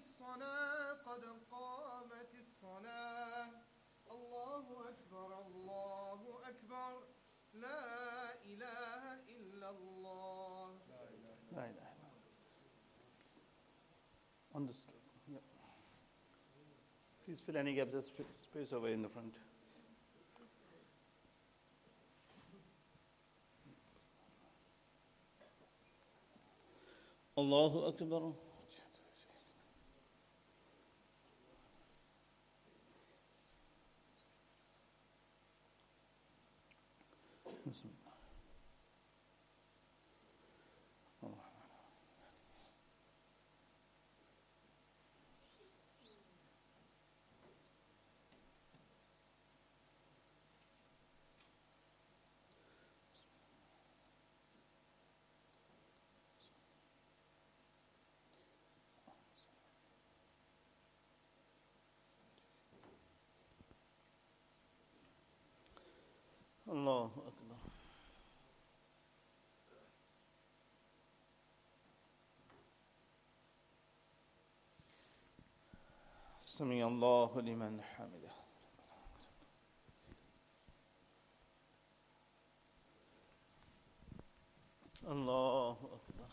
الصلاة قد قامت الصلاة الله أكبر الله أكبر لا إله إلا الله لا إله إلا الله. Understood. Yeah. Please fill any gaps. There's space over in the front. Allahu Akbar. Bismillah. Allahu Akbar. Sami Allahu liman hamidah. Allahu Akbar.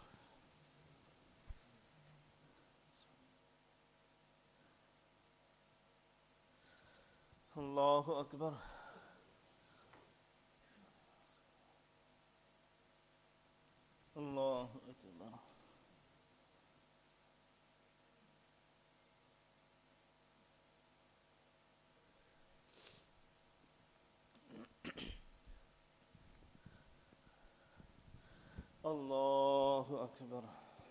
Allahu Akbar. Allahu Akbar. Allahu Akbar.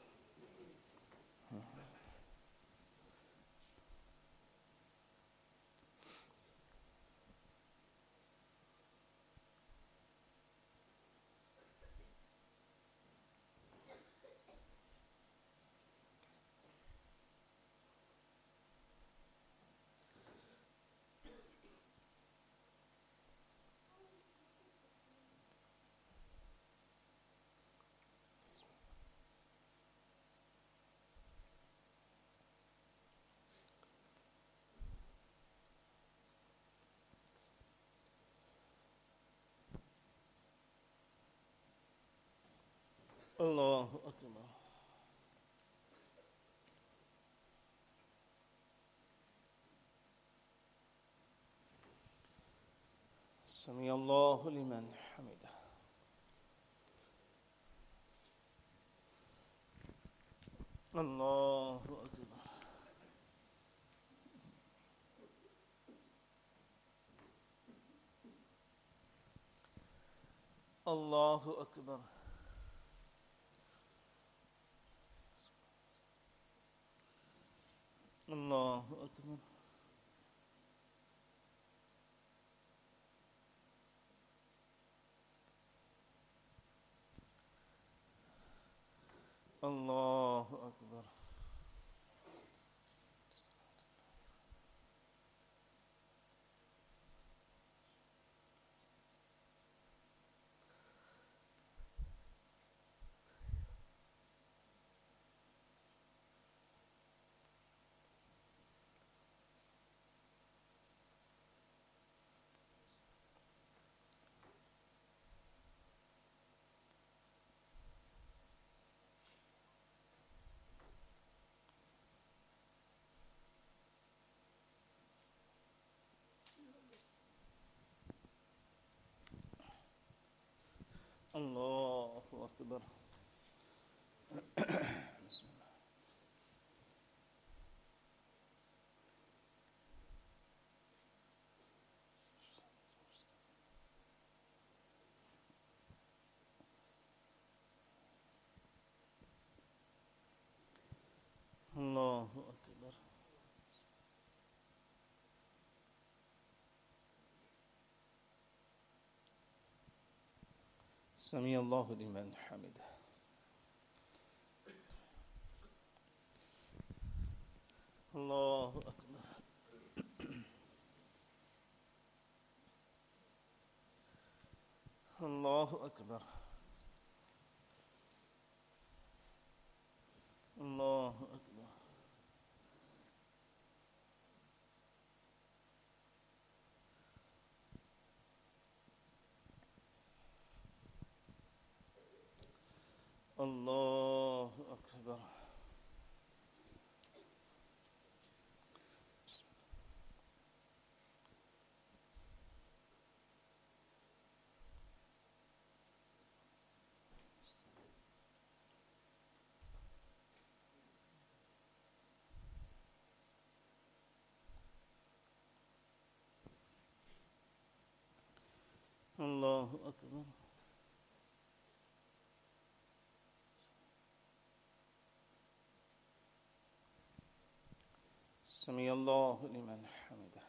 Allahu Akbar. Sami Allahu liman hamidah. Allahu Akbar. Allahu Akbar. Allahu Akbar. Allahu Akbar. Allahu Akbar. Bismillah. Allahu Akbar. Sami Allahu liman hamidah. Allahu Akbar. Allahu Akbar. Allahu Akbar. الله أكبر. الله أكبر. سمع الله لمن حمده.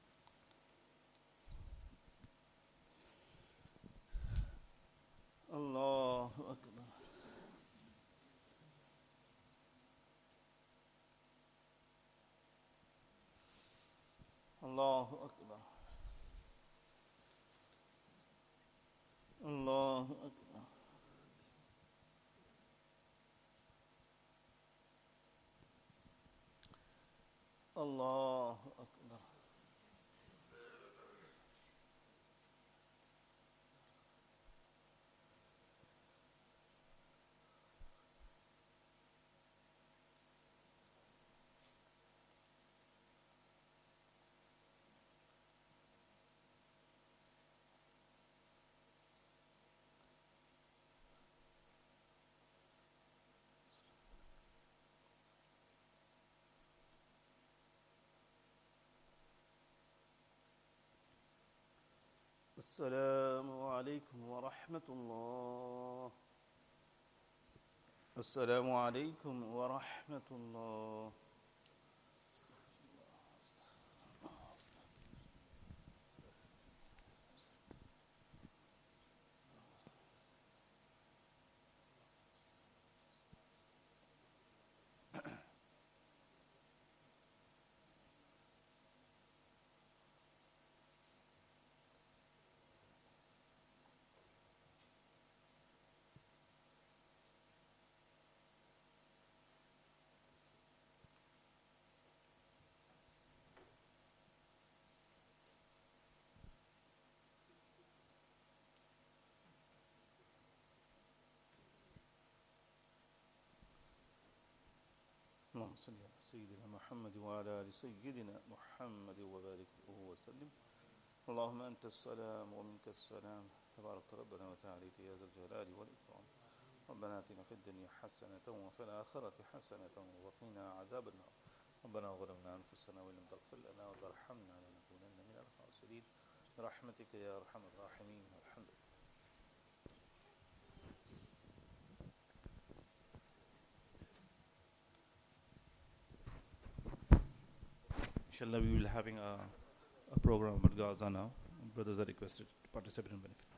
الله أكبر. الله أكبر. الله أكبر. الله أكبر. السلام عليكم ورحمة الله. السلام عليكم ورحمة الله. اللهم صل على سيدنا محمد وعلى آل سيدنا محمد وبارك وسلم. اللهم أنت السلام ومنك السلام، تبارك ربنا وتعالى يا ذا الجلال والإكرام. ربنا آتنا في الدنيا حسنة وفي الآخرة حسنة وقنا عذاب النار. ربنا ظلمنا أنفسنا وإن لم تغفر لنا وترحمنا لنكونن من الخاسرين برحمتك يا أرحم الراحمين. الحمد لله. Inshallah, we will be having a program at Gaza now. Brothers are requested to participate and benefit.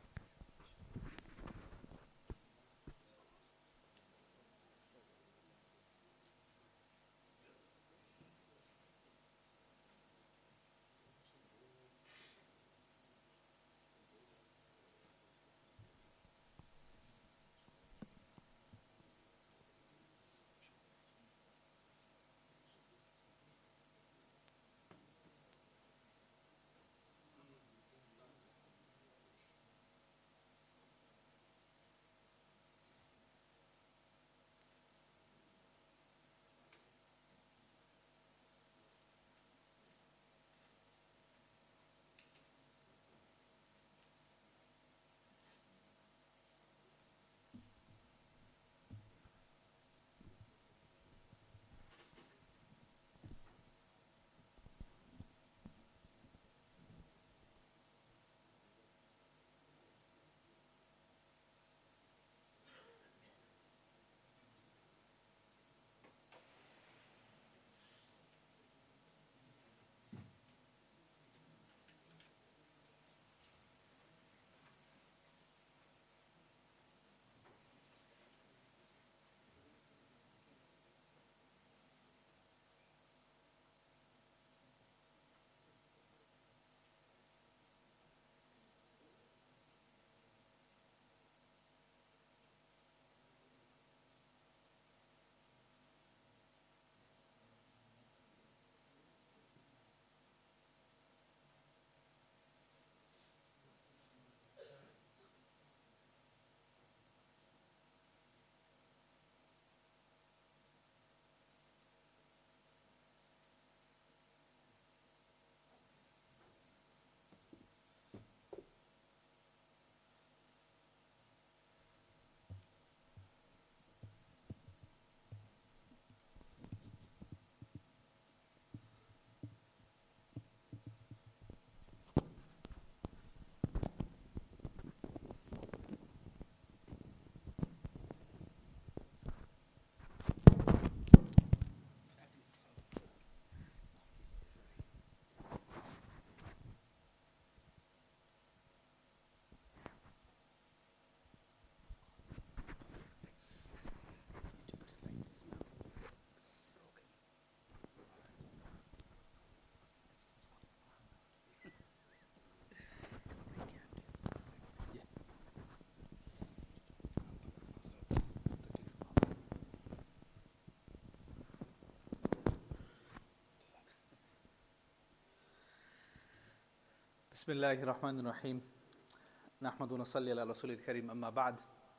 بسم الله الرحمن الرحيم نحمد ونصلي على رسول الكريم أما بعد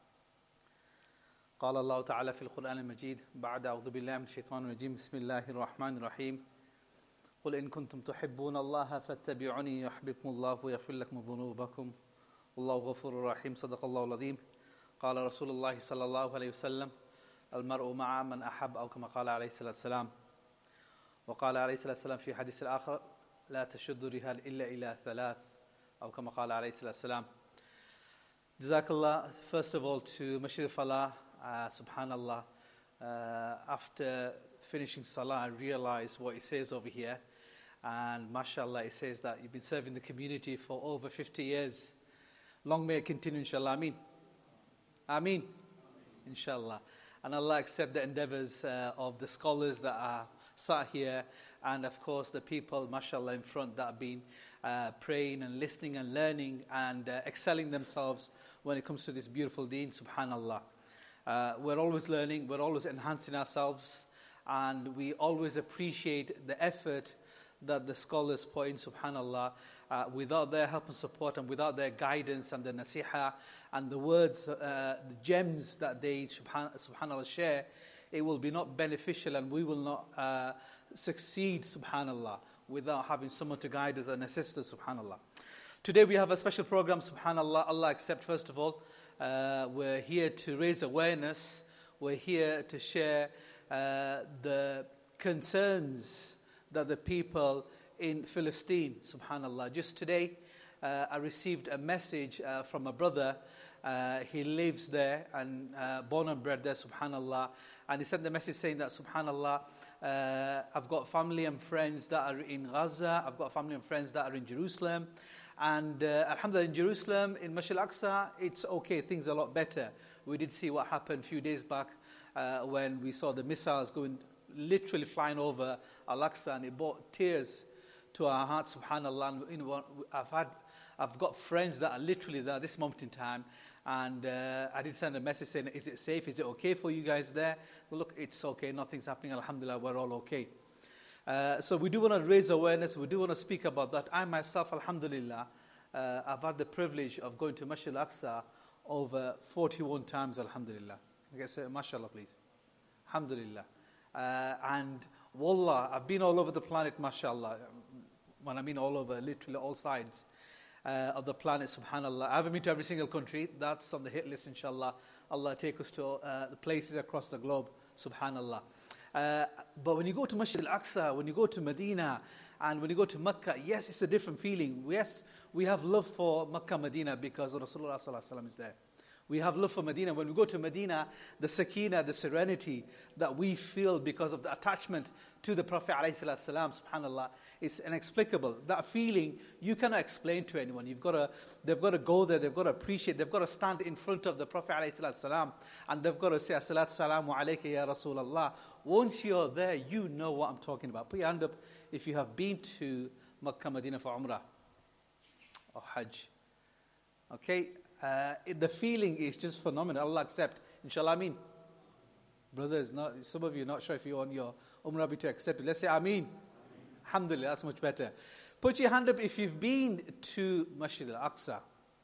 قال الله تعالى في القرآن المجيد بعد أعوذ بالله من الشيطان الرجيم بسم الله الرحمن الرحيم قل إن كنتم تحبون الله فاتبعوني يحببكم الله ويغفر لكم ذنوبكم والله غفور رحيم صدق الله العظيم قال رسول الله صلى الله عليه وسلم المرء مع من أحب أو كما قال عليه الصلاة والسلام وقال عليه الصلاة والسلام في حديث الآخر لا تشد رحال إلا إلى ثلاث أو كما قال عليه الصلاة والسلام. Jazakallah, first of all to Masjid Falah, subhanallah, after finishing Salah I realized what it says over here, and mashallah it says that you've been serving the community for over 50 years. Long may it continue, inshallah. Ameen. Ameen. Inshallah. And Allah accept the endeavors of the scholars that are sat here, and of course the people, mashallah, in front that have been praying and listening and learning and excelling themselves when it comes to this beautiful deen, subhanallah. We're always learning, we're always enhancing ourselves, and we always appreciate the effort that the scholars put in, subhanallah. Without their help and support and without their guidance and the nasiha and the words, the gems that they, subhanallah, share, it will be not beneficial, and we will not succeed, subhanallah, without having someone to guide us and assist us, subhanallah. Today we have a special program, subhanallah. Allah accept, first of all. We're here to raise awareness. We're here to share the concerns that the people in Palestine, subhanallah. Just today, I received a message from a brother. He lives there and born and bred there, subhanallah. And he sent the message saying that, subhanallah, I've got family and friends that are in Gaza. I've got family and friends that are in Jerusalem. And alhamdulillah, in Jerusalem, in Masjid al-Aqsa, it's okay. Things are a lot better. We did see what happened a few days back when we saw the missiles going, literally flying over Al-Aqsa, and it brought tears to our hearts, subhanallah. And, I've got friends that are literally there at this moment in time, and I did send a message saying, is it safe? Is it okay for you guys there? Well, look, it's okay. Nothing's happening. Alhamdulillah, we're all okay. So we do want to raise awareness. We do want to speak about that. I myself, alhamdulillah, I've had the privilege of going to Masjid al-Aqsa over 41 times, alhamdulillah. I guess, mashallah, please. Alhamdulillah. And wallah, I've been all over the planet, mashallah. When I mean all over, literally all sides of the planet, subhanallah. I haven't been to every single country. That's on the hit list, inshallah. Allah take us to the places across the globe, subhanallah. But when you go to Masjid al-Aqsa, when you go to Medina, and when you go to Mecca, yes, it's a different feeling. Yes, we have love for Mecca, Medina, because Rasulullah sallallahu alaihi wasallam is there. We have love for Medina. When we go to Medina, the sakina, the serenity that we feel because of the attachment to the Prophet ﷺ, subhanallah, is inexplicable. That feeling you cannot explain to anyone. They've got to go there, they've got to appreciate, they've got to stand in front of the Prophet ﷺ, and they've got to say, As-salatu salamu alayka ya Rasulallah. Once you're there, you know what I'm talking about. Put your hand up if you have been to Makkah, Medina for Umrah or Hajj. Okay? The feeling is just phenomenal. Allah accept. Inshallah, Ameen. Brothers, some of you are not sure if you want your Umrah to accept it. Let's say Ameen. Alhamdulillah, that's much better. Put your hand up if you've been to Masjid al-Aqsa.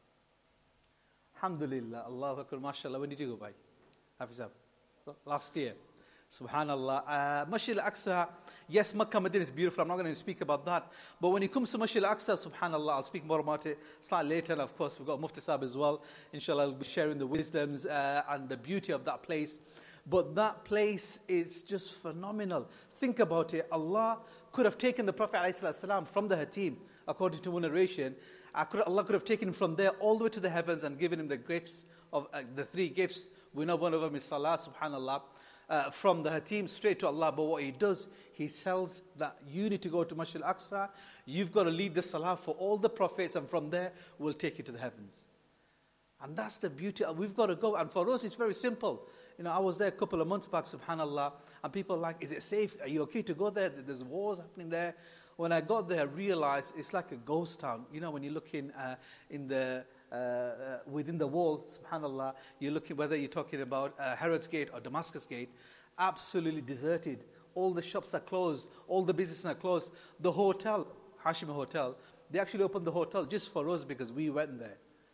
Alhamdulillah, Allahu Akbar, mashallah. When did you go by? Hafizab? Last year. Subhanallah. Masjid al-Aqsa, yes, Makkah, Medina is beautiful. I'm not going to speak about that. But when it comes to Masjid al-Aqsa, subhanallah, I'll speak more about it slightly later. And of course, we've got Mufti Sahib as well. Inshallah, I'll be sharing the wisdoms and the beauty of that place. But that place is just phenomenal. Think about it. Allah could have taken the Prophet ﷺ from the Hatim, according to one narration. Allah could have taken him from there all the way to the heavens and given him the gifts of the three gifts. We know one of them is Salah, subhanallah. From the Hatim straight to Allah. But what he does, he tells that you need to go to Masjid al-Aqsa. You've got to leave the Salah for all the prophets, and from there we'll take you to the heavens. And that's the beauty. We've got to go. And for us, it's very simple. You know, I was there a couple of months back, subhanallah, and people are like, is it safe? Are you okay to go there? There's wars happening there. When I got there, I realized it's like a ghost town. You know, when you look in the within the wall, subhanallah, you're looking, whether you're talking about Herod's Gate or Damascus Gate, absolutely deserted. All the shops are closed. All the businesses are closed. The hotel, Hashim Hotel, They actually opened the hotel just for us because we went there.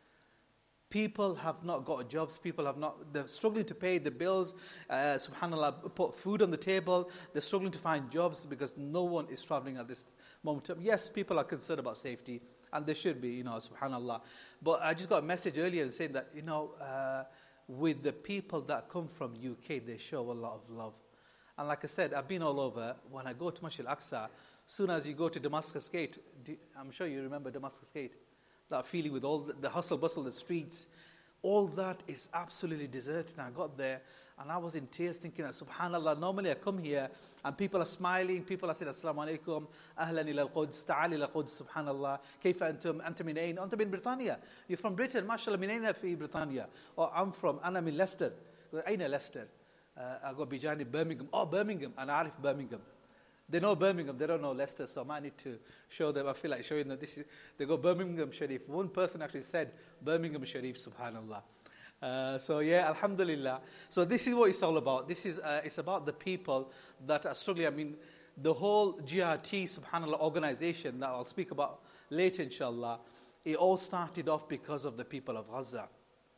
People have not got jobs. People have not, they're struggling to pay the bills. Subhanallah, put food on the table. They're struggling to find jobs because no one is traveling at this moment. Yes, people are concerned about safety, and they should be, subhanallah. But I just got a message earlier saying that, with the people that come from UK, they show a lot of love. And like I said, I've been all over. When I go to Masjid Al-Aqsa, soon as you go to Damascus Gate, I'm sure you remember Damascus Gate, that feeling with all the hustle bustle, the streets, all that is absolutely deserted. And I got there and I was in tears thinking, subhanallah, normally I come here and people are smiling, people are saying, assalamu alaikum, ahlan ila al-Quds, ta'al ila al-Quds, subhanallah, kayfa antum, anta min ayn, anta min Britannia. You're from Britain, mashallah, min ayna fi Britannia. Or I'm from, ana min Leicester. Ayna Leicester? I go bijani Birmingham. Oh, Birmingham, and I arif Birmingham. They know Birmingham, they don't know Leicester, so I might need to show them. I feel like showing them this. They go Birmingham Sharif. One person actually said Birmingham Sharif, subhanallah. So yeah, alhamdulillah. So this is what it's all about. This is it's about the people that are struggling. I mean, the whole GRT, subhanallah, organization that I'll speak about later, inshallah, it all started off because of the people of Gaza.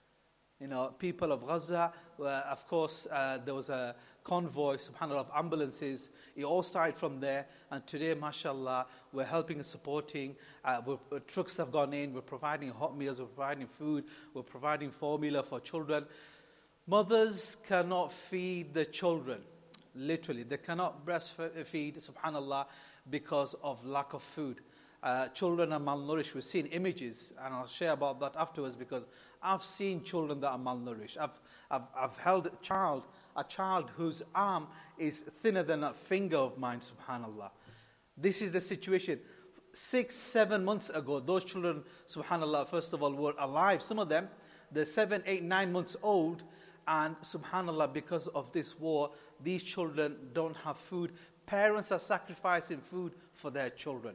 People of Gaza, of course, there was a convoy, subhanAllah, of ambulances. It all started from there. And today, mashallah, we're helping and supporting. Trucks have gone in. We're providing hot meals. We're providing food. We're providing formula for children. Mothers cannot feed the children. Literally, they cannot breastfeed, subhanAllah, because of lack of food. Children are malnourished. We've seen images, and I'll share about that afterwards because I've seen children that are malnourished. I've held a child whose arm is thinner than a finger of mine, subhanallah. This is the situation. 6-7 months ago, those children, subhanallah, first of all, were alive. Some of them, they're 7, 8, 9 months old, and subhanallah, because of this war, these children don't have food. Parents are sacrificing food for their children.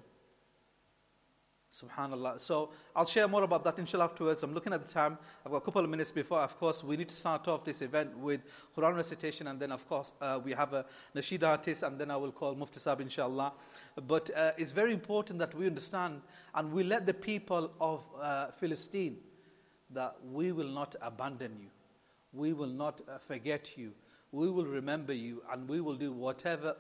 Subhanallah. So I'll share more about that inshallah afterwards. I'm looking at the time. I've got a couple of minutes before. Of course, we need to start off this event with Quran recitation, and then of course we have a nasheed artist, and then I will call Mufti Sahib inshallah. But it's very important that we understand and we let the people of Palestine that we will not abandon you. We will not forget you. We will remember you, and we will do whatever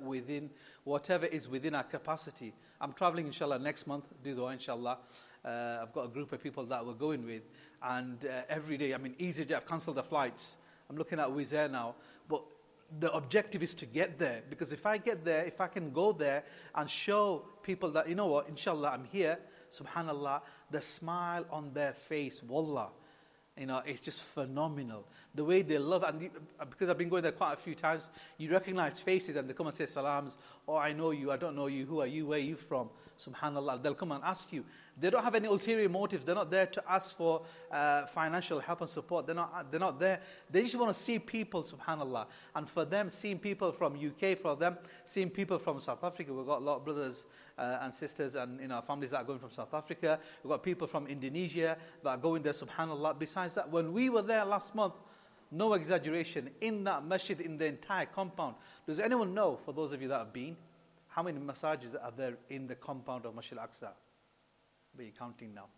is within our capacity. I'm traveling, inshallah, next month, do dua, inshallah. I've got a group of people that we're going with, and every day, EasyJet, I've cancelled the flights. I'm looking at Wizz Air now, but the objective is to get there, because if I get there, if I can go there and show people that, you know what, inshallah, I'm here, subhanallah, the smile on their face, wallah, it's just phenomenal. The way they love, and because I've been going there quite a few times, you recognize faces and they come and say salams. Oh, I know you, I don't know you, who are you, where are you from? Subhanallah, they'll come and ask you. They don't have any ulterior motives. They're not there to ask for financial help and support. They're not there. They just want to see people, subhanallah. And for them, seeing people from UK, for them, seeing people from South Africa, we've got a lot of brothers and sisters and families that are going from South Africa. We've got people from Indonesia that are going there, subhanallah. Besides that, when we were there last month, no exaggeration, in that masjid, in the entire compound, does anyone know, for those of you that have been, how many massages are there in the compound of Masjid Al-Aqsa? But you're counting now.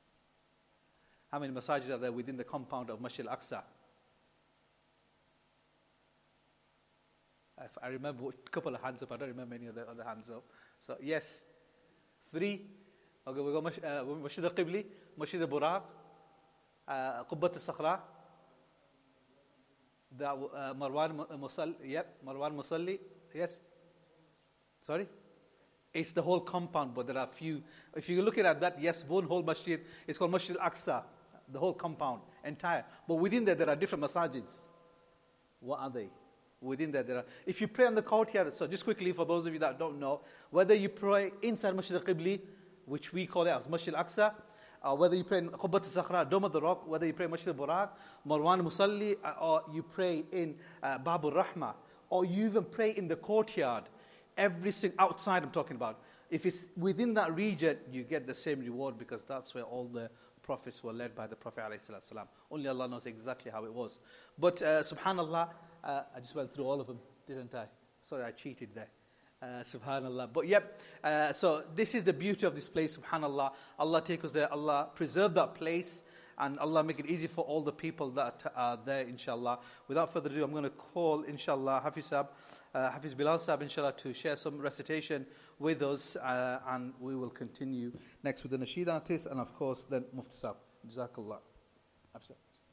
How many massages are there within the compound of Masjid Al-Aqsa? I remember a couple of hands up. I don't remember any of the other hands up. So, yes. 3. Okay, we got Masjid Al-Qibli, Masjid Al-Buraq, Qubbat Al-Sakhra, Marwan Musalli. Yep, Marwan Musalli. Yes. Sorry? It's the whole compound, but there are a few. If you're looking at that, yes, one whole masjid, it's called Masjid Al-Aqsa, the whole compound, entire. But within there are different masajids. What are they? Within there are. If you pray on the courtyard, so just quickly for those of you that don't know, whether you pray inside Masjid Al-Qibli, which we call it as Masjid Al-Aqsa, whether you pray in Qubbat Al-Sakhra, Dome of the Rock, whether you pray in Masjid Al-Buraq, Marwan Musalli, or you pray in Bab Al-Rahmah, or you even pray in the courtyard, outside I'm talking about. If it's within that region, you get the same reward because that's where all the prophets were led by the Prophet ﷺ. Only Allah knows exactly how it was. But subhanallah, I just went through all of them, didn't I? Sorry, I cheated there. Subhanallah. But so this is the beauty of this place, subhanallah. Allah take us there, Allah preserve that place, and Allah make it easy for all the people that are there, inshallah. Without further ado, I'm going to call, inshallah, Hafiz Bilal Sahab, inshallah, to share some recitation with us, and we will continue next with the Nasheed artist, and of course, then Mufti Sahab. Jazakallah. Hafiz.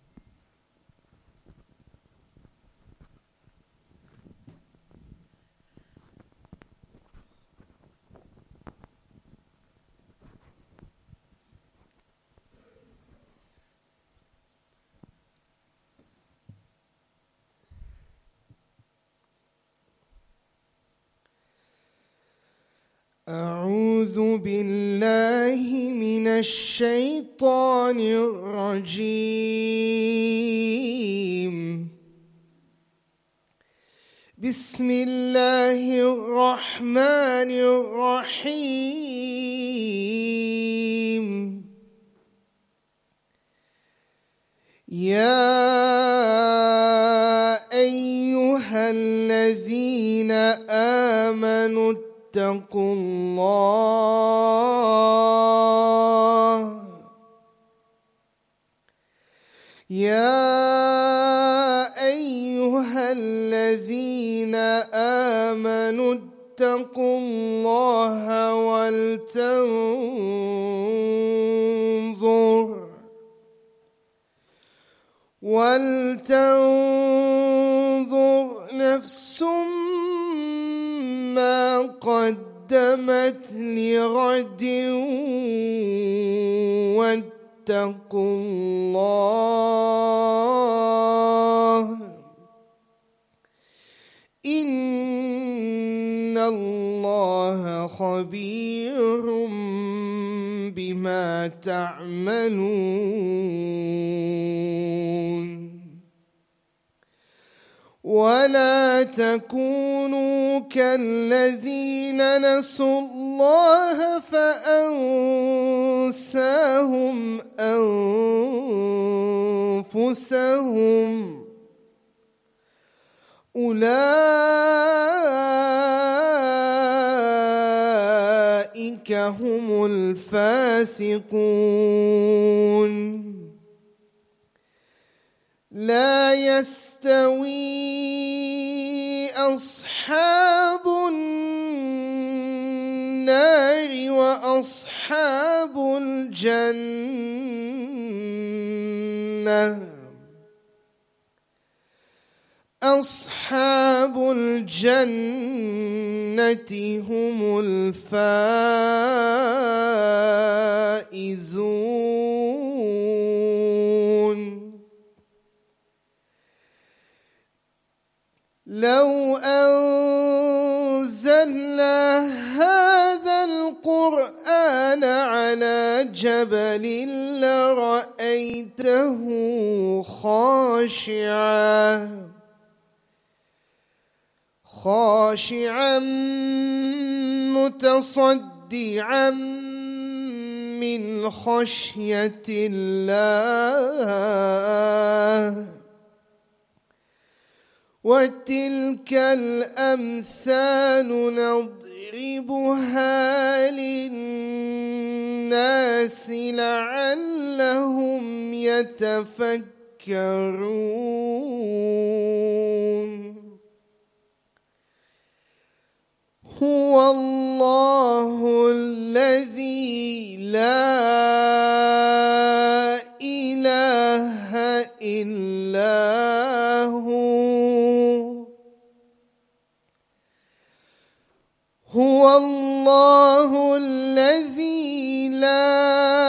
أعوذ بالله من الشيطان الرجيم. بسم الله الرحمن الرحيم. يا أيها الذين آمنوا اتقوا الله. يا أيها الذين آمنوا اتقوا الله ولتنظر نفس ما قدمت لغد واتقوا الله إن الله خبير بما تعملون. ولا تكونوا كالذين نسوا الله فأنساهم أنفسهم أولئك هم الفاسقون. لا يستوي أصحاب النار وأصحاب الجنة. أصحاب الجنة هم الفائزون. لو أنزلنا هذا القرآن على جبل لرأيته خاشعا متصدعا من خشية الله. وتلك الأمثال نضربها للناس لعلهم يتفكرون. هو الله الذي لا إله إلا هو. هو الله الذي لا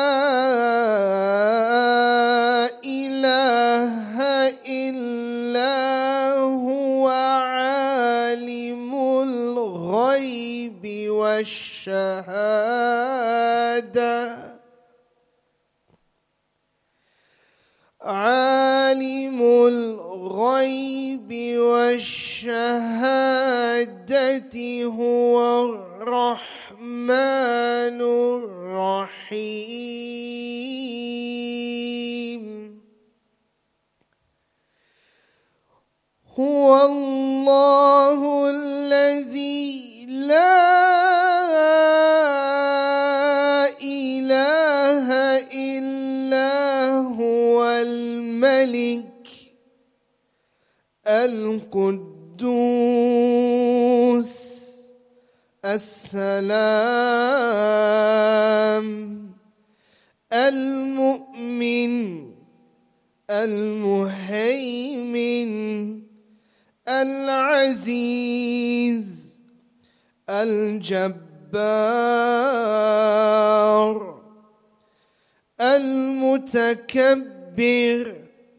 إله إلا هو عالم الغيب والشهادة. عالم الغيب والشهادة هو الرحمن الرحيم. هو الله الذي لا القدوس السلام المؤمن المهيمن العزيز الجبار المتكبر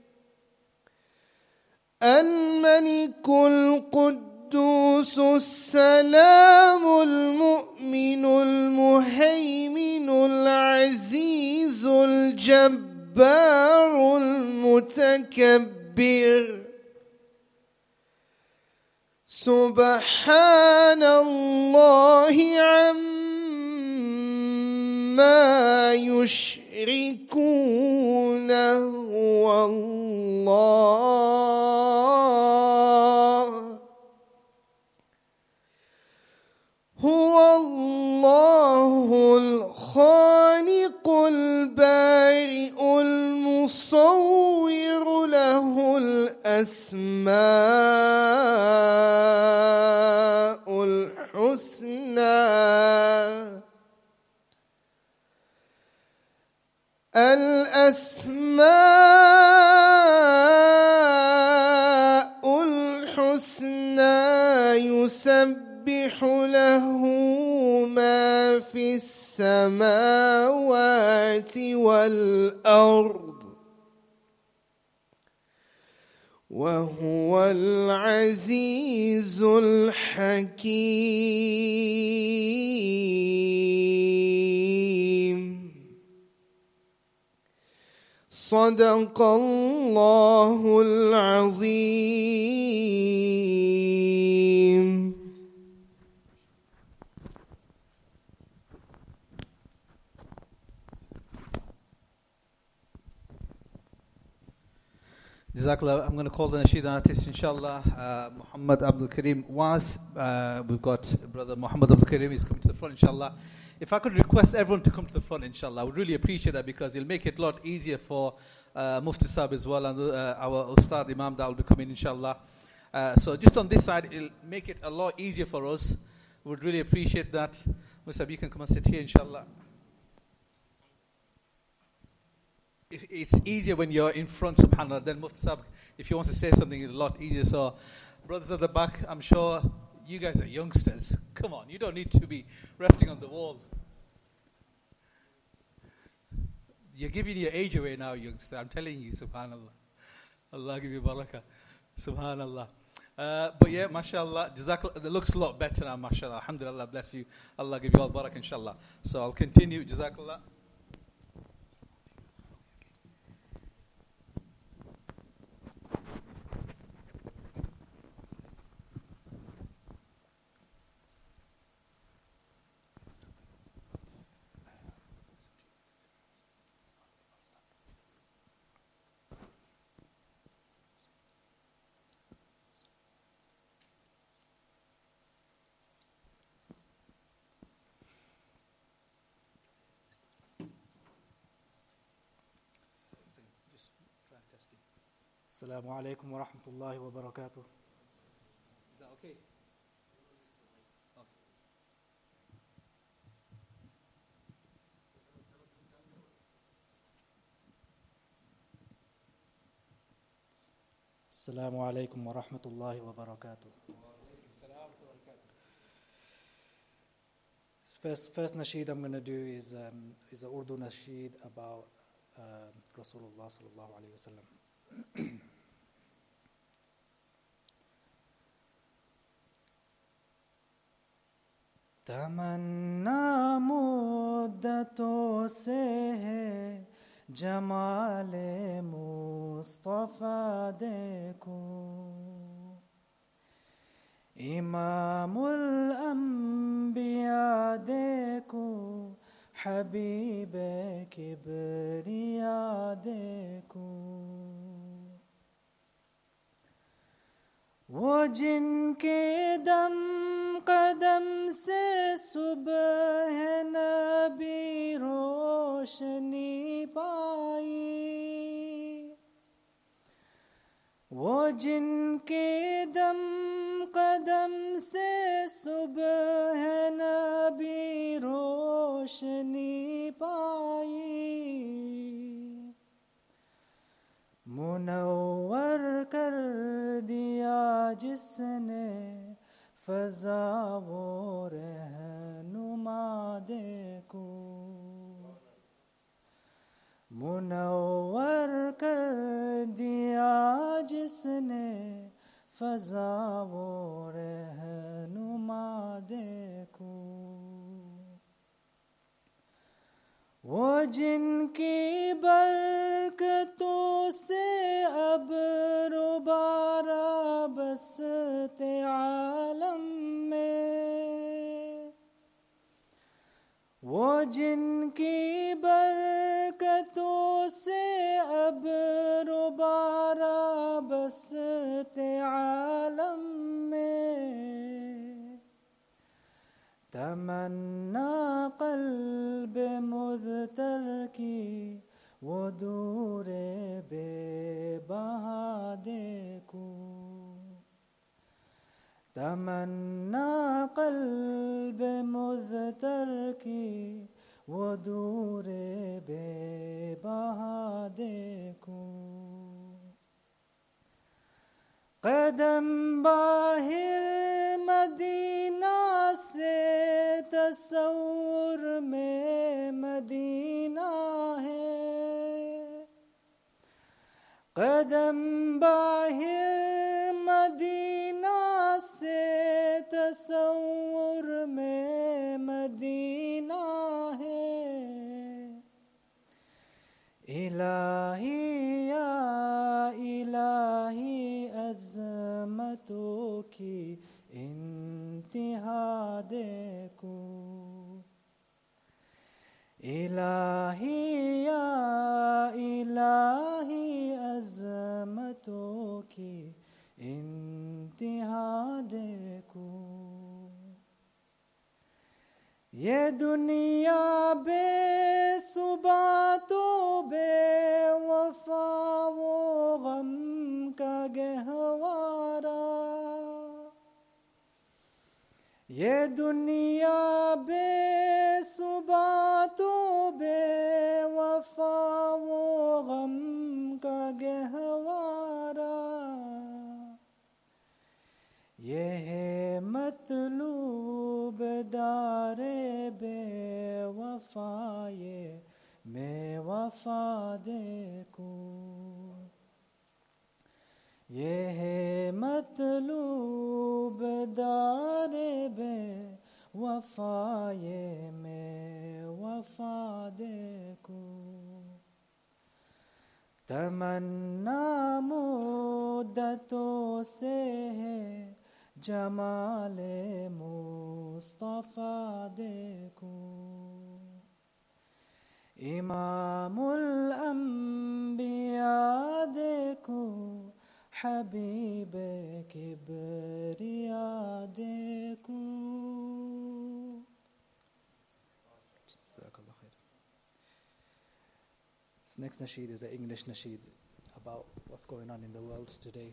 الملك القدوس السلام المؤمن المهيمن العزيز الجبار المتكبر سبحان الله عما يشركون هو الله الخالق البارئ المصور له الأسماء الحسنى يسبح له ما في السماوات والأرض وهو العزيز الحكيم. صدق الله العظيم. Jazakallah. I'm going to call the Nasheed artist, inshallah, Muhammad Abdul Karim Was. We've got brother Muhammad Abdul Karim is coming to the front, inshallah. If I could request everyone to come to the front, inshallah, I would really appreciate that, because it'll make it a lot easier for Mufti Sahib as well, and our Ustad Imam that will be coming, inshallah. So just on this side, it'll make it a lot easier for us. We would really appreciate that. Mufti, you can come and sit here, inshallah. It's easier when you're in front, subhanAllah. Then Mufti Sahib, if he wants to say something, it's a lot easier. So, brothers at the back, I'm sure you guys are youngsters. Come on, you don't need to be resting on the wall. You're giving your age away now, youngster. I'm telling you, subhanAllah. Allah give you barakah. Subhanallah. But yeah, mashallah, Jazakallah, it looks a lot better now, mashallah. Alhamdulillah, bless you. Allah give you all barakah, inshallah. So I'll continue, Jazakallah. Assalamu alaikum wa rahmatullahi wa barakatuh. Is that okay? Assalamu alaikum wa rahmatullahi wa barakatuh. First nasheed I'm going to do is an Urdu nasheed about Rasulullah sallallahu alayhi wa sallam. तमन्ना मुद्दतों से है जमाले मुस्तफा देखो इमामुल अंबिया देखो हबीबे किबरिया देखो वो जिनके दम कदम से सुबह नबी रोशनी पाई वो जिनके दम कदम से सुबह नबी रोशनी पाई, मुनव्वर कर दिया जिसने फ़ज़ा वो रहनुमा देखो, मुनव्वर कर दिया जिसने फ़ज़ा वो रहनुमा देखो। वो जिनकी बरकतों से अब रोबारा बसते आलम में, वो जिनकी बरकतों से अब रोबारा बसते आलम में, तमन्ना क़ल्ब मुज़तर की वो दूरे बेबहा देखो, तमन्ना क़ल्ब मुज़तर की वो दूरे बेबहा देखो। कदम बाहिर मदीना से तसव्वुर में मदीना है, कदम बाहिर मदीना से तसव्वुर में मदीना है। इलाही या इलाही अज़मतों की इंतहा देखो, इलाही या इलाही अज़मतों की इंतहा देखो। ये दुनिया बेसुबा तो बेवफा वो गम का गहवारा, ये दुनिया बेसुबा तो बेवफा वो गम का गहवारा, ये है मतलूब दारे बेवफा ये बेवफा देखो, ये है मतलूब दारे बेवफा ये बेवफा देखो। तमन्ना मुद्दतों से है जमाले मुस्तफ़ा देखो, इमामुल अंबिया देखो, हबीबे किबरिया देखो। This next nasheed is an English nasheed about what's going on in the world today.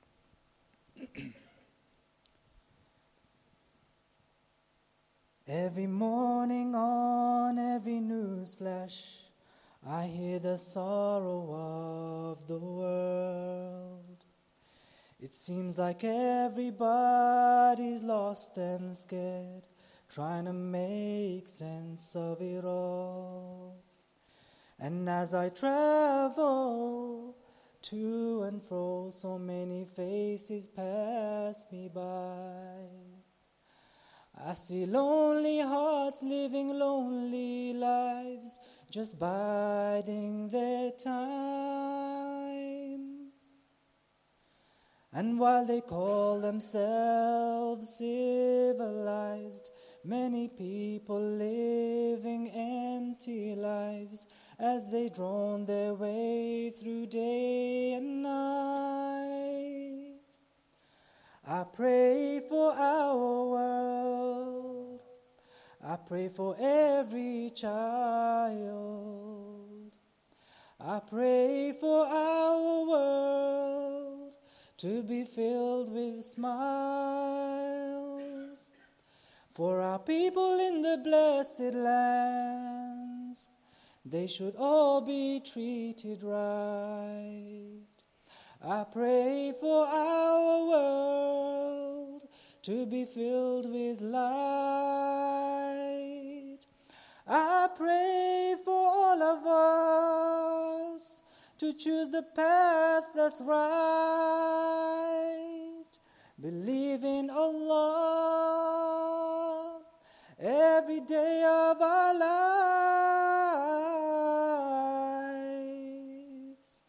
Every morning on every news flash, I hear the sorrow of the world. It seems like everybody's lost and scared, trying to make sense of it all. And as I travel to and fro, so many faces pass me by. I see lonely hearts living lonely lives, just biding their time. And while they call themselves civilized, many people living empty lives as they drone their way through day and night. I pray for our world, I pray for every child, I pray for our world, to be filled with smiles. For our people in the blessed lands, they should all be treated right. I pray for our world to be filled with light. I pray for all of us to choose the path that's right. Believe in Allah every day of our lives.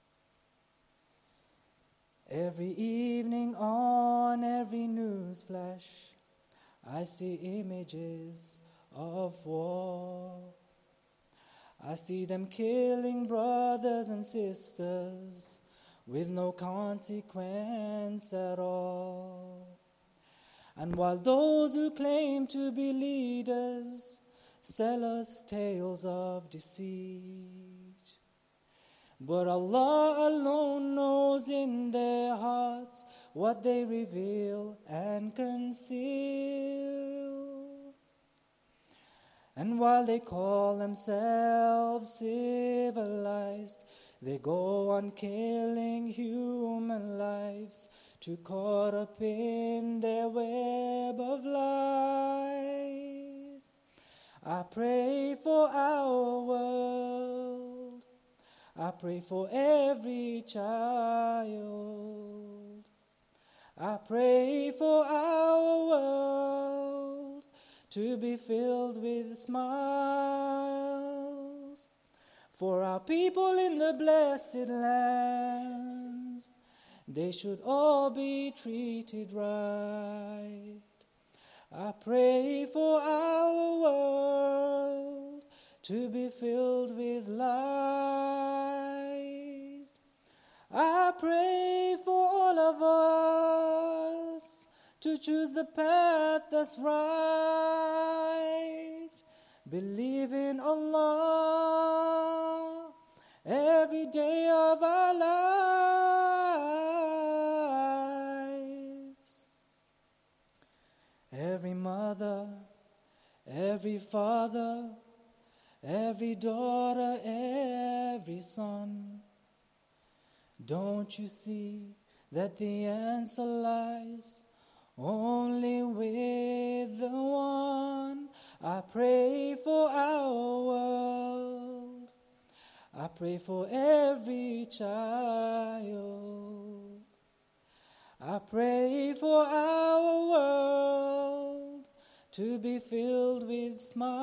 Every evening on every news flash, I see images of war. I see them killing brothers and sisters with no consequence at all. And while those who claim to be leaders sell us tales of deceit, but Allah alone knows in their hearts what they reveal and conceal. And while they call themselves civilized, they go on killing human lives, too caught up in their web of lies. I pray for our world. I pray for every child. I pray for our world to be filled with smiles. For our people in the blessed lands, they should all be treated right. I pray for our world to be filled with light. I pray for all of us to choose the path that's right. Believe in Allah every day of our lives. Every mother, every father, every daughter, every son, don't you see that the answer lies only with the one? I pray for our world. I pray for every child. I pray for our world to be filled with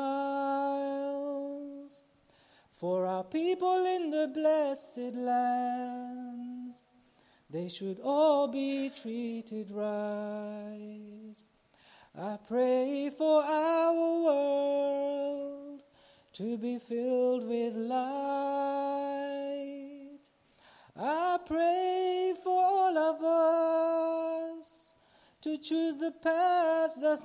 smiles. For our people in the blessed lands, they should all be treated right. I pray for our world to be filled with light. I pray for all of us to choose the path that's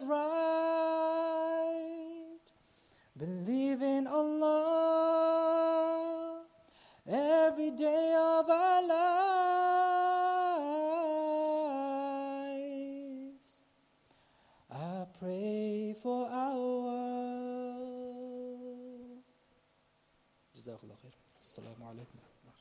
right. Believe in Allah every day of our lives. I pray for our world. Jazakallah khair. Assalamu alaikum.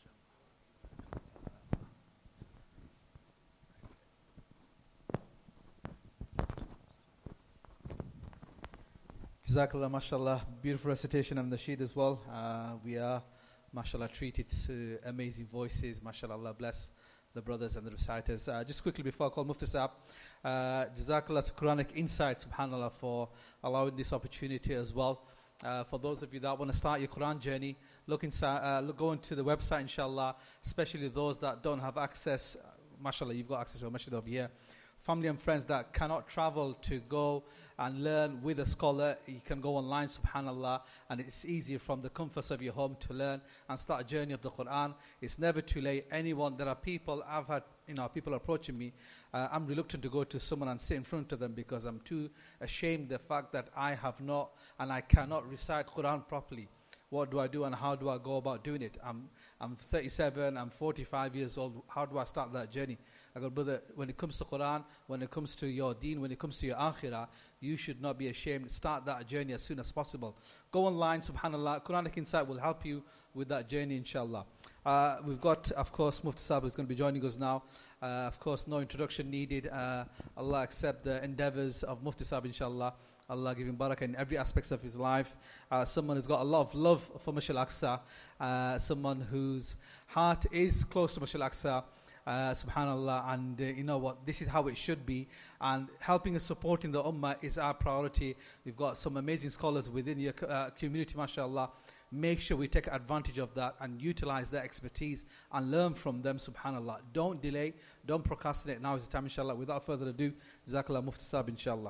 Jazakallah, mashallah. Beautiful recitation of Nasheed as well. We are, mashallah, treated to amazing voices. Mashallah, Allah bless the brothers and the reciters. Just quickly before I call Mufti Saab, Jazakallah to Quranic Insight, subhanallah, for allowing this opportunity as well. For those of you that want to start your Quran journey, go into the website, inshallah, especially those that don't have access. Mashallah, you've got access to a masjid over here. Family and friends that cannot travel to go and learn with a scholar, you can go online, subhanallah, and it's easier from the comforts of your home to learn and start a journey of the Quran. It's never too late. There are people, I've had, people approaching me. I'm reluctant to go to someone and sit in front of them because I'm too ashamed of the fact that I have not and I cannot recite Quran properly. what do I do and how do I go about doing it? I'm 37, I'm 45 years old. How do I start that journey? I go, brother, when it comes to Quran, when it comes to your deen, when it comes to your akhirah, you should not be ashamed. Start that journey as soon as possible. Go online, subhanAllah. Quranic Insight will help you with that journey, inshallah. We've got, of course, Mufti Sahib is going to be joining us now. Of course, no introduction needed. Allah accept the endeavors of Mufti Sahib, inshallah. Allah give him barakah in every aspect of his life. Someone who's got a lot of love for Masjid Al-Aqsa. Someone whose heart is close to Masjid Al-Aqsa. Subhanallah, and you know what, this is how it should be, and helping and supporting the ummah is our priority. We've got some amazing scholars within your community, mashallah. Make sure we take advantage of that and utilize their expertise and learn from them, subhanallah. Don't delay, don't procrastinate. Now is the time, inshallah. Without further ado, Jazakallah Mufti Sahib, inshallah.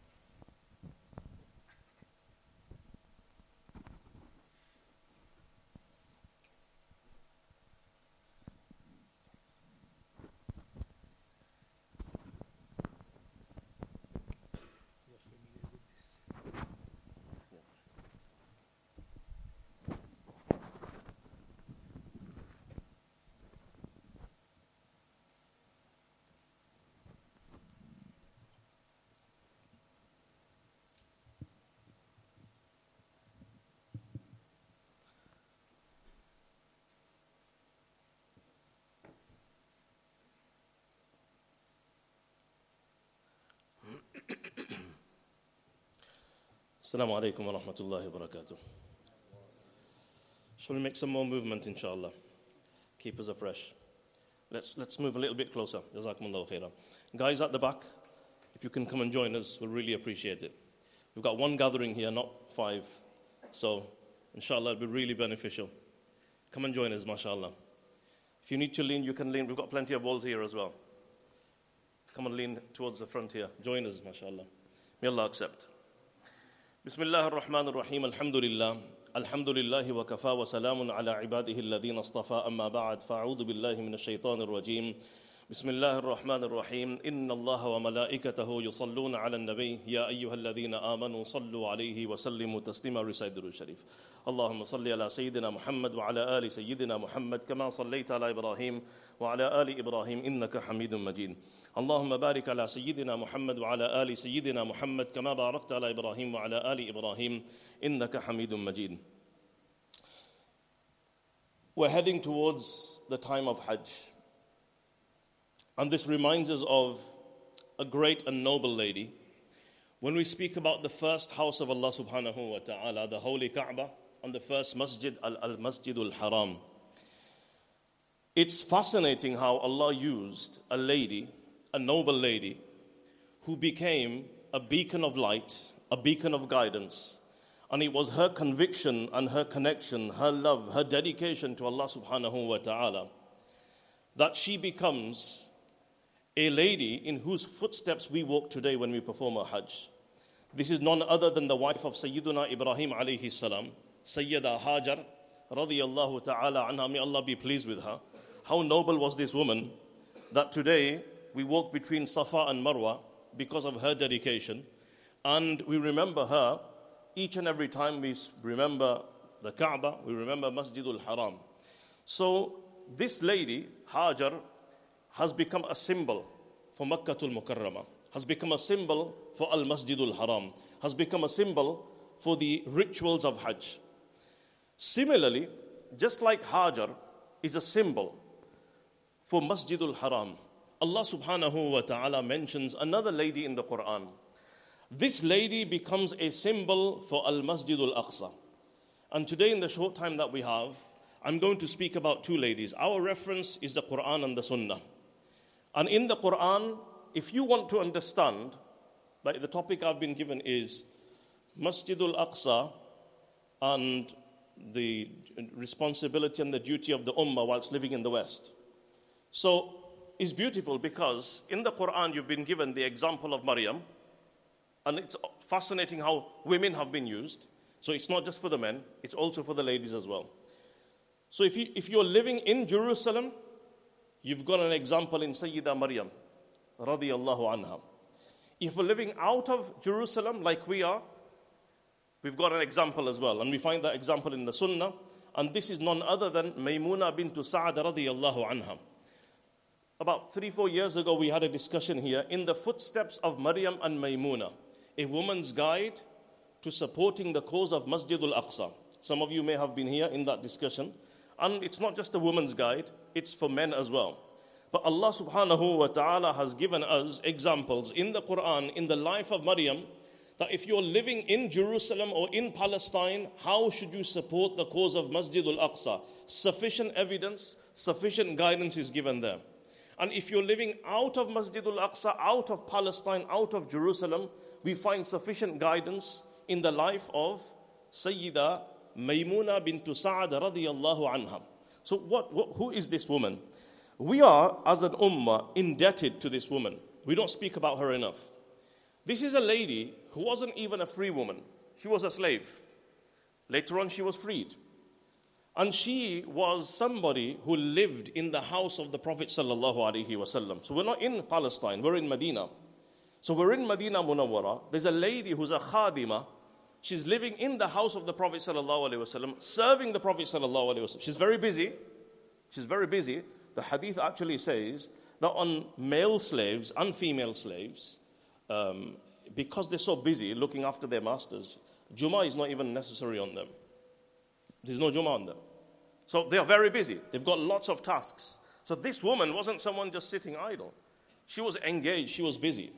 Assalamu alaikum wa rahmatullahi wa barakatuh. Shall we make some more movement, inshallah? Keep us afresh. Let's move a little bit closer. Jazakumullahu khairan. Guys at the back, if you can come and join us, we'll really appreciate it. We've got one gathering here, not 5. So, inshallah, it'll be really beneficial. Come and join us, mashallah. If you need to lean, you can lean. We've got plenty of walls here as well. Come and lean towards the front here. Join us, mashallah. May Allah accept. بسم الله الرحمن الرحيم الحمد لله الحمد لله وكفى وسلام على عباده الذين اصطفى أما بعد فأعوذ بالله من الشيطان الرجيم بسم الله الرحمن الرحيم إن الله وملائكته يصلون على النبي يا أيها الذين آمنوا صلوا عليه وسلموا تسليما. Recite the Sharif. اللهم صل على سيدنا محمد وعلى آل سيدنا محمد كما صليت على إبراهيم وعلى آل إبراهيم إنك حميد مجيد. اللهم بارك على سيدنا محمد وعلى آل سيدنا محمد كما باركت على إبراهيم وعلى آل إبراهيم إنك حميد مجيد. We're heading towards the time of Hajj. And this reminds us of a great and noble lady. When we speak about the first house of Allah subhanahu wa ta'ala, the holy Kaaba, and the first masjid, al-Masjidul Haram, it's fascinating how Allah used a lady, a noble lady, who became a beacon of light, a beacon of guidance. And it was her conviction and her connection, her love, her dedication to Allah subhanahu wa ta'ala, that she becomes a lady in whose footsteps we walk today when we perform our Hajj. This is none other than the wife of Sayyiduna Ibrahim alayhi salam, Sayyida Hajar, radiyallahu ta'ala anha, may Allah be pleased with her. How noble was this woman that today we walk between Safa and Marwa because of her dedication, and we remember her each and every time we remember the Kaaba, we remember Masjidul Haram. So this lady, Hajar, has become a symbol for Makkatul Mukarramah, has become a symbol for Al-Masjidul Haram, has become a symbol for the rituals of Hajj. Similarly, just like Hajar is a symbol for Masjidul Haram, Allah subhanahu wa ta'ala mentions another lady in the Quran. This lady becomes a symbol for Al-Masjidul Aqsa. And today, in the short time that we have, I'm going to speak about 2 ladies. Our reference is the Quran and the Sunnah. And in the Quran, if you want to understand, like the topic I've been given is Masjidul Aqsa and the responsibility and the duty of the Ummah whilst living in the West. So it's beautiful because in the Quran you've been given the example of Maryam, and it's fascinating how women have been used. So it's not just for the men, it's also for the ladies as well. So if you're living in Jerusalem, you've got an example in Sayyida Maryam, radiyallahu anha. If you're living out of Jerusalem like we are, We've got an example as well, and we find that example in the Sunnah, and this is none other than Maymuna bint Sa'd radiyallahu anha. About 3-4 years ago, we had a discussion here, in the footsteps of Maryam and Maymuna, a woman's guide to supporting the cause of Masjid al-Aqsa. Some of you may have been here in that discussion. And it's not just a woman's guide, it's for men as well. But Allah subhanahu wa ta'ala has given us examples in the Quran, in the life of Maryam, that if you're living in Jerusalem or in Palestine, how should you support the cause of Masjid al-Aqsa? Sufficient evidence, sufficient guidance is given there. And if you're living out of Masjid al-Aqsa, out of Palestine, out of Jerusalem, we find sufficient guidance in the life of Sayyida Maymuna bint Sa'd radiyallahu anha. So who is this woman? We are, as an ummah, indebted to this woman. We don't speak about her enough. This is a lady who wasn't even a free woman. She was a slave. Later on, she was freed. And she was somebody who lived in the house of the Prophet sallallahu alaihi wasallam. So we're not in Palestine, we're in Medina. So we're in Medina Munawwara. There's a lady who's a khadima. She's living in the house of the Prophet sallallahu alaihi wasallam, serving the Prophet sallallahu alaihi wasallam. She's very busy. She's very busy. The hadith actually says that on male slaves and female slaves, because they're so busy looking after their masters, Jummah is not even necessary on them. There's no Jummah on them. So they are very busy. They've got lots of tasks. So this woman wasn't someone just sitting idle. She was engaged. She was busy.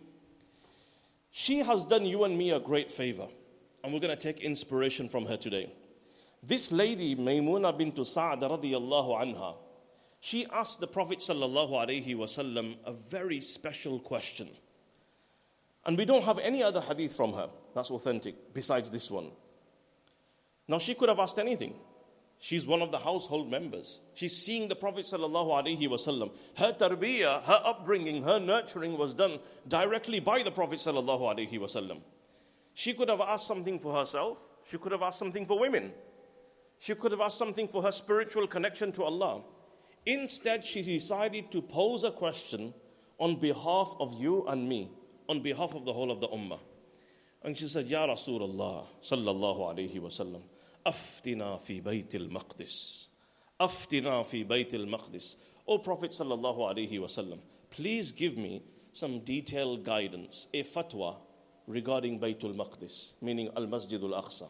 She has done you and me a great favor. And we're going to take inspiration from her today. This lady, Maymuna bint Sa'd radiyallahu anha, she asked the Prophet sallallahu alaihi wasallam a very special question. And we don't have any other hadith from her that's authentic besides this one. Now she could have asked anything. She's one of the household members. She's seeing the Prophet sallallahu alaihi wasallam. Her tarbiyah, her upbringing, her nurturing was done directly by the Prophet sallallahu alaihi wasallam. She could have asked something for herself. She could have asked something for women. She could have asked something for her spiritual connection to Allah. Instead, she decided to pose a question on behalf of you and me, on behalf of the whole of the ummah. And she said, Ya Rasulullah, sallallahu alayhi wa sallam, aftina fi bayt al-Maqdis. Aftina fi bayt al-Maqdis. O Prophet sallallahu alayhi wa sallam, please give me some detailed guidance, a fatwa, regarding Baytul Maqdis, meaning Al-Masjid Al-Aqsa.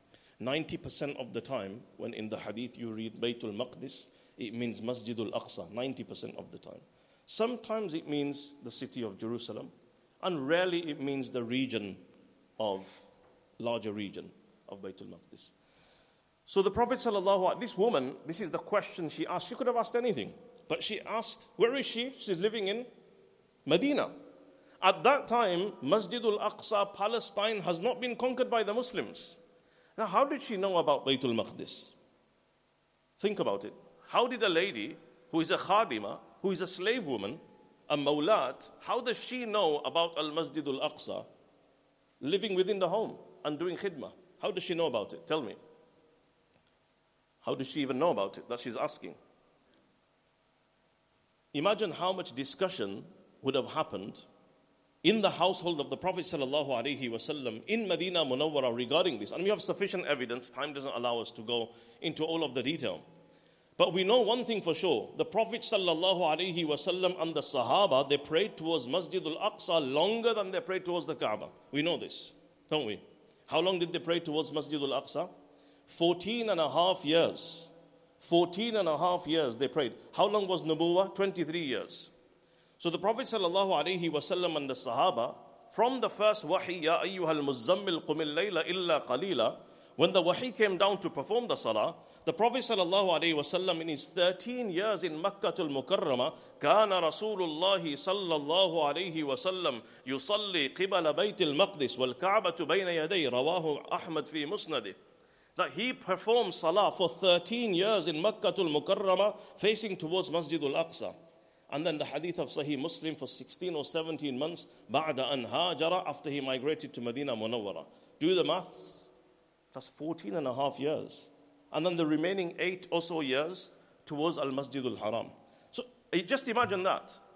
90% of the time, when in the hadith you read Baytul Maqdis, it means Masjid Al-Aqsa, 90% of the time. Sometimes it means the city of Jerusalem, and rarely it means the larger region of Baytul Maqdis. So the Prophet ﷺ, this woman, this is the question she asked. She could have asked anything, but she asked, where is she? She's living in Medina. At that time, Masjid al-Aqsa, Palestine, has not been conquered by the Muslims. Now, how did she know about Baytul Maqdis? Think about it. How did a lady who is a khadima, who is a slave woman, a mawlat, how does she know about Al-Masjid al-Aqsa, living within the home and doing khidmah? How does she know about it? Tell me. How does she even know about it? That she's asking. Imagine how much discussion would have happened in the household of the Prophet sallallahu alaihi wasallam in Medina Munawwara regarding this. And we have sufficient evidence. Time doesn't allow us to go into all of the detail. But we know one thing for sure. The Prophet sallallahu alaihi wasallam and the Sahaba, they prayed towards Masjid al-Aqsa longer than they prayed towards the Kaaba. We know this, don't we? How long did they pray towards Masjid al-Aqsa? 14 and a half years. 14 and a half years they prayed. How long was Nubuwah? 23 years. So the Prophet ﷺ and the Sahaba, from the first wahi, Ya ayyuhal muzammil qumil layla illa qalila, when the wahi came down to perform the salah, the Prophet ﷺ in his 13 years in Makkah al-Mukarramah, kana Rasulullah sallallahu alayhi wa sallam yusalli qibala bayt al-Maqdis wal Ka'batu bayna yaday, rawahu Ahmad fi musnadih. That he performed salah for 13 years in Makkah al-Mukarramah, facing towards Masjid al-Aqsa. And then the hadith of Sahih Muslim for 16 or 17 months, ba'da an hajara, after he migrated to Medina Munawwara. Do the maths. That's 14 and a half years. And then the remaining 8 or so years towards Al-Masjid Al-Haram. So just imagine that.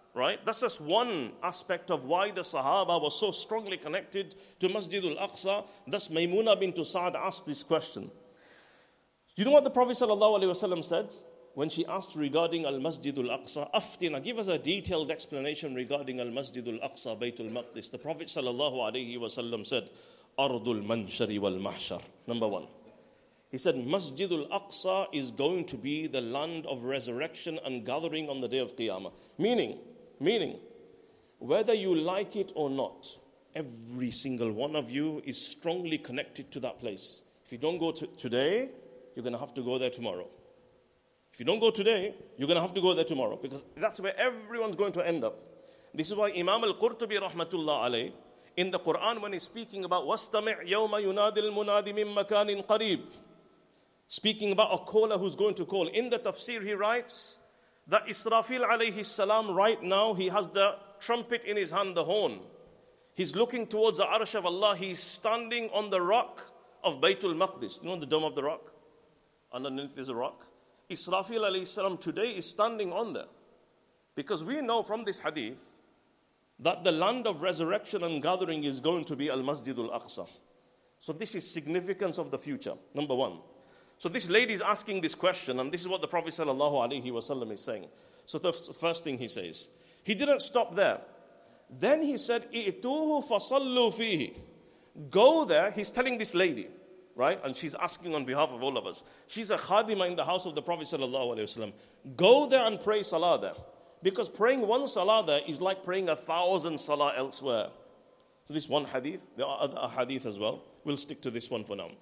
right? That's just one aspect of why the Sahaba was so strongly connected to Masjid al-Aqsa. Thus Maymuna bint Sa'd asked this question. Do you know what the Prophet ﷺ said when she asked regarding al-Masjid al-Aqsa? Aftina, give us a detailed explanation regarding al-Masjid al-Aqsa, Baytul Maqdis. The Prophet ﷺ said, Ardul Manshari wal Mahshar. Number one. He said, Masjid al-Aqsa is going to be the land of resurrection and gathering on the day of Qiyamah. Meaning, whether you like it or not, every single one of you is strongly connected to that place. If you don't go today, you're going to have to go there tomorrow. If you don't go today, you're going to have to go there tomorrow, because that's where everyone's going to end up. This is why Imam al-Qurtubi rahmatullah alayh, in the Quran, when he's speaking about وَاسْتَمِعْ يَوْمَ يُنَادِ الْمُنَادِ مِن مَكَانٍ قَرِيبٍ, speaking about a caller who's going to call. In the tafsir, he writes that Israfil alayhi salam, right now, he has the trumpet in his hand, the horn. He's looking towards the arsh of Allah. He's standing on the rock of Baytul Maqdis. You know the dome of the rock? Underneath is a rock. Israfil alayhi salam today is standing on there. Because we know from this hadith that the land of resurrection and gathering is going to be Al-Masjid Al-Aqsa. So this is significance of the future, number one. So this lady is asking this question, and this is what the Prophet ﷺ is saying. So the first thing he says, he didn't stop there. Then he said, "I'tuhu fasallu fihi." Go there. He's telling this lady, right? And she's asking on behalf of all of us. She's a khadima in the house of the Prophet ﷺ. Go there and pray salah there. Because praying one salah there is like praying 1,000 salah elsewhere. So this one hadith, there are other hadith as well. We'll stick to this one for now.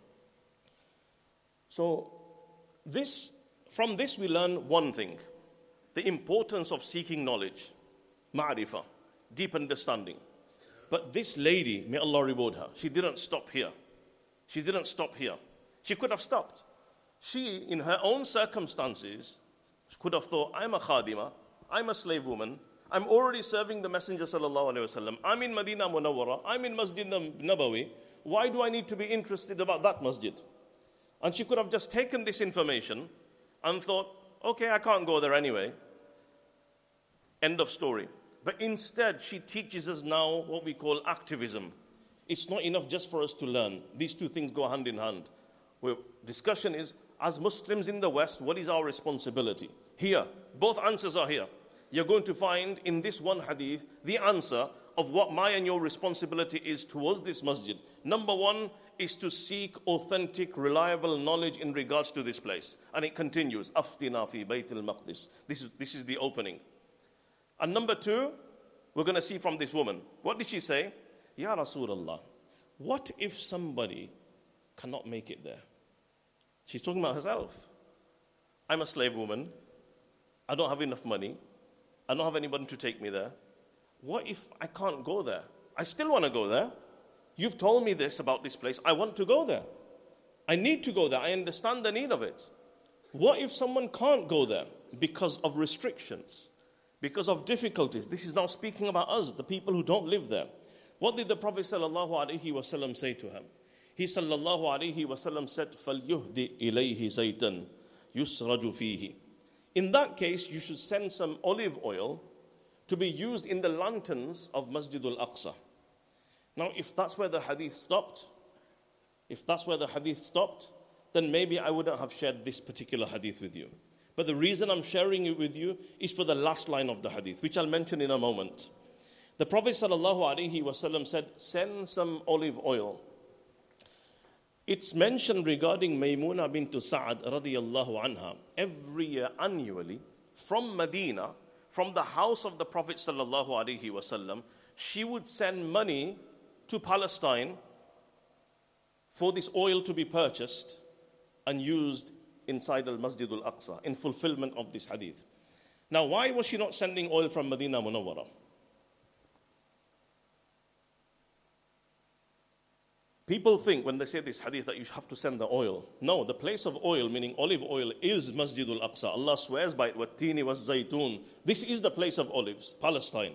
So from this we learn one thing, the importance of seeking knowledge, ma'rifah, deep understanding. But this lady, may Allah reward her, she didn't stop here. She could have stopped. She, in her own circumstances, could have thought, I'm a khadima, I'm a slave woman, I'm already serving the Messenger sallallahu alaihi wasallam, I'm in Medina Munawwara, I'm in Masjid Nabawi, why do I need to be interested about that masjid? And she could have just taken this information and thought, okay, I can't go there anyway. End of story. But instead, she teaches us now what we call activism. It's not enough just for us to learn. These two things go hand in hand. Discussion is, as Muslims in the West, what is our responsibility? Here, both answers are here. You're going to find in this one hadith the answer of what my and your responsibility is towards this masjid. Number one is to seek authentic, reliable knowledge in regards to this place. And it continues, Aftina fi Baytul Maqdis. This is the opening. And number two, we're going to see from this woman. What did she say? Ya Rasulullah, what if somebody cannot make it there? She's talking about herself. I'm a slave woman. I don't have enough money. I don't have anybody to take me there. What if I can't go there? I still want to go there. You've told me this about this place. I want to go there. I need to go there. I understand the need of it. What if someone can't go there because of restrictions, because of difficulties? This is now speaking about us, the people who don't live there. What did the Prophet ﷺ say to him? He ﷺ said, فَلْيُهْدِ إِلَيْهِ زَيْتًا يُسْرَجُ فِيهِ. In that case, you should send some olive oil to be used in the lanterns of Masjid al-Aqsa. Now, if that's where the hadith stopped, then maybe I wouldn't have shared this particular hadith with you. But the reason I'm sharing it with you is for the last line of the hadith, which I'll mention in a moment. The Prophet ﷺ said, send some olive oil. It's mentioned regarding Maymuna bint Sa'd radiyallahu anha. Every year, annually, from Medina, from the house of the Prophet ﷺ, she would send money to Palestine for this oil to be purchased and used inside al-Masjid al-Aqsa in fulfillment of this hadith. Now, why was she not sending oil from Medina Munawwara? People think when they say this hadith that you have to send the oil. No, the place of oil, meaning olive oil, is Masjid al-Aqsa. Allah swears by it, وَالتِّينِ وَالزَّيْتُونِ. This is the place of olives, Palestine.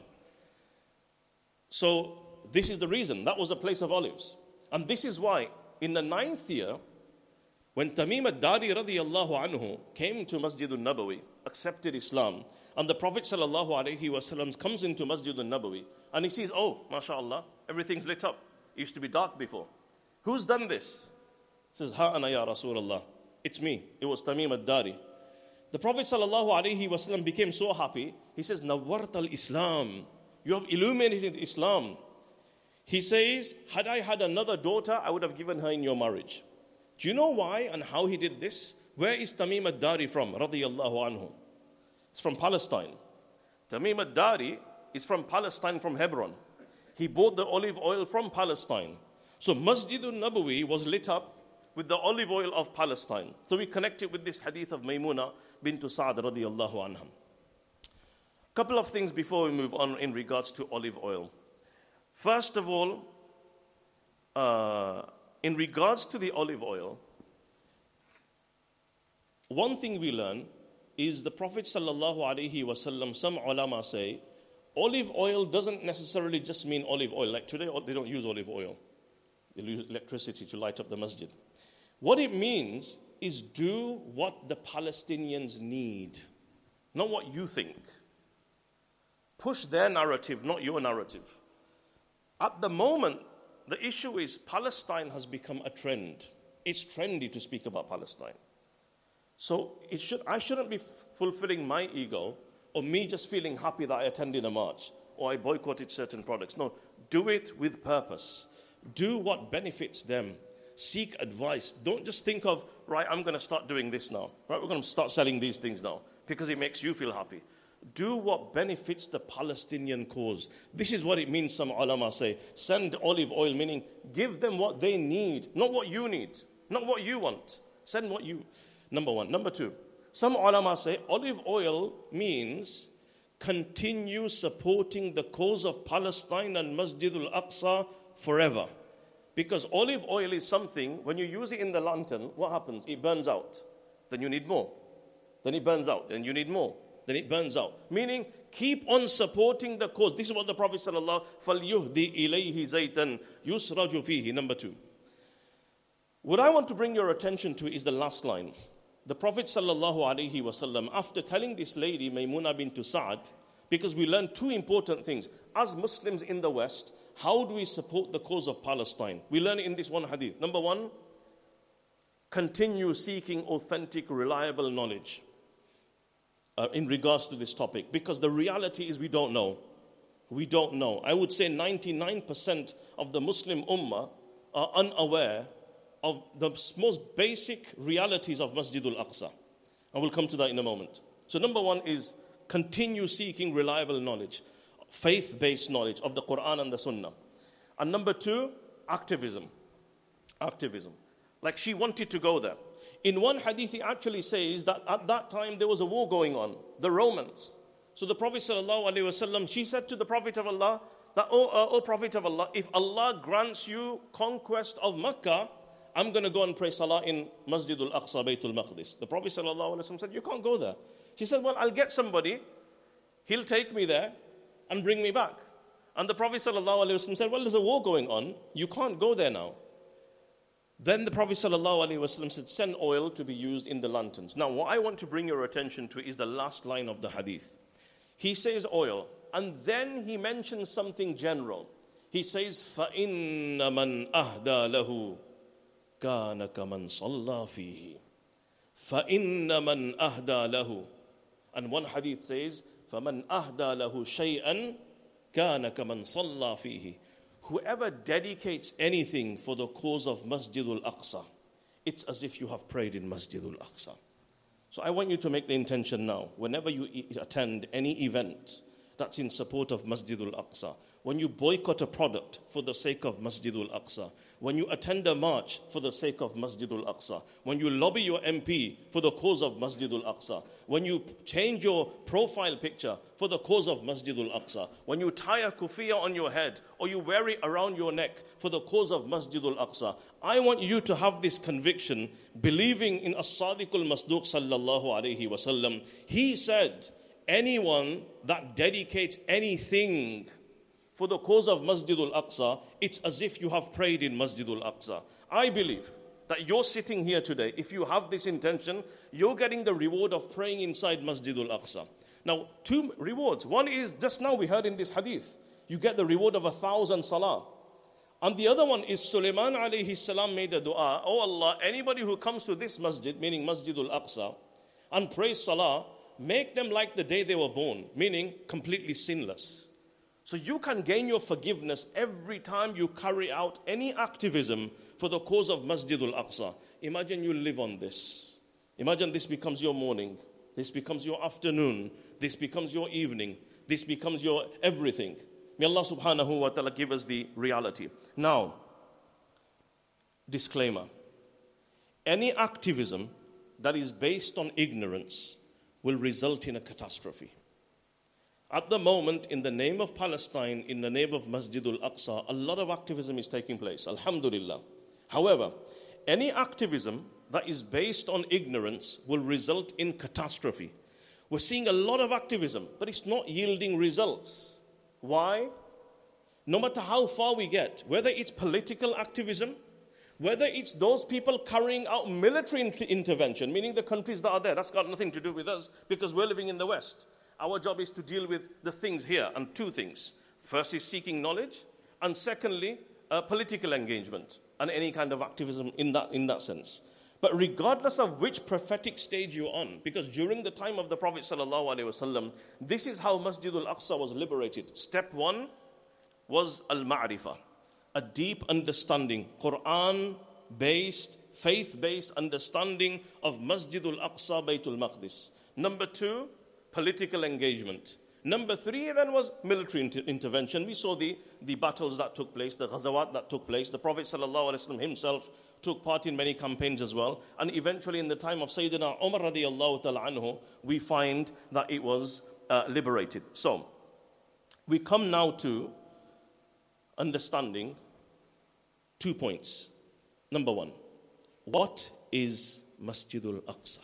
So, this is the reason. That was the place of olives. And this is why, in the 9th year, when Tamim al-Dari radiyallahu anhu came to Masjid al-Nabawi, accepted Islam, And the Prophet ﷺ comes into Masjid al-Nabawi and he sees, oh, mashallah, everything's lit up. It used to be dark before. Who's done this? He says, Ha ana ya Rasulullah. It's me. It was Tamim ad-Dari. The Prophet ﷺ became so happy. He says, Nawwart al-Islam. You have illuminated Islam. He says, had I had another daughter, I would have given her in your marriage. Do you know why and how he did this? Where is Tamim ad-Dari from? Radiyallahu anhu. It's from Palestine. Tamim ad-Dari is from Palestine, from Hebron. He bought the olive oil from Palestine. So Masjid al-Nabawi was lit up with the olive oil of Palestine. So we connect it with this hadith of Maymuna bint Sa'd radiyallahu anha. Couple of things before we move on in regards to olive oil. First of all, in regards to the olive oil, one thing we learn is the Prophet sallallahu alaihi wasallam, some ulama say, olive oil doesn't necessarily just mean olive oil. Like today, they don't use olive oil. They use electricity to light up the masjid. What it means is do what the Palestinians need, not what you think. Push their narrative, not your narrative. At the moment, the issue is Palestine has become a trend. It's trendy to speak about Palestine. So I shouldn't be fulfilling my ego or me just feeling happy that I attended a march or I boycotted certain products. No, do it with purpose. Do what benefits them. Seek advice. Don't just think of, right, I'm going to start doing this now. Right, we're going to start selling these things now because it makes you feel happy. Do what benefits the Palestinian cause. This is what it means, some ulama say. Send olive oil, meaning give them what they need, not what you need, not what you want. Send what you... Number one. Number two, some ulama say olive oil means continue supporting the cause of Palestine and Masjid al-Aqsa forever. Because olive oil is something, when you use it in the lantern, what happens? It burns out. Then you need more. Then it burns out. Then you need more. Then it burns out. Meaning, keep on supporting the cause. This is what the Prophet sallallahu فَلْيُهْدِ إِلَيْهِ زَيْتًا يُسْرَجُ فِيهِ. Number two. What I want to bring your attention to is the last line. The Prophet sallallahu alaihi wasallam, after telling this lady, Maymuna bint Sa'd, because we learn two important things. As Muslims in the West, how do we support the cause of Palestine? We learn it in this one hadith. Number one, continue seeking authentic, reliable knowledge in regards to this topic. Because the reality is we don't know. We don't know. I would say 99% of the Muslim ummah are unaware of the most basic realities of Masjid al-Aqsa. And we'll come to that in a moment. So number one is continue seeking reliable knowledge, faith-based knowledge of the Quran and the Sunnah. And number two, activism. Activism. Like she wanted to go there. In one hadith, it actually says that at that time there was a war going on, the Romans. So the Prophet ﷺ, she said to the Prophet of Allah, that, O Prophet of Allah, if Allah grants you conquest of Mecca, I'm going to go and pray Salah in Masjid al-Aqsa, Baytul Maqdis. The Prophet ﷺ said, you can't go there. She said, well, I'll get somebody. He'll take me there and bring me back. And the Prophet ﷺ said, well, there's a war going on. You can't go there now. Then the Prophet ﷺ said, send oil to be used in the lanterns. Now, what I want to bring your attention to is the last line of the hadith. He says oil, and then he mentions something general. He says, فَإِنَّ مَنْ أَهْدَى لَهُ كَانَ كَمَنْ صَلَّى فِيهِ فَإِنَّ مَنْ أَهْدَى لَهُ. And one hadith says, فَمَنْ أَهْدَى لَهُ شَيْئًا كَانَ كَمَنْ صَلَّى فِيهِ. Whoever dedicates anything for the cause of Masjid al-Aqsa, it's as if you have prayed in Masjid al-Aqsa. So I want you to make the intention now, whenever you attend any event that's in support of Masjid al-Aqsa, when you boycott a product for the sake of Masjid al-Aqsa, when you attend a march for the sake of Masjid al-Aqsa, when you lobby your MP for the cause of Masjid al-Aqsa, when you change your profile picture for the cause of Masjid al-Aqsa, when you tie a kufiya on your head or you wear it around your neck for the cause of Masjid al-Aqsa, I want you to have this conviction, believing in As-Sadiq al-Masduq sallallahu alayhi wa sallam. He said, anyone that dedicates anything for the cause of Masjid al-Aqsa, it's as if you have prayed in Masjid al-Aqsa. I believe that you're sitting here today, if you have this intention, you're getting the reward of praying inside Masjid al-Aqsa. Now, 2 rewards. One is, just now we heard in this hadith, you get the reward of 1,000 salah. And the other one is Sulaiman alayhi salam made a dua, oh Allah, anybody who comes to this masjid, meaning Masjidul Aqsa, and prays salah, make them like the day they were born, meaning completely sinless. So you can gain your forgiveness every time you carry out any activism for the cause of Masjidul Aqsa. Imagine you live on this. Imagine this becomes your morning. This becomes your afternoon. This becomes your evening. This becomes your everything. May Allah subhanahu wa ta'ala give us the reality. Now, disclaimer. Any activism that is based on ignorance will result in a catastrophe. At the moment, in the name of Palestine, in the name of Masjidul Aqsa, a lot of activism is taking place. Alhamdulillah. However, any activism that is based on ignorance will result in catastrophe. We're seeing a lot of activism, but it's not yielding results. Why? No matter how far we get, whether it's political activism, whether it's those people carrying out military intervention, meaning the countries that are there, that's got nothing to do with us because we're living in the West. Our job is to deal with the things here, and 2 things. First is seeking knowledge, and secondly, political engagement and any kind of activism in that sense. But regardless of which prophetic stage you're on, because during the time of the Prophet ﷺ, this is how Masjidul Aqsa was liberated. Step 1 was al-ma'rifah, a deep understanding, Quran-based, faith-based understanding of Masjidul Aqsa, Baytul Maqdis. Number 2, political engagement. Number 3 then was military intervention. We saw the battles that took place, the ghazawat that took place. The Prophet ﷺ himself took part in many campaigns as well. And eventually in the time of Sayyidina Umar radiyallahu ta'ala anhu, we find that it was liberated. So, we come now to understanding 2 points. Number 1, what is Masjidul Aqsa?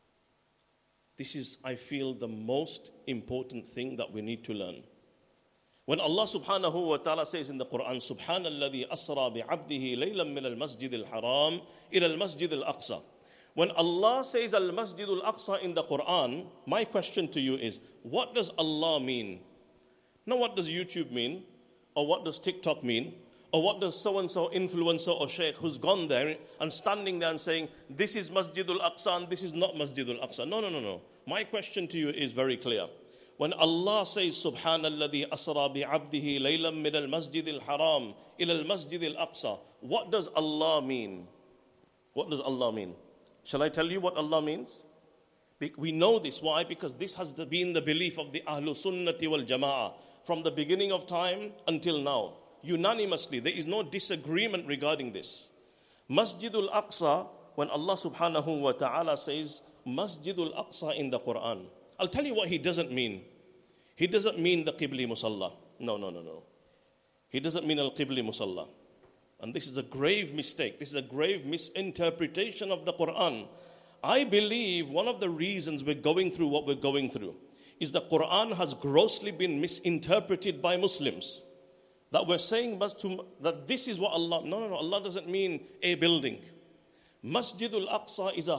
This is, I feel, the most important thing that we need to learn. When Allah subhanahu wa ta'ala says in the Quran, Subhanalladhi asra bi'abdihi laylan min al-masjid al-haram ila al-masjid al-aqsa. When Allah says al-masjid al-aqsa in the Quran, my question to you is, what does Allah mean? Not what does YouTube mean, or what does TikTok mean, or what does so-and-so influencer or sheikh who's gone there and standing there and saying, this is Masjidul Aqsa and this is not Masjidul Aqsa. No. My question to you is very clear. When Allah says, Subhanalladhi asra bi'abdihi laylan min al-masjid al-haram ila al-masjid al-aqsa, what does Allah mean? What does Allah mean? Shall I tell you what Allah means? We know this. Why? Because this has been the belief of the Ahlul Sunnati wal Jama'ah from the beginning of time until now. Unanimously, there is no disagreement regarding this. Masjidul Aqsa, when Allah subhanahu wa ta'ala says Masjidul Aqsa in the Quran, I'll tell you what He doesn't mean. He doesn't mean the Qibli Musalla. No. He doesn't mean Al-Qibli Musalla. And this is a grave mistake. This is a grave misinterpretation of the Quran. I believe one of the reasons we're going through what we're going through is the Quran has grossly been misinterpreted by Muslims. That we're saying that this is what Allah... No. Allah doesn't mean a building. Masjidul Aqsa is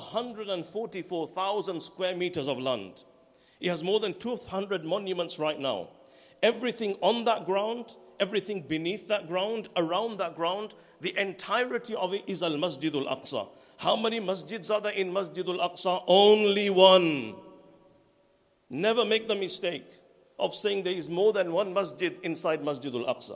144,000 square meters of land. It has more than 200 monuments right now. Everything on that ground, everything beneath that ground, around that ground, the entirety of it is Al-Masjidul Aqsa. How many masjids are there in Masjidul Aqsa? Only one. Never make the mistake of saying there is more than one masjid inside Masjidul Aqsa.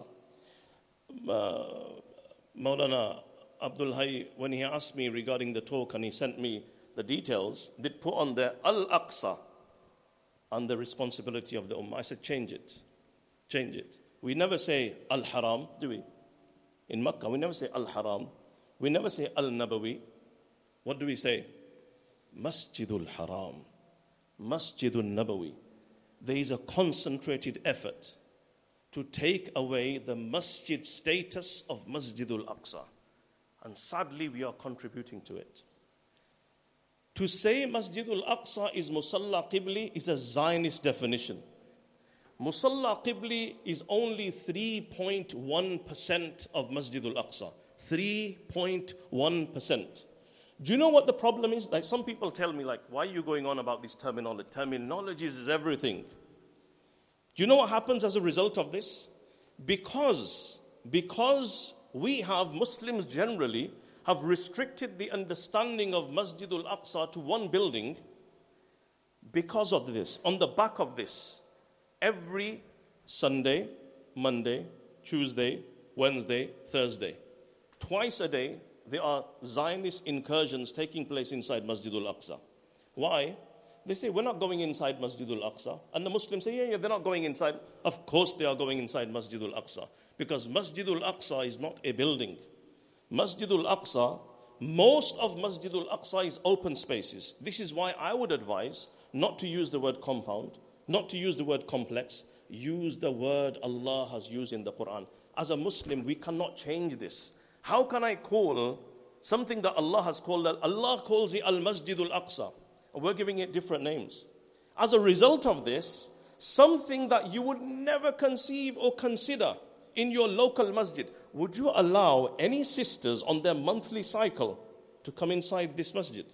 Maulana Abdul Hayy, when he asked me regarding the talk and he sent me the details, did put on there Al-Aqsa and the responsibility of the Ummah. I said, change it. We never say Al-Haram, do we? In Makkah, we never say Al-Haram. We never say Al-Nabawi. What do we say? Masjidul Haram. Masjidul Nabawi. There is a concentrated effort to take away the masjid status of Masjidul Aqsa. And sadly, we are contributing to it. To say Masjidul Aqsa is Musalla Qibli is a Zionist definition. Musalla Qibli is only 3.1% of Masjidul Aqsa. 3.1%. Do you know what the problem is? Like some people tell me, like, why are you going on about this terminology? Terminology is everything. Do you know what happens as a result of this? Because we have, Muslims generally, have restricted the understanding of Masjid al-Aqsa to one building. Because of this, on the back of this, every Sunday, Monday, Tuesday, Wednesday, Thursday, twice a day, there are Zionist incursions taking place inside Masjid al-Aqsa. Why? They say, we're not going inside Masjid al-Aqsa. And the Muslims say, yeah, they're not going inside. Of course they are going inside Masjid al-Aqsa. Because Masjid al-Aqsa is not a building. Masjid al-Aqsa, most of Masjid al-Aqsa is open spaces. This is why I would advise not to use the word compound, not to use the word complex. Use the word Allah has used in the Quran. As a Muslim, we cannot change this. How can I call something that Allah has called? Allah calls it Al-Masjid al-Aqsa. And we're giving it different names. As a result of this, something that you would never conceive or consider in your local masjid, would you allow any sisters on their monthly cycle to come inside this masjid?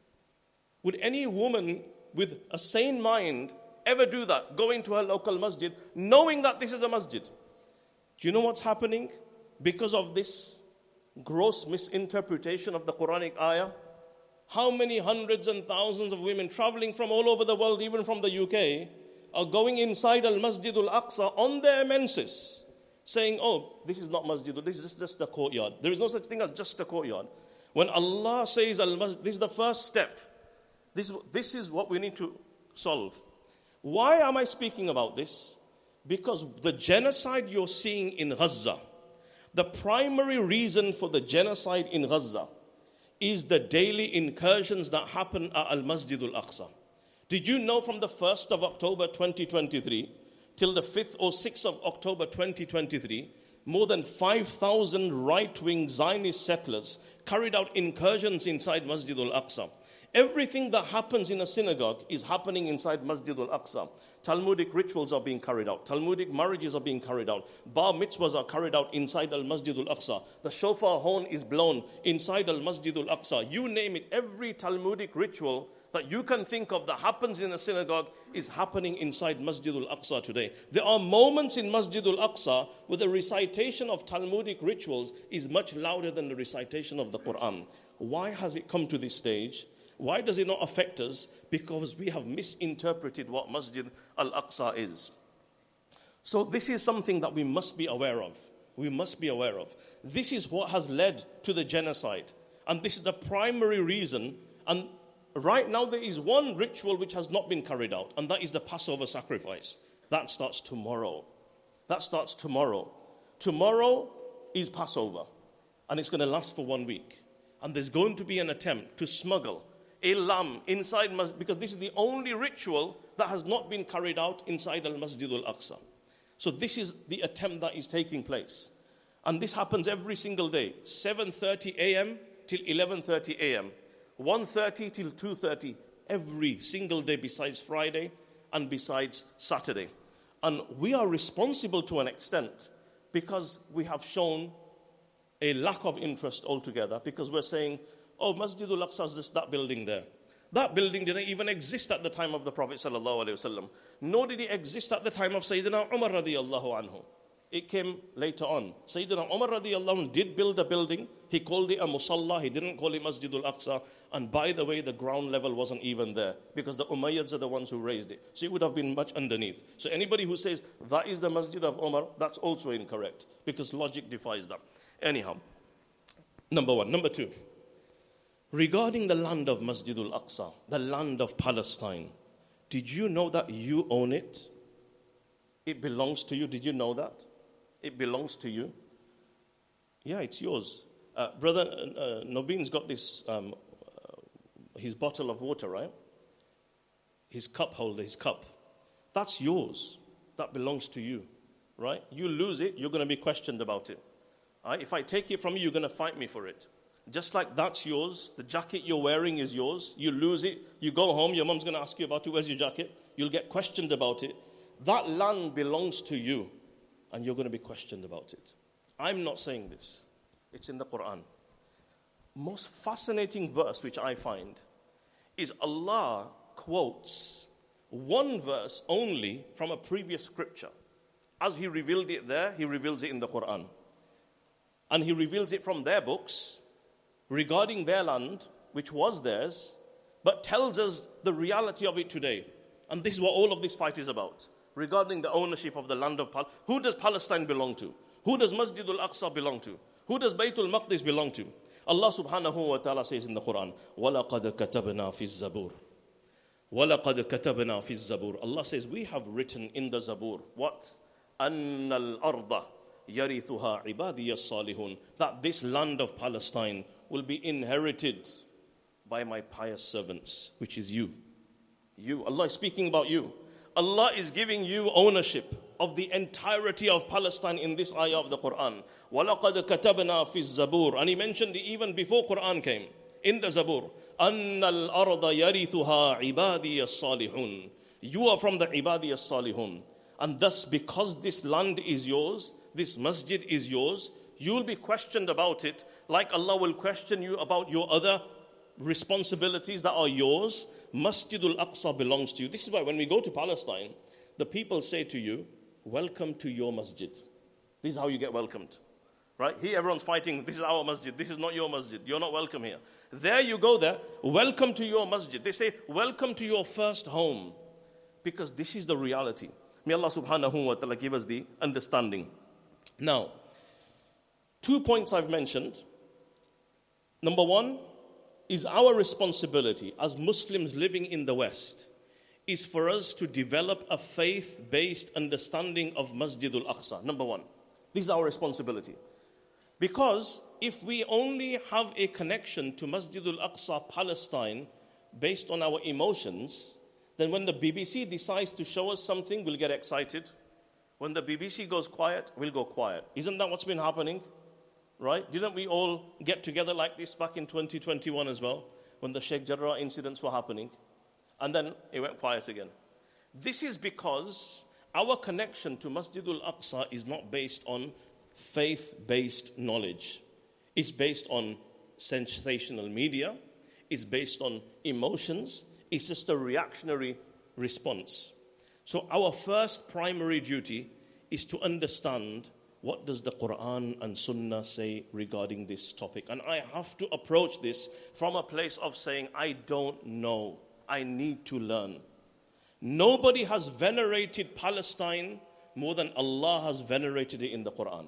Would any woman with a sane mind ever do that? Go into her local masjid knowing that this is a masjid. Do you know what's happening? Because of this gross misinterpretation of the Quranic ayah, how many hundreds and thousands of women traveling from all over the world, even from the UK, are going inside Al-Masjid Al-Aqsa on their menses, saying, oh, this is not Masjid, this is just a courtyard. There is no such thing as just a courtyard. When Allah says Al-Masjid, this is the first step. This is what we need to solve. Why am I speaking about this? Because the genocide you're seeing in Gaza, the primary reason for the genocide in Gaza is the daily incursions that happen at Al-Masjid Al-Aqsa. Did you know from the 1st of October 2023 till the 5th or 6th of October 2023, more than 5,000 right-wing Zionist settlers carried out incursions inside Masjid Al-Aqsa. Everything that happens in a synagogue is happening inside Masjid al-Aqsa. Talmudic rituals are being carried out. Talmudic marriages are being carried out. Bar mitzvahs are carried out inside al-Masjid al-Aqsa. The shofar horn is blown inside al-Masjid al-Aqsa. You name it, every Talmudic ritual that you can think of that happens in a synagogue is happening inside Masjid al-Aqsa today. There are moments in Masjid al-Aqsa where the recitation of Talmudic rituals is much louder than the recitation of the Quran. Why has it come to this stage? Why does it not affect us? Because we have misinterpreted what Masjid al-Aqsa is. So this is something that we must be aware of. We must be aware of. This is what has led to the genocide. And this is the primary reason. And right now there is one ritual which has not been carried out. And that is the Passover sacrifice. That starts tomorrow. Tomorrow is Passover. And it's going to last for 1 week. And there's going to be an attempt to smuggle a lamb inside Masjid, because this is the only ritual that has not been carried out inside Al-Masjid Al-Aqsa. So this is the attempt that is taking place. And this happens every single day, 7:30 a.m. till 11:30 a.m., 1:30 till 2:30, every single day besides Friday and besides Saturday. And we are responsible to an extent because we have shown a lack of interest altogether, because we're saying, oh, Masjid al-Aqsa is just that building there. That building didn't even exist at the time of the Prophet ﷺ. Nor did it exist at the time of Sayyidina Umar radiyallahu anhu. It came later on. Sayyidina Umar radiyallahu anhu did build a building. He called it a musalla. He didn't call it Masjid al-Aqsa. And by the way, the ground level wasn't even there, because the Umayyads are the ones who raised it. So it would have been much underneath. So anybody who says that is the Masjid of Umar, that's also incorrect, because logic defies that. Anyhow, number one. Number two. Regarding the land of Masjid al-Aqsa, the land of Palestine, did you know that you own it? It belongs to you. Did you know that? It belongs to you. Yeah, it's yours. Brother Nobeen's got this, his bottle of water, right? His cup holder, his cup. That's yours. That belongs to you, right? You lose it, you're going to be questioned about it. Right? If I take it from you, you're going to fight me for it. Just like that's yours, the jacket you're wearing is yours. You lose it, you go home, your mom's going to ask you about it, where's your jacket? You'll get questioned about it. That land belongs to you, and you're going to be questioned about it. I'm not saying this. It's in the Quran. most fascinating verse which I find is Allah quotes one verse only from a previous scripture. As He revealed it there, He reveals it in the Quran. And He reveals it from their books regarding their land, which was theirs, but tells us the reality of it today. And this is what all of this fight is about. Regarding the ownership of the land of Palestine. Who does Palestine belong to? Who does Masjid al-Aqsa belong to? Who does Baytul Maqdis belong to? Allah subhanahu wa ta'ala says in the Quran, وَلَقَدْ كَتَبْنَا فِي الزَّبُورِ وَلَقَدْ كَتَبْنَا فِي الزَّبُورِ Allah says, we have written in the Zabur, what? أَنَّ الْأَرْضَ يَرِثُهَا عِبَادِيَ الصَّالِحُونَ That this land of Palestine will be inherited by my pious servants, which is you. You. Allah is speaking about you. Allah is giving you ownership of the entirety of Palestine in this ayah of the Quran. وَلَقَدْ كَتَبْنَا فِي الزَّبُورِ And He mentioned it even before Quran came. In the Zabur. أَنَّ الْأَرْضَ يَرِثُهَا عِبَادِيَ الصَّالِحُونَ You are from the Ibadi as-Salihun. And thus, because this land is yours, this masjid is yours, you will be questioned about it, like Allah will question you about your other responsibilities that are yours. Masjidul Aqsa belongs to you. This is why when we go to Palestine, the people say to you, welcome to your masjid. This is how you get welcomed. Right? Here everyone's fighting, this is our masjid, this is not your masjid, you're not welcome here. There you go there, welcome to your masjid. They say, welcome to your first home. Because this is the reality. May Allah subhanahu wa ta'ala give us the understanding. Now, 2 points I've mentioned. Number one, is our responsibility as Muslims living in the West is for us to develop a faith-based understanding of Masjidul Aqsa. Number one, this is our responsibility. Because if we only have a connection to Masjidul Aqsa, Palestine, based on our emotions, then when the BBC decides to show us something, we'll get excited. When the BBC goes quiet, we'll go quiet. Isn't that what's been happening? Right? Didn't we all get together like this back in 2021 as well, when the Sheikh Jarrah incidents were happening? And then it went quiet again. This is because our connection to Masjidul Aqsa is not based on faith-based knowledge. It's based on sensational media. It's based on emotions. It's just a reactionary response. So our first primary duty is to understand what does the Quran and Sunnah say regarding this topic. And I have to approach this from a place of saying, I don't know. I need to learn. Nobody has venerated Palestine more than Allah has venerated it in the Quran.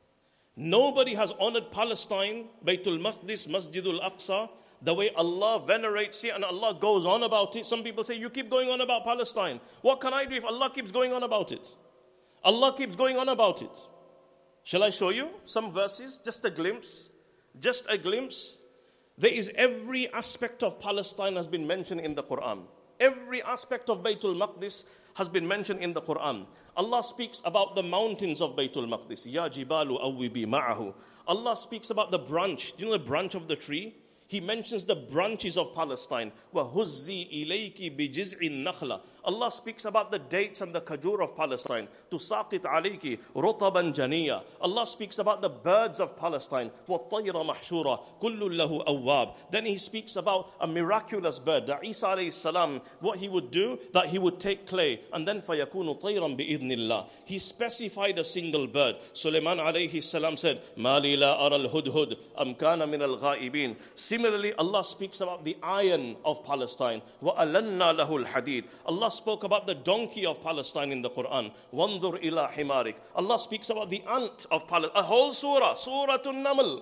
Nobody has honored Palestine, Baytul Maqdis, Masjidul Aqsa, the way Allah venerates it and Allah goes on about it. Some people say, you keep going on about Palestine. What can I do if Allah keeps going on about it? Allah keeps going on about it. Shall I show you some verses? Just a glimpse. Just a glimpse. There is every aspect of Palestine has been mentioned in the Quran. Every aspect of Baytul Maqdis has been mentioned in the Quran. Allah speaks about the mountains of Baytul Maqdis. Ya jibalu awwibi ma'ahu. Allah speaks about the branch. Do you know the branch of the tree? He mentions the branches of Palestine. وَهُزِّي إِلَيْكِ بِجِزْعِ النَّخْلَةِ Allah speaks about the dates and the khajur of Palestine. تُسَاقِطْ عَلَيْكِ رُطَبًا جَنِيًّا Allah speaks about the birds of Palestine. وَالطَّيْرَ مَحْشُورًا كُلُّ لَهُ أَوَّابٍ Then he speaks about a miraculous bird, that Isa alayhi salam, what he would do, that he would take clay, and then فَيَكُونُ طَيْرًا بِإِذْنِ اللَّهِ He specified a single bird. Sulaiman alayhi salam said, مَا لِي لَا أَرَى الْهُدْهُدْ أَمْ كَانَ مِنَ الْغَائِبِينَ Similarly, Allah speaks about the iron of Palestine. وَأَلَنَّا لَهُ الْحَدِيدِ Allah spoke about the donkey of Palestine in the Quran. وَانظُرْ إِلَى حِمَارِكَ Allah speaks about the ant of Palestine. A whole surah, Surah An-Naml.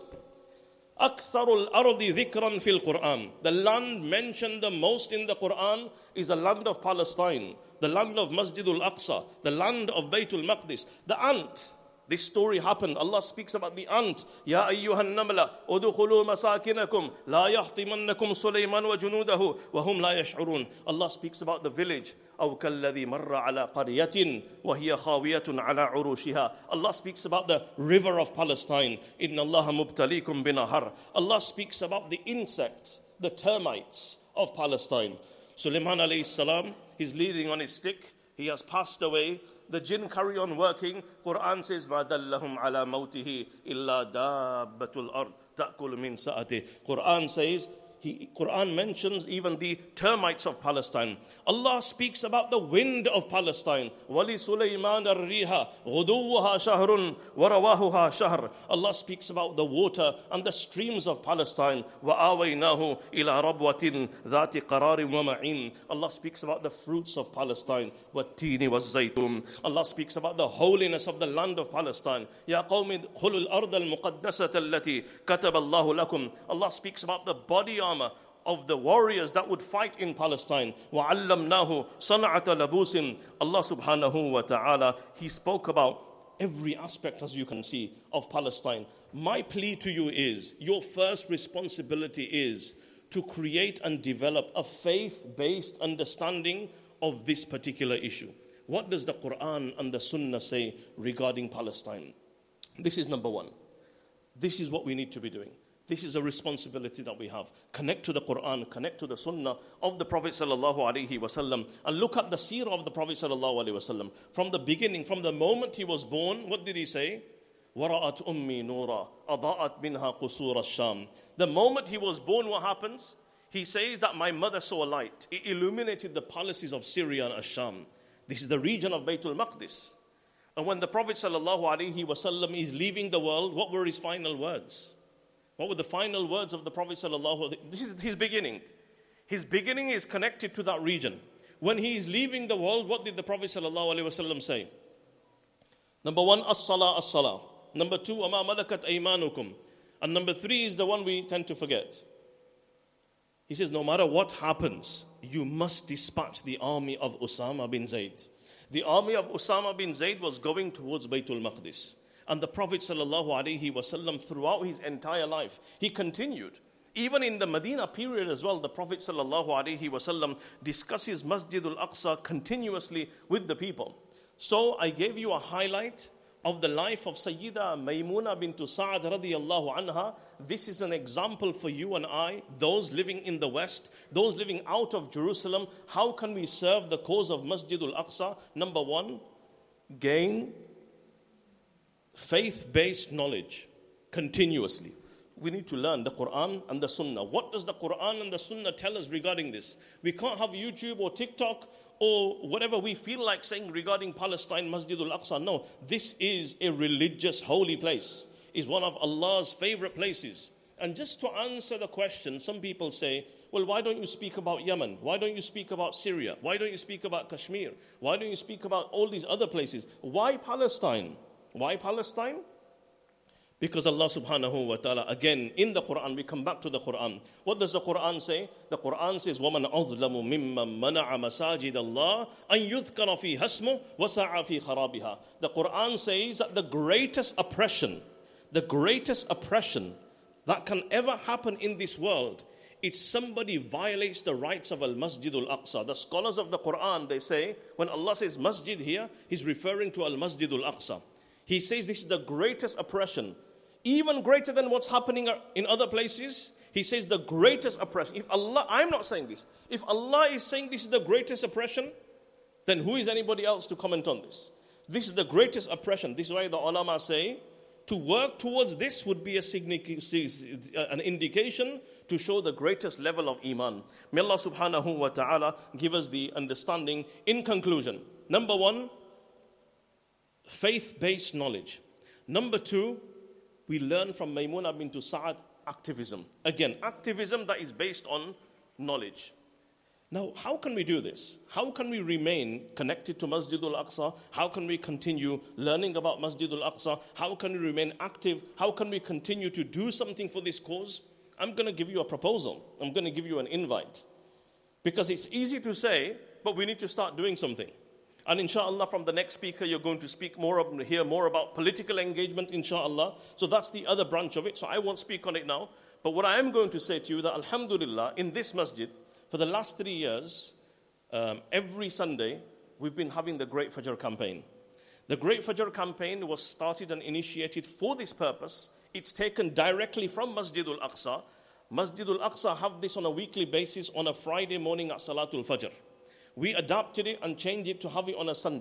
أَكْثَرُ الْأَرْضِ ذِكْرًا فِي الْقُرْآنِ The land mentioned the most in the Quran is the land of Palestine, the land of Masjidul Aqsa, the land of Baytul Maqdis. The ant. This story happened. Allah speaks about the ant. Ya ayyuhan namla, udkhulu masakinakum, la yahtimannakum Sulaiman wa junudahu, wa hum la yash'urun. Allah speaks about the village. أو كالذي مر على قرية وهي خاوية على عروشها. Allah speaks about the river of Palestine. إن الله مبتليكم بنهر. Allah speaks about the insects, the termites of Palestine. Sulaiman alayhi salam, he's leaning on his stick. He has passed away. the jinn carry on working. Quran says, مَا دَلَّهُمْ عَلَى مَوْتِهِ إِلَّا دَابَّةُ الْأَرْضِ تَأْكُلُ مِنْ سَأَتِهِ. Quran says, Quran mentions even the termites of Palestine. Allah speaks about the wind of Palestine. وَلِسُلَيْمَانَ الرِّيحَ غُدُوُّهَا شَهْرٌ وَرَوَاهُهَا شَهْرٌ. Allah speaks about the water and the streams of Palestine. وَآوَيْنَاهُ إِلَى رَبْوَةٍ ذَاتِ قَرَارٍ وَمَعِينٍ. Allah speaks about the fruits of Palestine. وَالتِّينِ وَالزَّيْتُونِ. Allah speaks about the holiness of the land of Palestine. يَا قَوْمِ ادْخُلُوا الْأَرْضَ الْمُقَدَّسَةَ الَّتِي كَتَبَ اللَّهُ لَكُمْ. Allah speaks about the body armor of the warriors that would fight in Palestine. وَعَلَّمْنَاهُ صَنَعَةَ لَبُوسٍ. Allah subhanahu wa ta'ala, He spoke about every aspect, as you can see, of Palestine. My plea to you is, your first responsibility is to create and develop a faith-based understanding of this particular issue. What does the Quran and the Sunnah say regarding Palestine? This is number one. This is what we need to be doing. This is a responsibility that we have. Connect to the Quran, connect to the Sunnah of the Prophet sallallahu alaihi wasallam, and look at the seerah of the Prophet sallallahu alaihi wasallam. From the beginning, from the moment he was born, what did he say? وَرَأَتْ أُمِّي نُورًا أَضَاءَتْ مِنْهَا قُصُورَ الشَّامِ. The moment he was born, what happens? He says that my mother saw a light. It illuminated the palaces of Syria and Asham. This is the region of Baytul Maqdis. And when the Prophet sallallahu alaihi wasallam is leaving the world, what were his final words? What were the final words of the Prophet sallallahu alaihi wasallam? This is his beginning. His beginning is connected to that region. When he is leaving the world, what did the Prophet sallallahu alaihi wasallam say? Number one, as-salah, as-salah. Number two, وَمَا مَلَكَتْ أَيْمَانُكُمْ. And number three is the one we tend to forget. He says, no matter what happens, you must dispatch the army of Usama bin Zayd. The army of Usama bin Zayd was going towards Baytul Maqdis. And the Prophet ﷺ, throughout his entire life, he continued. Even in the Medina period as well, the Prophet ﷺ discusses Masjid al-Aqsa continuously with the people. So I gave you a highlight of the life of Sayyida Maymuna bint Sa'ad radiyallahu anha. This is an example for you and I, those living in the West, those living out of Jerusalem. How can we serve the cause of Masjid al-Aqsa? Number one, gain faith-based knowledge continuously. We need to learn the Quran and the Sunnah. What does the Quran and the Sunnah tell us regarding this? We can't have YouTube or TikTok or whatever we feel like saying regarding Palestine, Masjid al-Aqsa. No, this is a religious holy place. It's one of Allah's favorite places. And just to answer the question, some people say, well, why don't you speak about Yemen? Why don't you speak about Syria? Why don't you speak about Kashmir? Why don't you speak about all these other places? Why Palestine? Why Palestine? Because Allah subhanahu wa ta'ala, again, in the Quran, we come back to the Quran. What does the Quran say? The Quran says, وَمَنْ أَظْلَمُ مِمَّنْ مَنَعَ مَسَاجِدَ اللَّهِ أَنْ يُذْكَرَ فِي هَسْمُهُ وَسَعَى فِي خَرَابِهَا. The Quran says that the greatest oppression that can ever happen in this world, it's somebody violates the rights of Al-Masjid Al-Aqsa. The scholars of the Quran, they say, when Allah says Masjid here, He's referring to Al-Masjid Al-Aqsa. He says this is the greatest oppression, even greater than what's happening in other places. He says the greatest oppression. If Allah, I'm not saying this. If Allah is saying this is the greatest oppression, then who is anybody else to comment on this? This is the greatest oppression. This is why the ulama say to work towards this would be an indication to show the greatest level of iman. May Allah subhanahu wa ta'ala give us the understanding. In conclusion, number one, faith-based knowledge. Number two, we learn from Maymuna bint Sa'ad activism. Again, activism that is based on knowledge. Now, how can we do this? How can we remain connected to Masjid al-Aqsa? How can we continue learning about Masjid al-Aqsa? How can we remain active? How can we continue to do something for this cause? I'm going to give you a proposal. I'm going to give you an invite. Because it's easy to say, but we need to start doing something. And inshallah, from the next speaker, you're going to hear more about political engagement, inshallah. So that's the other branch of it. So I won't speak on it now. But what I am going to say to you that, alhamdulillah, in this masjid, for the last 3 years, every Sunday, we've been having the Great Fajr campaign. The Great Fajr campaign was started and initiated for this purpose. It's taken directly from Masjid al-Aqsa. Masjid al-Aqsa have this on a weekly basis on a Friday morning at Salatul Fajr. We adapted it and changed it to have it on a Sunday.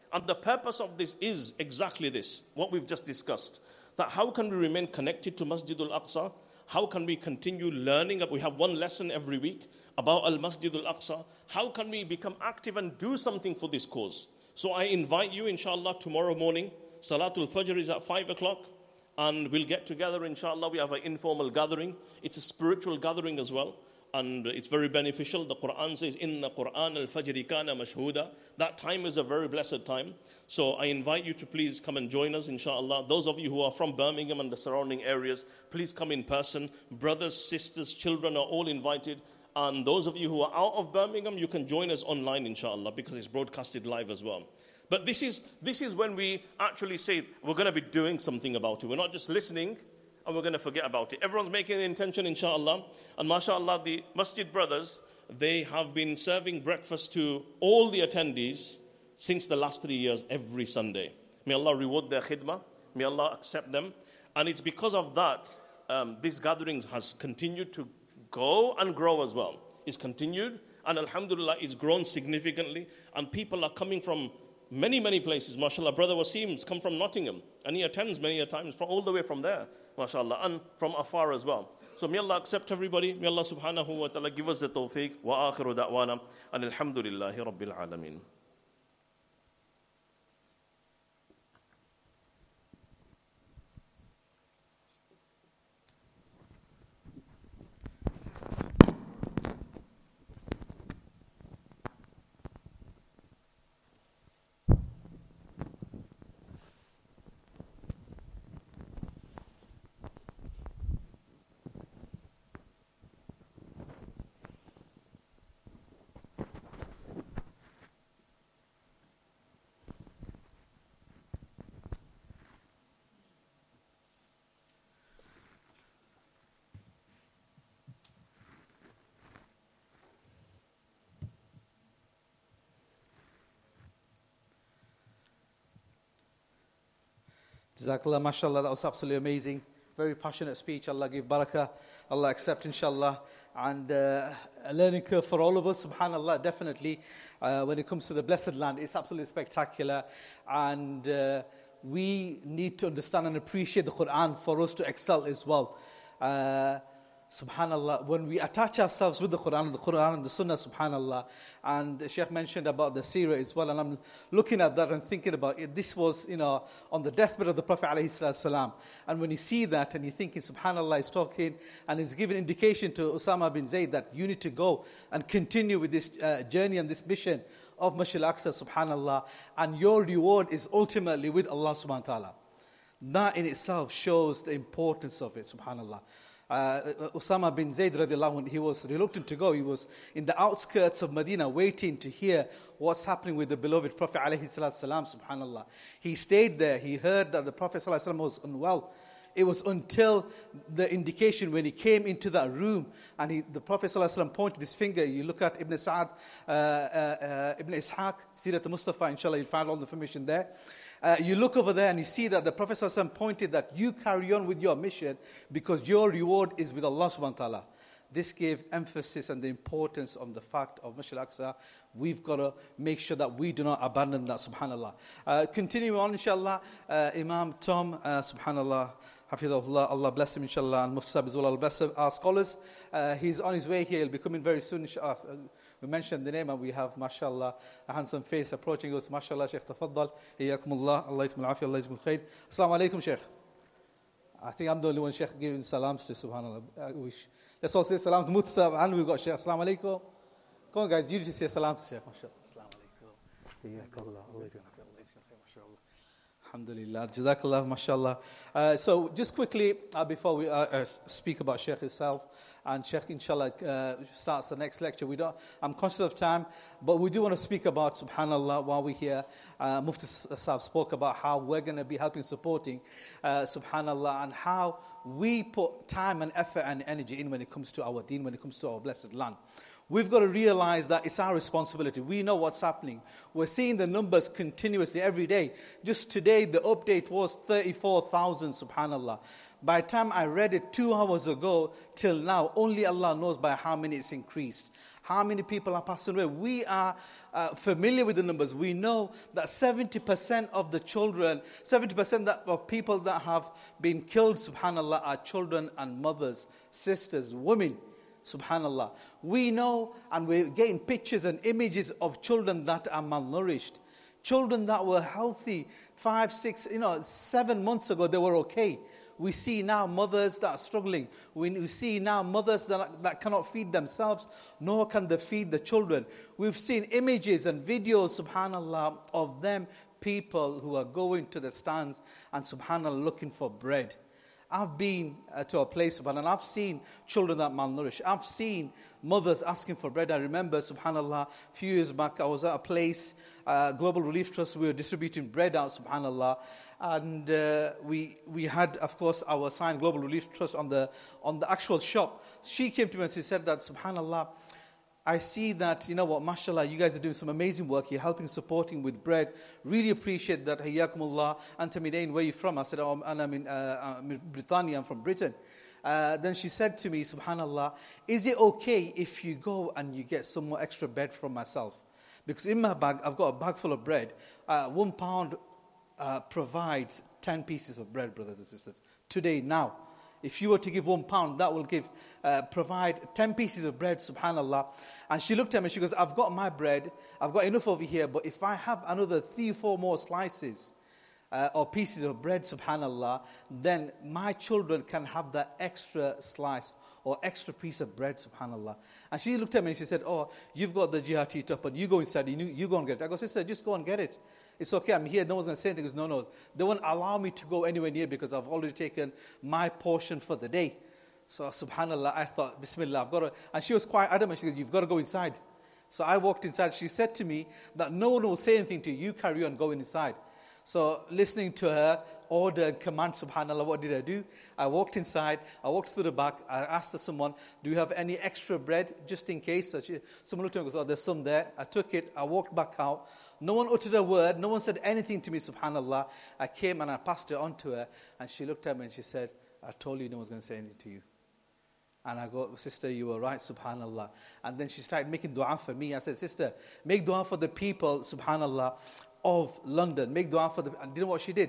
And the purpose of this is exactly this, what we've just discussed. That how can we remain connected to Masjid al-Aqsa? How can we continue learning? We have one lesson every week about Al-Masjid al-Aqsa. How can we become active and do something for this cause? So I invite you, inshallah, tomorrow morning. Salatul Fajr is at 5 o'clock. And we'll get together, inshallah. We have an informal gathering. It's a spiritual gathering as well. And it's very beneficial. The Quran says, Inna Quran al-Fajri kana mashhuda. That time is a very blessed time. So I invite you to please come and join us, inshallah. Those of you who are from Birmingham and the surrounding areas, please come in person. Brothers, sisters, children are all invited. And those of you who are out of Birmingham, you can join us online, inshallah, because it's broadcasted live as well. But this is when we actually say we're going to be doing something about it. We're not just listening and we're going to forget about it. Everyone's making an intention, inshallah. And mashallah, the Masjid brothers, they have been serving breakfast to all the attendees since the last 3 years, every Sunday. May Allah reward their khidmah. May Allah accept them. And it's because of that, this gathering has continued to go and grow as well. It's continued, and alhamdulillah, it's grown significantly. And people are coming from many, many places. MashaAllah, Brother Wasim's come from Nottingham, and he attends many a times from all the way from there, MashaAllah, and from afar as well. So may Allah accept everybody. May Allah subhanahu wa ta'ala give us the tawfiq. Wa akhiru da'wana. And alhamdulillahi rabbil alameen. Jazakallah, mashallah, that was absolutely amazing. Very passionate speech. Allah give barakah. Allah accept, inshallah. And a learning curve for all of us, subhanallah, definitely. When it comes to the blessed land, it's absolutely spectacular. And we need to understand and appreciate the Quran for us to excel as well. Subhanallah, when we attach ourselves with the Quran and the Sunnah, subhanallah, and the Shaykh mentioned about the seerah as well, and I'm looking at that and thinking about it. This was, on the deathbed of the Prophet ﷺ. And when you see that and you're thinking, subhanallah, he's talking and he's giving indication to Usama bin Zayd that you need to go and continue with this journey and this mission of Masjid al-Aqsa, subhanallah, and your reward is ultimately with Allah subhanahu wa ta'ala. That in itself shows the importance of it, subhanallah. Usama bin Zayd radiallahu anh, he was reluctant to go. He was in the outskirts of Medina waiting to hear what's happening with the beloved Prophet alayhi salatu salam, subhanallah. He stayed there. He heard that the Prophet sallallahu alaihi wasallam was unwell. It was until the indication when he came into that room and the Prophet ﷺ pointed his finger. You look at Ibn Sa'ad, Ibn Ishaq, Sirat al-Mustafa, inshallah, you'll find all the information there. You look over there and you see that the Prophet ﷺ pointed that you carry on with your mission because your reward is with Allah subhanahu wa ta'ala. This gave emphasis and the importance on the fact of Masjid al-Aqsa. We've got to make sure that we do not abandon that, subhanallah. Continuing on, inshallah, Imam Tom, subhanallah, Hafidhullah, Allah bless him, inshallah, and Mufti Sahib as well, Allah bless our scholars. He's on his way here, he'll be coming very soon, inshallah. We mentioned the name and we have, mashallah, a handsome face approaching us. Mashallah, Shaykh, tafaddal. Hiyakumullah, Allah yitmul afiyah, Allah yitmul khair. Assalamu alaikum, Shaykh. I think I'm the only one, Shaykh, giving salams to, subhanallah. Let's all say salam to Mufti Sahib, and we've got Shaykh. Assalamu alaikum. Come on, guys, you just say salam to Shaykh. Mashallah. Assalamu alaikum. Hiyakumullah, Allah yitmul afiyah, Allah yitmul khair. Mashallah. Alhamdulillah, Jazakallah, mashallah. So just quickly, before we speak about Shaykh himself, and Shaykh inshallah starts the next lecture. I'm conscious of time, but we do want to speak about, subhanallah, while we're here. Mufti Sahib spoke about how we're going to be helping, supporting, subhanallah, and how we put time and effort and energy in when it comes to our deen, when it comes to our blessed land. We've got to realize that it's our responsibility. We know what's happening. We're seeing the numbers continuously every day. Just today, the update was 34,000, subhanallah. By the time I read it 2 hours ago till now, only Allah knows by how many it's increased. How many people are passing away? We are familiar with the numbers. We know that 70% of the children, 70% of people that have been killed, subhanAllah, are children and mothers, sisters, women. Subhanallah. We know, and we're getting pictures and images of children that are malnourished. Children that were healthy 5, 6, 7 months ago, they were okay. We see now mothers that are struggling. We see now mothers that cannot feed themselves, nor can they feed the children. We've seen images and videos, subhanallah, of them, people who are going to the stands and subhanallah looking for bread. I've been to a place, subhanAllah, and I've seen children that are malnourished. I've seen mothers asking for bread. I remember, subhanAllah, a few years back, I was at a place, Global Relief Trust, we were distributing bread out, subhanAllah. And we had, of course, our sign, Global Relief Trust, on the actual shop. She came to me and she said that, subhanAllah, I see that, mashallah, you guys are doing some amazing work. You're helping, supporting with bread. Really appreciate that. Hayyakumullah. Anta Midain, where are you from? I said, I'm in Britannia, I'm from Britain. Then she said to me, subhanallah, is it okay if you go and you get some more extra bread from myself? Because in my bag, I've got a bag full of bread. 1 pound provides 10 pieces of bread, brothers and sisters. Today, now. If you were to give 1 pound, that will provide 10 pieces of bread, subhanallah. And she looked at me, she goes, I've got my bread, I've got enough over here, but if I have another 3 or 4 more slices or pieces of bread, subhanallah, then my children can have that extra slice or extra piece of bread, subhanallah. And she looked at me and she said, you've got the GRT top, but you go inside, you go and get it. I go, sister, just go and get it. It's okay, I'm here, no one's going to say anything. He goes, no, they won't allow me to go anywhere near because I've already taken my portion for the day. So, subhanallah, I thought, bismillah, I've got to, and she was quite adamant, she said, you've got to go inside. So I walked inside. She said to me that no one will say anything to you, you carry on going inside. So listening to her order and command, subhanallah, what did I do? I walked inside, I walked through the back, I asked someone, do you have any extra bread, just in case? So someone looked at me and goes, there's some there. I took it, I walked back out. No one uttered a word, no one said anything to me, subhanallah. I came and I passed it on to her, and she looked at me and she said, I told you no one's going to say anything to you. And I go, sister, you were right, subhanallah. And then she started making dua for me. I said, sister, make dua for the people, subhanallah, of London. Make dua for them. And do you know what she did?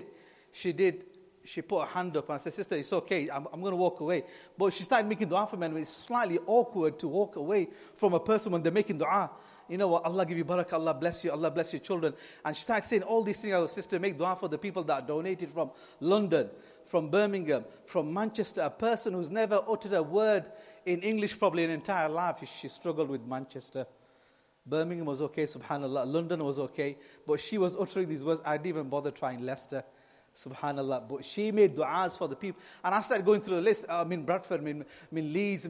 She put her hand up and I said, sister, it's okay, I'm going to walk away. But she started making dua for me, and it's slightly awkward to walk away from a person when they're making dua. You know what, Allah give you barakah, Allah bless you, Allah bless your children. And she started saying all these things. I go, sister, make dua for the people that donated from London, from Birmingham, from Manchester. A person who's never uttered a word in English probably an entire life. She struggled with Manchester. Birmingham was okay, subhanallah. London was okay. But she was uttering these words. I didn't even bother trying Leicester. Subhanallah. But she made du'as for the people. And I started going through the list. I mean Bradford, I mean Leeds.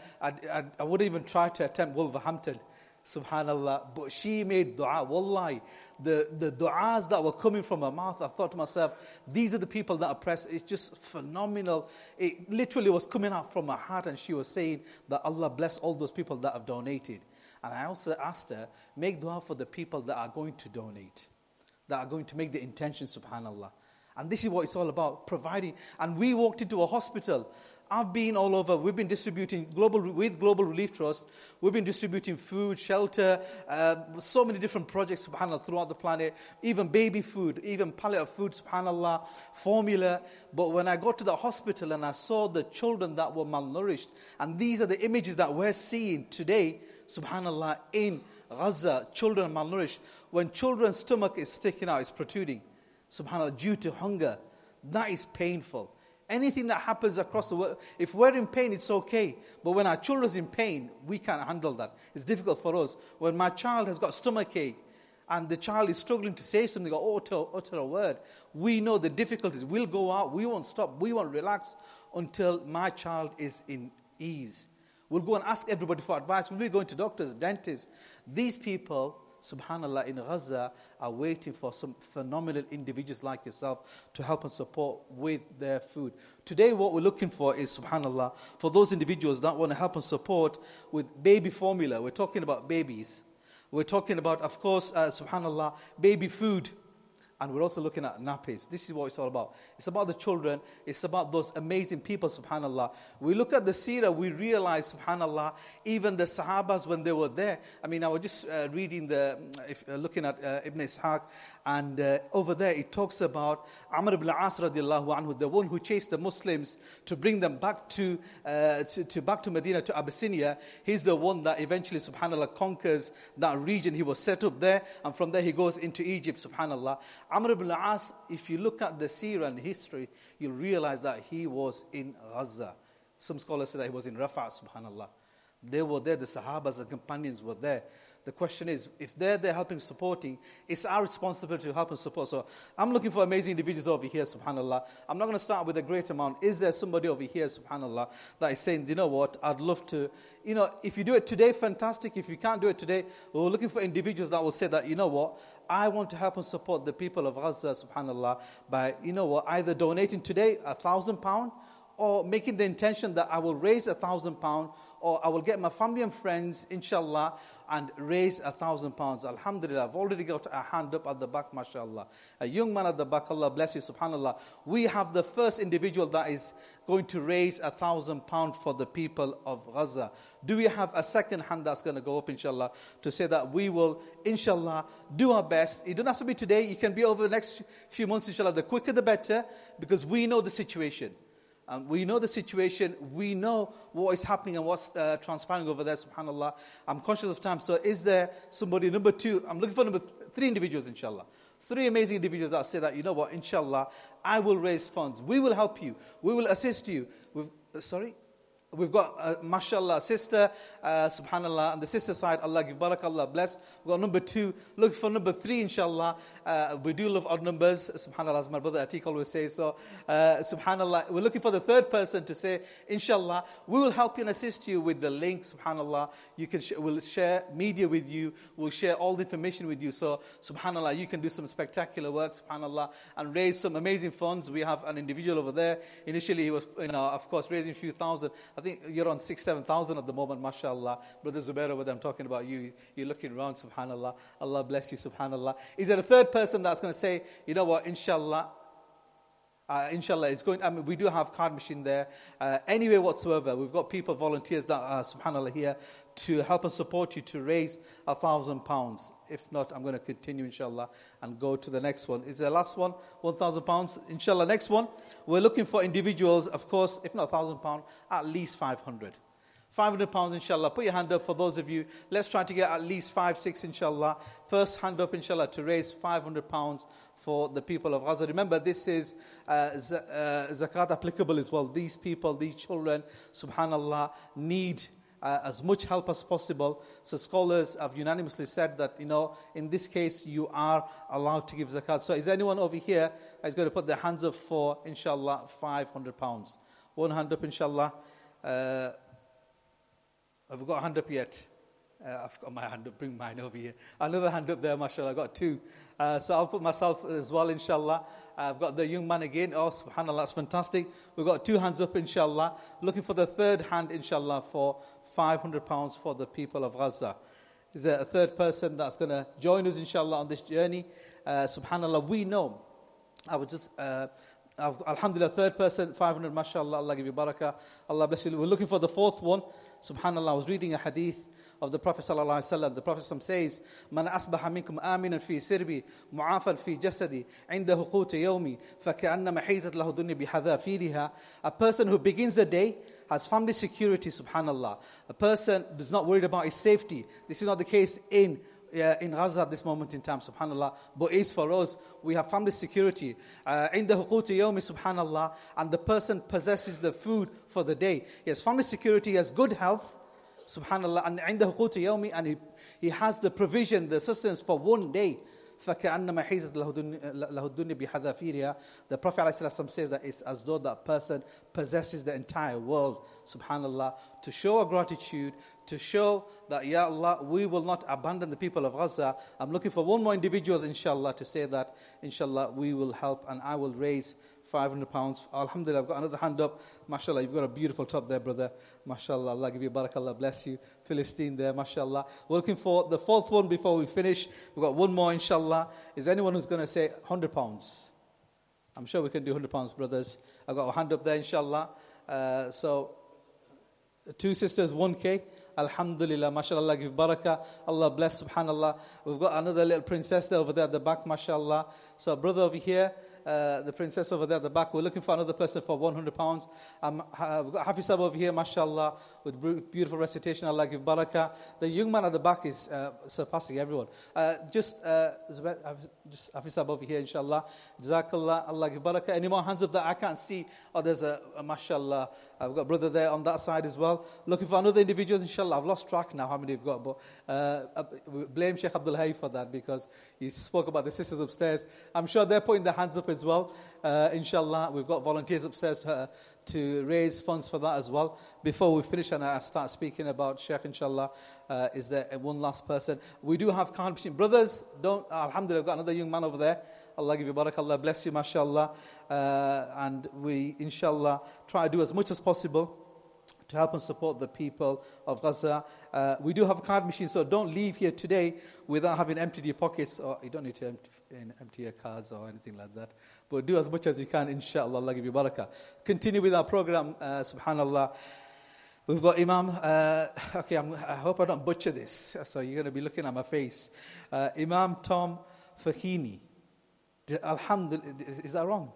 I wouldn't even try to attempt Wolverhampton. Subhanallah. But she made dua. Wallahi. The du'as that were coming from her mouth, I thought to myself, these are the people that are pressed. It's just phenomenal. It literally was coming out from her heart, and she was saying that Allah bless all those people that have donated. And I also asked her, make dua for the people that are going to donate, that are going to make the intention, subhanallah. And this is what it's all about, providing. And we walked into a hospital. I've been all over. We've been distributing, with Global Relief Trust, we've been distributing food, shelter, so many different projects, subhanAllah, throughout the planet, even baby food, even palliative food, subhanAllah, formula. But when I got to the hospital and I saw the children that were malnourished, and these are the images that we're seeing today, subhanAllah, in Gaza, children malnourished. When children's stomach is sticking out, it's protruding, subhanAllah, due to hunger, that is painful. Anything that happens across the world, if we're in pain, it's okay. But when our children's in pain, we can't handle that. It's difficult for us. When my child has got stomachache and the child is struggling to say something or utter a word, we know the difficulties. We'll go out, we won't stop, we won't relax until my child is in ease. We'll go and ask everybody for advice. We'll be going to doctors, dentists. These people, subhanallah, in Gaza are waiting for some phenomenal individuals like yourself to help and support with their food. Today what we're looking for is, subhanallah, for those individuals that want to help and support with baby formula. We're talking about babies. We're talking about, of course, subhanallah, baby food. And we're also looking at nappies. This is what it's all about. It's about the children. It's about those amazing people, subhanAllah. We look at the seerah, we realize, subhanAllah, even the Sahabas when they were there. I mean, I was just reading looking at Ibn Ishaq, and over there it talks about Amr ibn al-As radiallahu anhu, the one who chased the Muslims to bring them back to Medina, to Abyssinia. He's the one that eventually, subhanAllah, conquers that region. He was set up there, and from there he goes into Egypt, subhanAllah. Amr ibn al-As, if you look at the seerah and the history, you'll realize that he was in Gaza. Some scholars say that he was in Rafah, subhanAllah. They were there, the Sahabas, the companions were there. The question is, if they're there helping, supporting, it's our responsibility to help and support. So I'm looking for amazing individuals over here, subhanAllah. I'm not going to start with a great amount. Is there somebody over here, subhanAllah, that is saying, you know what, I'd love to, if you do it today, fantastic. If you can't do it today, we're looking for individuals that will say that, you know what, I want to help and support the people of Gaza, subhanAllah, by, either donating today £1,000, or making the intention that I will raise £1,000, or I will get my family and friends, inshallah, and raise £1,000. Alhamdulillah, I've already got a hand up at the back, mashallah. A young man at the back, Allah bless you, subhanallah. We have the first individual that is going to raise £1,000 for the people of Gaza. Do we have a second hand that's going to go up, inshallah, to say that we will, inshallah, do our best? It doesn't have to be today. It can be over the next few months, inshallah. The quicker the better, because we know the situation. We know the situation, we know what is happening and what's transpiring over there, subhanAllah. I'm conscious of time, so is there somebody, number 2, I'm looking for number 3 individuals, inshallah. 3 amazing individuals that say that, you know what, inshallah, I will raise funds. We will help you. We will assist you. We've got, mashallah, sister, subhanallah, on the sister side, Allah give barakah, Allah bless. We've got number 2, look for number 3, inshallah. We do love odd numbers, subhanallah, as my brother Atiq always says. So, subhanallah, we're looking for the 3rd person to say, inshallah, we will help you and assist you with the link, subhanallah. We'll share media with you, we'll share all the information with you. So, subhanallah, you can do some spectacular work, subhanallah, and raise some amazing funds. We have an individual over there. Initially, he was, of course, raising a few thousand. I think you're on 6,000-7,000 at the moment, mashallah. Brother Zubair, over there, I'm talking about you. You're looking around, subhanallah. Allah bless you, subhanallah. Is there a 3rd person that's going to say, you know what, inshallah, it's going, we do have card machine there. Anyway whatsoever, we've got people, volunteers that are, subhanallah, here to help and support you to raise £1,000. If not, I'm going to continue, inshallah, and go to the next one. Is the last one, £1,000? Inshallah, next one. We're looking for individuals, of course, if not £1,000, at least 500. £500, inshallah. Put your hand up for those of you. Let's try to get at least 5, 6, inshallah. First hand up, inshallah, to raise £500 for the people of Gaza. Remember, this is zakat applicable as well. These people, these children, subhanallah, need as much help as possible. So scholars have unanimously said that, in this case, you are allowed to give zakat. So is anyone over here that's going to put their hands up for, inshallah, £500? One hand up, inshallah. Have we got a hand up yet? I've got my hand up, bring mine over here. Another hand up there, mashallah, I've got 2. So I'll put myself as well, inshallah. I've got the young man again. Oh, subhanallah, that's fantastic. We've got 2 hands up, inshallah. Looking for the 3rd hand, inshallah, for £500 for the people of Gaza. Is there a 3rd person that's going to join us, inshallah, on this journey? Subhanallah, we know. I would just... Alhamdulillah, 3rd person, 500, mashallah, Allah give you barakah, Allah bless you. We're looking for the 4th one. Subhanallah, I was reading a hadith of the Prophet sallallahu alaihi wasallam. The Prophet says, "Man asbaha minkum aminan fi sirbi, mu'afan fi jasadi, indahu qut yawmi, faka'annama hizat lahu dunya bihadhafiriha." A person who begins the day has family security, subhanallah. A person is not worried about his safety. This is not the case in Gaza at this moment in time, subhanallah, but is for us. We have family security. In the huquti yawmi, subhanallah, and the person possesses the food for the day. He has family security, he has good health, subhanallah, and in the huquti yawmi, and he has the provision, the sustenance for one day. فَكَأَنَّمَا حِيزَتْ لَهُ الدُّنْيَا بِحَذَافِيرِهَا. The Prophet ﷺ says that it's as though that person possesses the entire world, subhanallah, to show our gratitude, to show that, Ya Allah, we will not abandon the people of Gaza. I'm looking for one more individual, inshallah, to say that, inshallah, we will help and I will raise £500. Alhamdulillah, I've got another hand up. MashaAllah, you've got a beautiful top there, brother. MashaAllah, Allah give you barakah, Allah bless you. Philistine there, MashaAllah. We're looking for the fourth one before we finish. We've got one more, inshallah. Is anyone who's going to say £100? I'm sure we can do £100, brothers. I've got a hand up there, inshallah. So, 2 sisters, 1K. Alhamdulillah, mashallah, Allah give barakah. Allah bless, subhanallah. We've got another little princess there over there at the back, mashallah. So, brother over here, the princess over there at the back. We're looking for another person for £100. We've got Hafiz Sahib over here, mashallah, with beautiful recitation. Allah give barakah. The young man at the back is surpassing everyone. Just Hafiz Sahib over here, inshallah. Jazakallah, Allah give barakah. Any more hands up that I can't see? Oh, there's a mashallah. I've got a brother there on that side as well. Looking for another individual, inshallah. I've lost track now how many we've got, but we blame Sheikh Abdul Hayy for that because he spoke about the sisters upstairs. I'm sure they're putting their hands up as well. Inshallah, we've got volunteers upstairs to raise funds for that as well. Before we finish and I start speaking about Sheikh, inshallah, is there one last person? We do have card machine. Brothers, alhamdulillah, I've got another young man over there. Allah give you barakah, Allah bless you, mashallah. And we, inshallah, try to do as much as possible to help and support the people of Gaza. We do have a card machine, so don't leave here today without having emptied your pockets, or you don't need to empty your cards or anything like that. But do as much as you can, inshallah, Allah give you barakah. Continue with our program, subhanallah. We've got Imam, I hope I don't butcher this, so you're going to be looking at my face. Imam Tom Fakhini. Alhamdulillah, is that wrong?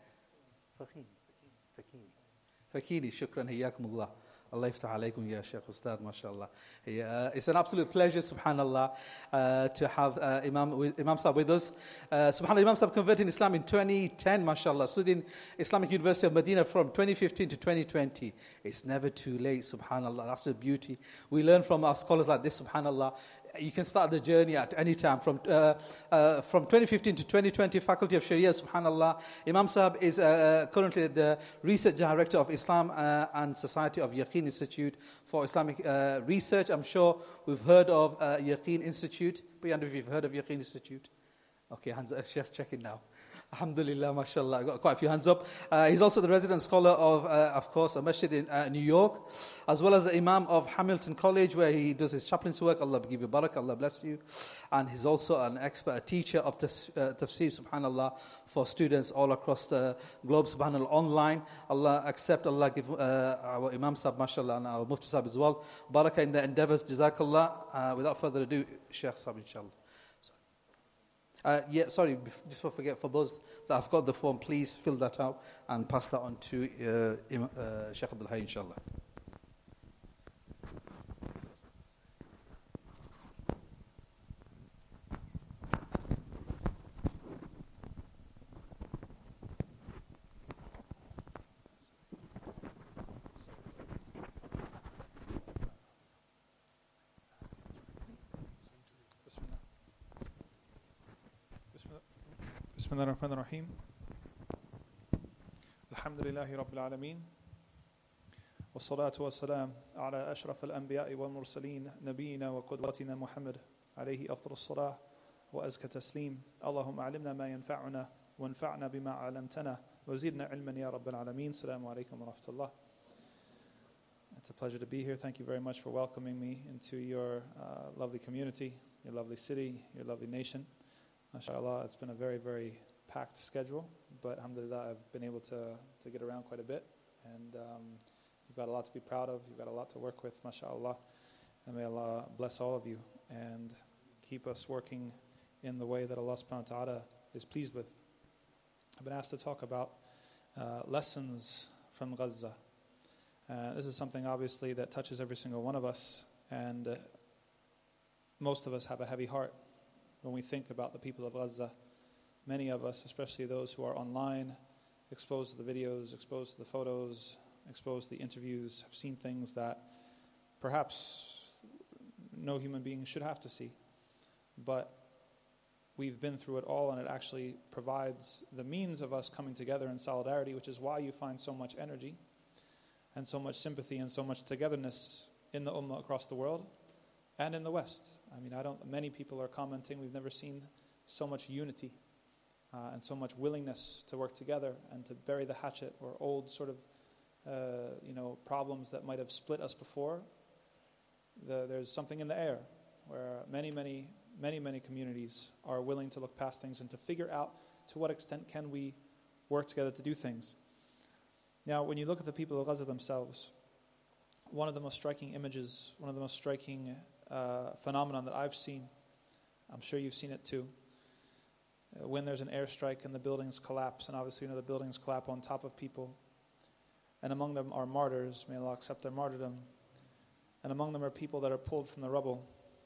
Fakhini, shukran, hayyakumullah. Allah yaftah alaykum ya Shaykh Ustad, mashallah. It's an absolute pleasure, subhanallah, to have Imam Sahib with us. Subhanallah, Imam Sahib converted in Islam in 2010, mashallah. Studied Islamic University of Medina from 2015 to 2020. It's never too late, subhanallah. That's the beauty. We learn from our scholars like this, subhanallah. You can start the journey at any time. From 2015 to 2020, Faculty of Sharia, subhanallah. Imam Sahib is currently the Research Director of Islam and Society of Yaqeen Institute for Islamic Research. I'm sure we've heard of Yaqeen Institute. But I don't know if you've heard of Yaqeen Institute. Okay, hands up. Just checking now. Alhamdulillah, mashallah. I've got quite a few hands up. He's also the resident scholar of course, a masjid in New York, as well as the Imam of Hamilton College, where he does his chaplain's work. Allah give you barakah, Allah bless you. And he's also an expert, a teacher of tafsir, subhanallah, for students all across the globe, subhanallah, online. Allah accept, Allah give our Imam Sahib, mashallah, and our Mufti Sahib as well. Barakah in the endeavors, jazakallah. Without further ado, Sheikh Sahib, inshallah. Just before I forget, for those that have got the form, please fill that out and pass that on to Sheikh Abdul Hayy, inshallah. بسم الله الرحمن الرحيم الحمد لله رب العالمين والصلاة والسلام على أشرف الأنبياء والمرسلين نبينا وقدوتنا محمد عليه أفضل الصلاة وأزكى تسليم اللهم علمنا ما ينفعنا وانفعنا بما علمتنا وزدنا علما يا رب العالمين السلام عليكم ورحمة الله. It's a pleasure to be here. Thank you very much for welcoming me into your lovely community, your lovely city, your lovely nation. MashaAllah, it's been a very, very packed schedule, but alhamdulillah, I've been able to get around quite a bit, and you've got a lot to be proud of, you've got a lot to work with, MashaAllah, and may Allah bless all of you and keep us working in the way that Allah subhanahu wa ta'ala is pleased with. I've been asked to talk about lessons from Gaza. This is something obviously that touches every single one of us, and most of us have a heavy heart when we think about the people of Gaza. Many of us, especially those who are online, exposed to the videos, exposed to the photos, exposed to the interviews, have seen things that perhaps no human being should have to see. But we've been through it all, and it actually provides the means of us coming together in solidarity, which is why you find so much energy and so much sympathy and so much togetherness in the ummah across the world and in the West. I mean, many people are commenting, we've never seen so much unity and so much willingness to work together and to bury the hatchet or old sort of problems that might have split us before. There's something in the air where many communities are willing to look past things and to figure out to what extent can we work together to do things. Now, when you look at the people of Gaza themselves, one of the most striking images, one of the most striking phenomenon that I've seen, I'm sure you've seen it too, when there's an airstrike and the buildings collapse, and obviously the buildings collapse on top of people, and among them are martyrs, may Allah accept their martyrdom, and among them are people that are pulled from the rubble.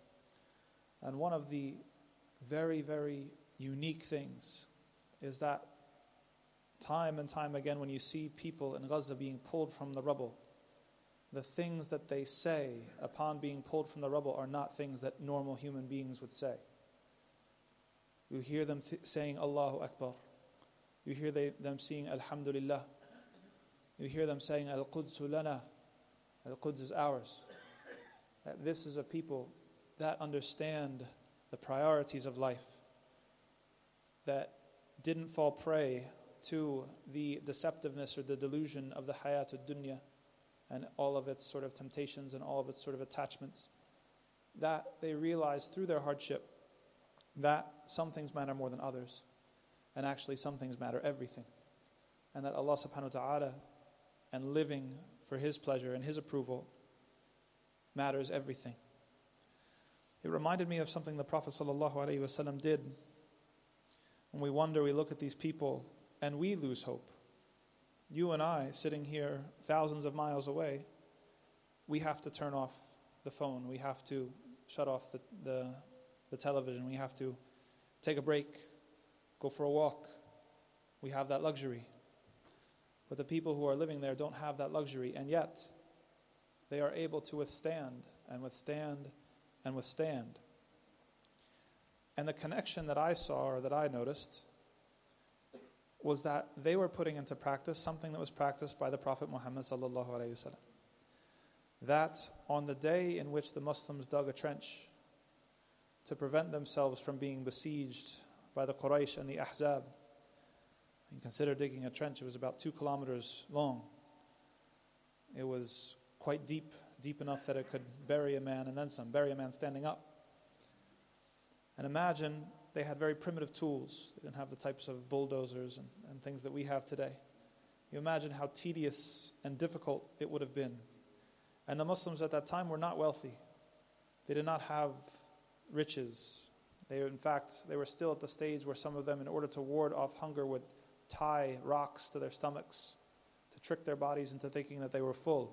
And one of the very, very unique things is that time and time again when you see people in Gaza being pulled from the rubble, the things that they say upon being pulled from the rubble are not things that normal human beings would say. You hear them saying Allahu Akbar. You hear them saying Alhamdulillah. You hear them saying Al-Quds lana. Al-Quds is ours. That this is a people that understand the priorities of life, that didn't fall prey to the deceptiveness or the delusion of the hayatul dunya and all of its sort of temptations and all of its sort of attachments, that they realized through their hardship that some things matter more than others, and actually some things matter everything, and that Allah subhanahu wa ta'ala and living for His pleasure and His approval matters everything. It reminded me of something the Prophet ﷺ did. When we wonder, we look at these people and we lose hope. You and I, sitting here thousands of miles away, we have to turn off the phone. We have to shut off the television. We have to take a break, go for a walk. We have that luxury. But the people who are living there don't have that luxury, and yet they are able to withstand and withstand and withstand. And the connection that I saw or that I noticed was that they were putting into practice something that was practiced by the Prophet Muhammad sallallahu alaihi wasallam. That on the day in which the Muslims dug a trench to prevent themselves from being besieged by the Quraysh and the Ahzab, and consider digging a trench, it was about 2 kilometers long. It was quite deep enough that it could bury a man and then some, bury a man standing up. And imagine they had very primitive tools. They didn't have the types of bulldozers and things that we have today. You imagine how tedious and difficult it would have been. And the Muslims at that time were not wealthy. They did not have riches. They were still at the stage where some of them, in order to ward off hunger, would tie rocks to their stomachs to trick their bodies into thinking that they were full.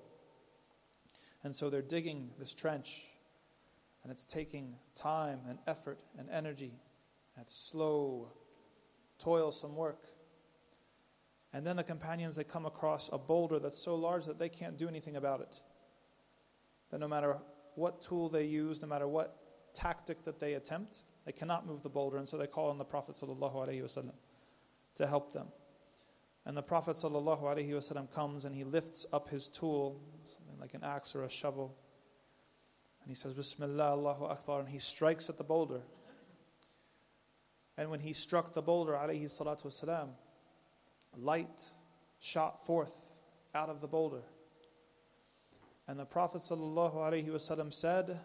And so they're digging this trench, and it's taking time and effort and energy. And it's slow, toilsome work. And then the companions, they come across a boulder that's so large that they can't do anything about it. That no matter what tool they use, no matter what tactic that they attempt, they cannot move the boulder. And so they call on the Prophet ﷺ to help them. And the Prophet ﷺ comes and he lifts up his tool, something like an axe or a shovel. And he says, Bismillah, Allahu Akbar, and he strikes at the boulder. And when he struck the boulder, alayhi salatu wasalam, light shot forth out of the boulder. And the Prophet ﷺ said,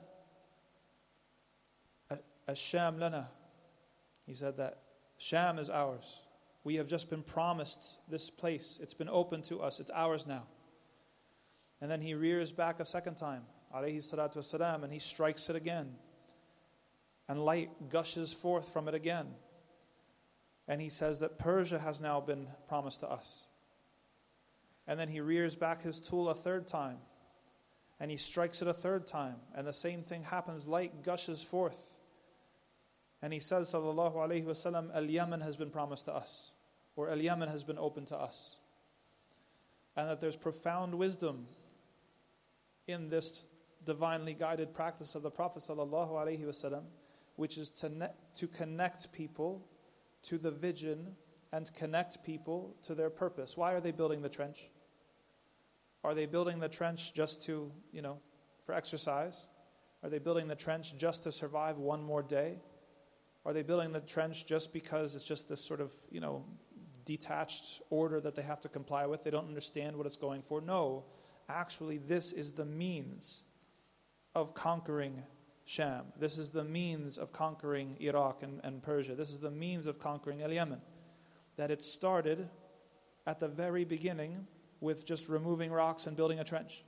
Ash-Sham lana. He said that Sham is ours. We have just been promised this place. It's been open to us. It's ours now. And then he rears back a second time, alayhi salatu wasalam, and he strikes it again. And light gushes forth from it again. And he says that Persia has now been promised to us. And then he rears back his tool a third time. And he strikes it a third time. And the same thing happens. Light gushes forth. And he says, sallallahu alayhi wa sallam, Al-Yaman has been promised to us. Or Al-Yaman has been open to us. And that there's profound wisdom in this divinely guided practice of the Prophet sallallahu alayhi wa sallam, which is to connect people to the vision and connect people to their purpose. Why are they building the trench? Are they building the trench just to, for exercise? Are they building the trench just to survive one more day? Are they building the trench just because it's just this sort of, detached order that they have to comply with? They don't understand what it's going for? No, actually this is the means of conquering Sham. This is the means of conquering Iraq and Persia. This is the means of conquering Yemen. That it started at the very beginning with just removing rocks and building a trench.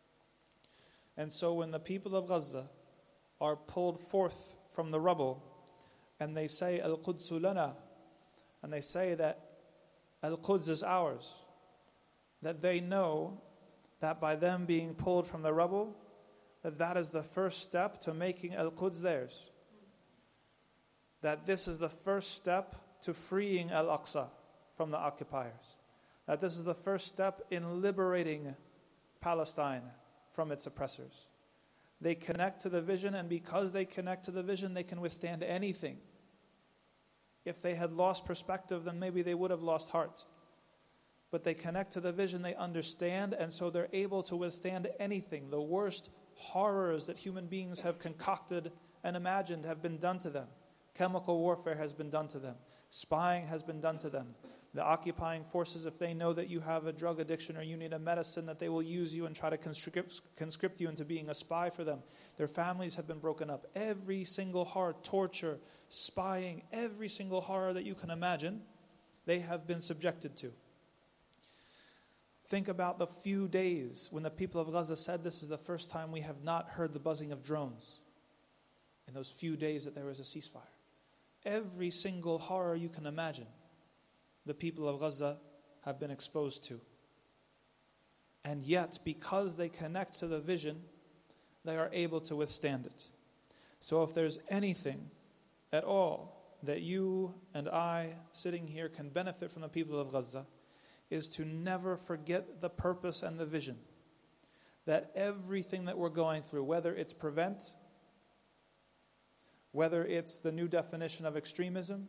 And so when the people of Gaza are pulled forth from the rubble and they say, Al-Quds lana, and they say that Al-Quds is ours, that they know that by them being pulled from the rubble, that is the first step to making Al-Quds theirs. That this is the first step to freeing Al-Aqsa from the occupiers. That this is the first step in liberating Palestine from its oppressors. They connect to the vision, and because they connect to the vision, they can withstand anything. If they had lost perspective, then maybe they would have lost heart. But they connect to the vision, they understand, and so they're able to withstand anything. The worst horrors that human beings have concocted and imagined have been done to them. Chemical warfare has been done to them. Spying has been done to them. The occupying forces, if they know that you have a drug addiction or you need a medicine, that they will use you and try to conscript you into being a spy for them. Their families have been broken up. Every single horror, torture, spying, every single horror that you can imagine, they have been subjected to. Think about the few days when the people of Gaza said, this is the first time we have not heard the buzzing of drones. In those few days that there was a ceasefire. Every single horror you can imagine, the people of Gaza have been exposed to. And yet, because they connect to the vision, they are able to withstand it. So if there's anything at all that you and I, sitting here, can benefit from the people of Gaza, is to never forget the purpose and the vision. That everything that we're going through, whether it's prevent, whether it's the new definition of extremism,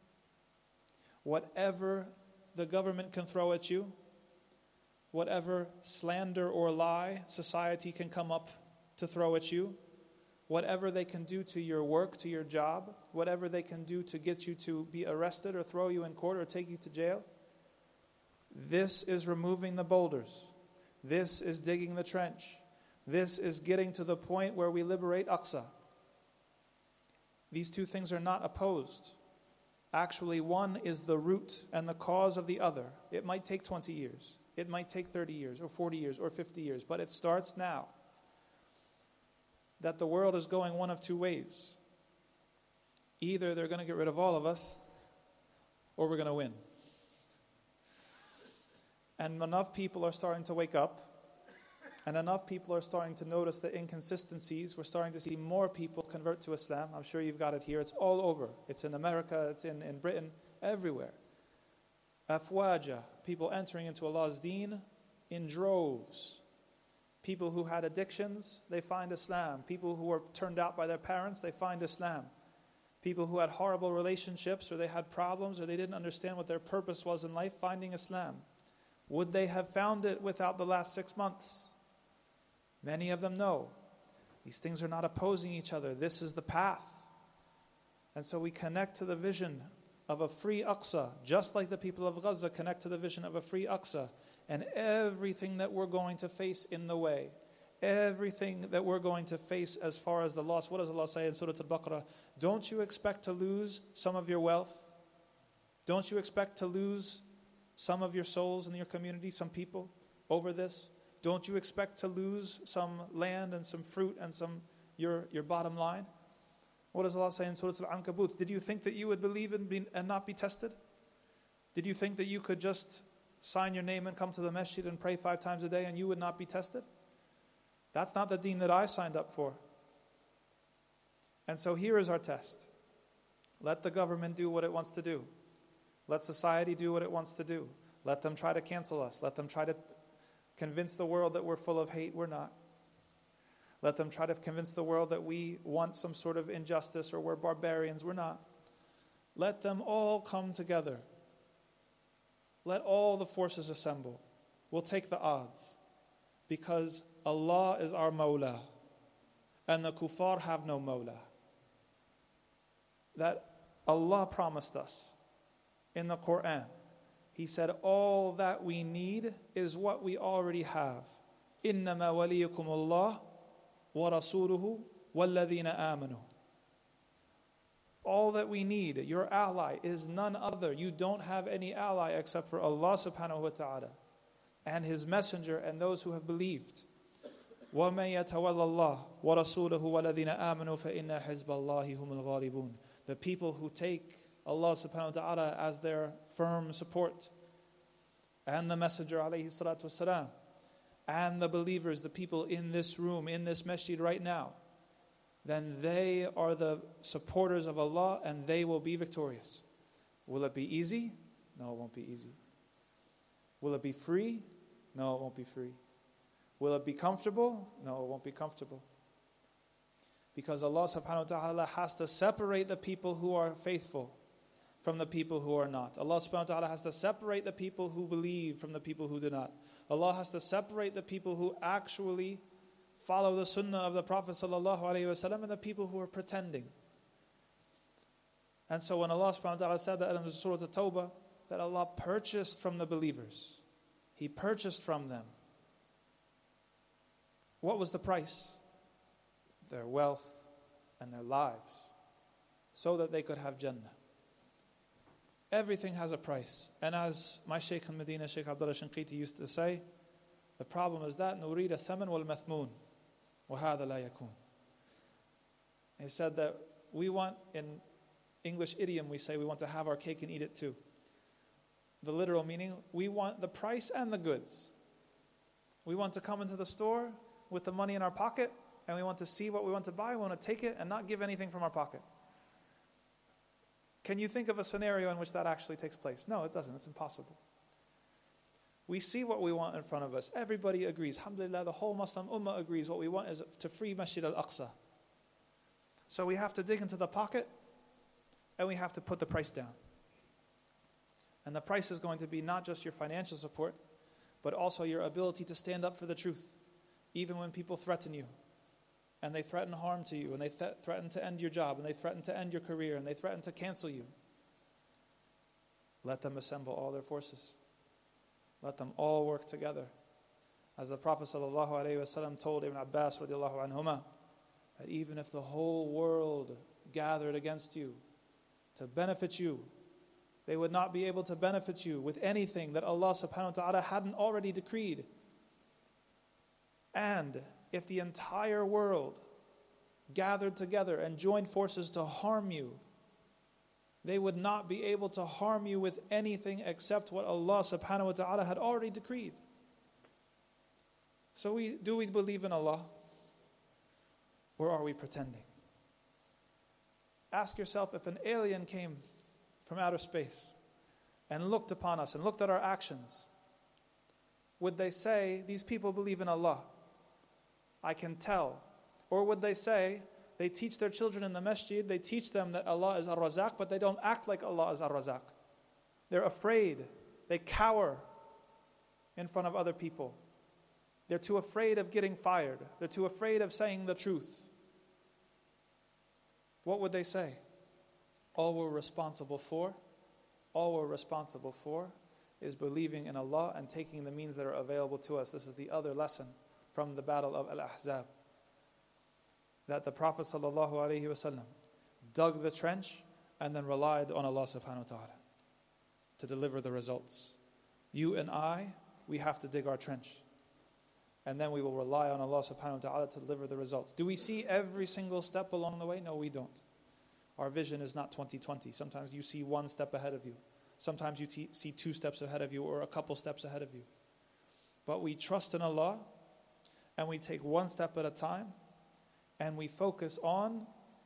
whatever the government can throw at you, whatever slander or lie society can come up to throw at you, whatever they can do to your work, to your job, whatever they can do to get you to be arrested or throw you in court or take you to jail, this is removing the boulders. This is digging the trench. This is getting to the point where we liberate Aqsa. These two things are not opposed. Actually, one is the root and the cause of the other. It might take 20 years. It might take 30 years or 40 years or 50 years. But it starts now. That the world is going one of two ways. Either they're going to get rid of all of us, or we're going to win. And enough people are starting to wake up. And enough people are starting to notice the inconsistencies. We're starting to see more people convert to Islam. I'm sure you've got it here. It's all over. It's in America. It's in Britain. Everywhere. Afwaja. People entering into Allah's deen in droves. People who had addictions, they find Islam. People who were turned out by their parents, they find Islam. People who had horrible relationships, or they had problems, or they didn't understand what their purpose was in life, finding Islam. Would they have found it without the last 6 months? Many of them know. These things are not opposing each other. This is the path. And so we connect to the vision of a free Aqsa, just like the people of Gaza connect to the vision of a free Aqsa. And everything that we're going to face in the way, everything that we're going to face as far as the loss. What does Allah say in Surah Al-Baqarah? Don't you expect to lose some of your wealth? Don't you expect to lose some of your souls in your community, some people, over this? Don't you expect to lose some land and some fruit and some your bottom line? What does Allah say in Surah Al-Ankabut? Did you think that you would believe and not be tested? Did you think that you could just sign your name and come to the masjid and pray 5 times a day and you would not be tested? That's not the deen that I signed up for. And so here is our test. Let the government do what it wants to do. Let society do what it wants to do. Let them try to cancel us. Let them try to convince the world that we're full of hate. We're not. Let them try to convince the world that we want some sort of injustice or we're barbarians. We're not. Let them all come together. Let all the forces assemble. We'll take the odds. Because Allah is our Mawla. And the kuffar have no Mawla. That Allah promised us in the Quran. He said, all that we need is what we already have. إِنَّمَا وَلِيُّكُمُ اللَّهُ وَرَسُولُهُ وَالَّذِينَ آمَنُوا. All that we need, your ally, is none other. You don't have any ally except for Allah subhanahu wa ta'ala and His Messenger and those who have believed. وَمَن يَتَوَلَّ اللَّهُ وَرَسُولَهُ وَالَّذِينَ آمَنُوا فَإِنَّ حِزْبَ اللَّهِ هُمُ الْغَالِبُونَ. The people who take Allah subhanahu wa ta'ala as their firm support, and the Messenger alayhi salatu wasalam, and the believers, the people in this room, in this masjid right now, then they are the supporters of Allah and they will be victorious. Will it be easy? No, it won't be easy. Will it be free? No, it won't be free. Will it be comfortable? No, it won't be comfortable. Because Allah subhanahu wa ta'ala has to separate the people who are faithful from the people who are not. Allah subhanahu wa ta'ala has to separate the people who believe from the people who do not. Allah has to separate the people who actually follow the sunnah of the Prophet sallallahu alaihi wasallam and the people who are pretending. And so when Allah subhanahu wa ta'ala said that in Surah At-Tawbah, that Allah purchased from the believers, He purchased from them. What was the price? Their wealth and their lives, so that they could have Jannah. Everything has a price. And as my Shaykh in Medina, Shaykh Abdullah Shinqiti used to say, the problem is that نُرِيدَ الثَّمَنْ وَالْمَثْمُونَ وَهَذَا لَا يَكُونَ. He said that we want, in English idiom we say, we want to have our cake and eat it too. The literal meaning, we want the price and the goods. We want to come into the store with the money in our pocket, and we want to see what we want to buy, we want to take it and not give anything from our pocket. Can you think of a scenario in which that actually takes place? No, it doesn't. It's impossible. We see what we want in front of us. Everybody agrees. Alhamdulillah, the whole Muslim Ummah agrees. What we want is to free Masjid al-Aqsa. So we have to dig into the pocket and we have to put the price down. And the price is going to be not just your financial support, but also your ability to stand up for the truth, even when people threaten you. And they threaten harm to you, and they threaten to end your job, and they threaten to end your career, and they threaten to cancel you. Let them assemble all their forces. Let them all work together. As the Prophet ﷺ told Ibn Abbas radiallahu anhuma, that even if the whole world gathered against you to benefit you, they would not be able to benefit you with anything that Allah subhanahu wa ta'ala hadn't already decreed. And if the entire world gathered together and joined forces to harm you, they would not be able to harm you with anything except what Allah subhanahu wa ta'ala had already decreed. So do we believe in Allah? Or are we pretending? Ask yourself, if an alien came from outer space and looked upon us and looked at our actions, would they say, these people believe in Allah? I can tell. Or would they say, they teach their children in the masjid, they teach them that Allah is Ar-Razaq, but they don't act like Allah is Ar-Razaq. They're afraid. They cower in front of other people. They're too afraid of getting fired. They're too afraid of saying the truth. What would they say? All we're responsible for is believing in Allah and taking the means that are available to us. This is the other lesson from the battle of Al-Ahzab. That the Prophet ﷺ dug the trench and then relied on Allah subhanahu wa ta'ala to deliver the results. You and I, we have to dig our trench. And then we will rely on Allah subhanahu wa ta'ala to deliver the results. Do we see every single step along the way? No, we don't. Our vision is not 20/20. Sometimes you see one step ahead of you. Sometimes you see 2 steps ahead of you or a couple steps ahead of you. But we trust in Allah and we take one step at a time and we focus on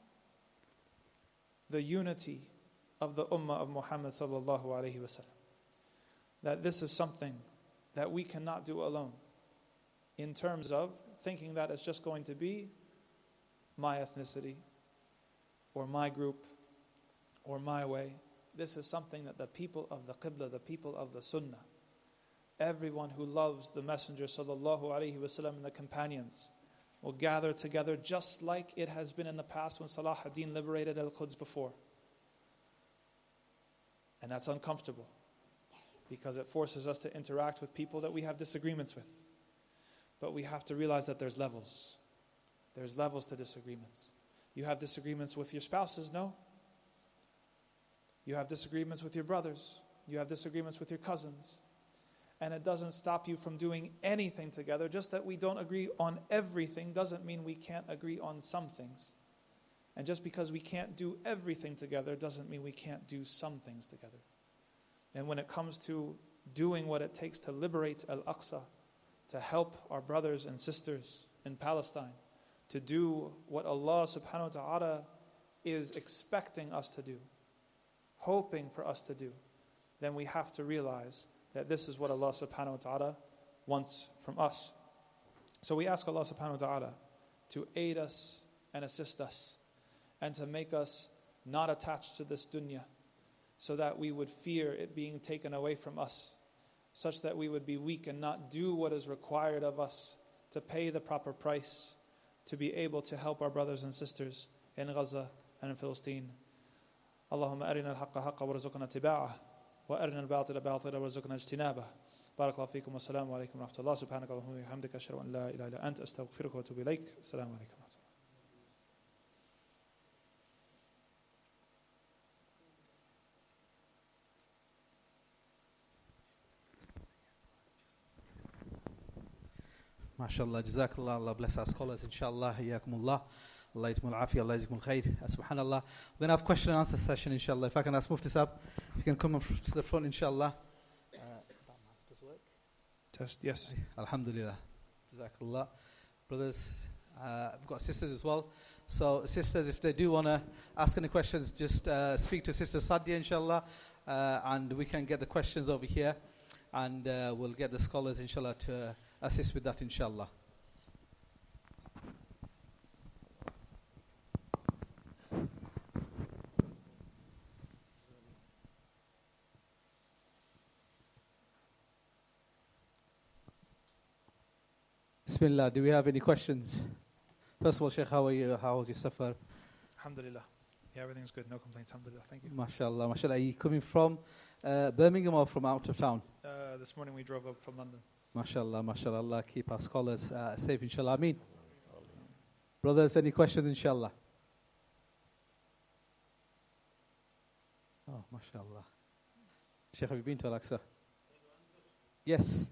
the unity of the Ummah of Muhammad sallallahu alaihi wasallam. That this is something that we cannot do alone, in terms of thinking that it's just going to be my ethnicity or my group or my way. This is something that the people of the Qibla, the people of the Sunnah, everyone who loves the Messenger sallallahu alaihi wasallam and the companions will gather together, just like it has been in the past when Salah ad-Din liberated Al-Quds before. And that's uncomfortable because it forces us to interact with people that we have disagreements with. But we have to realize that there's levels. There's levels to disagreements. You have disagreements with your spouses, no? You have disagreements with your brothers. You have disagreements with your cousins. And it doesn't stop you from doing anything together. Just that we don't agree on everything doesn't mean we can't agree on some things. And just because we can't do everything together doesn't mean we can't do some things together. And when it comes to doing what it takes to liberate Al-Aqsa, to help our brothers and sisters in Palestine, to do what Allah subhanahu wa ta'ala is expecting us to do, hoping for us to do, then we have to realize that this is what Allah subhanahu wa ta'ala wants from us. So we ask Allah subhanahu wa ta'ala to aid us and assist us and to make us not attached to this dunya so that we would fear it being taken away from us, such that we would be weak and not do what is required of us to pay the proper price to be able to help our brothers and sisters in Gaza and in Palestine. Allahumma arina al-haqqa haqqa warzuqna tiba'ah wa arina al-batila batila warzuqna ijtinabah. Barakallahu feekum wa assalamu alaikum wa rahmatullah. Subhanaka Allahumma wa bihamdika ashhadu an la ilaha illa anta astaghfiruka wa atubu ilaik. Assalamu alaikum. MashaAllah, Jazakallah, Allah bless our scholars, inshallah, Hayyakumullah, Allah yatimul afiyah, Allah yatimul khair, subhanallah. We're going to have question and answer session, inshallah. If I can ask Mufti Sahib, if you can come up to the front, inshallah. Does it work? Test, yes. Alhamdulillah, Jazakallah. Brothers, we've got sisters as well. So sisters, if they do want to ask any questions, just speak to Sister Sadia, inshallah, and we can get the questions over here, and we'll get the scholars, inshallah, to assist with that, inshallah. Bismillah, do we have any questions? First of all, Sheikh, how are you? How was your safar? Alhamdulillah. Yeah, everything's good. No complaints. Alhamdulillah. Thank you. MashaAllah, MashaAllah. Are you coming from Birmingham or from out of town? This morning we drove up from London. MashaAllah, MashaAllah. Allah keep our scholars safe, inshallah. Ameen. Brothers, any questions, inshallah? Oh, MashaAllah. Sheikh, have you been to Al-Aqsa? Yes.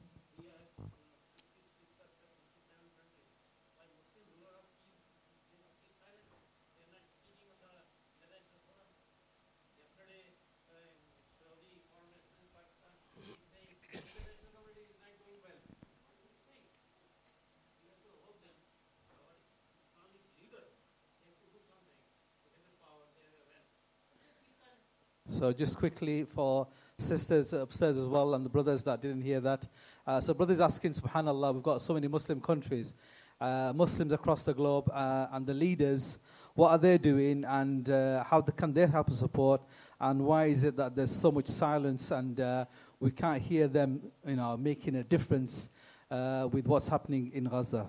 So just quickly for sisters upstairs as well and the brothers that didn't hear that. So brothers asking, subhanAllah, we've got so many Muslim countries, Muslims across the globe, and the leaders, what are they doing and how can they help and support, and why is it that there's so much silence and we can't hear them, making a difference with what's happening in Gaza?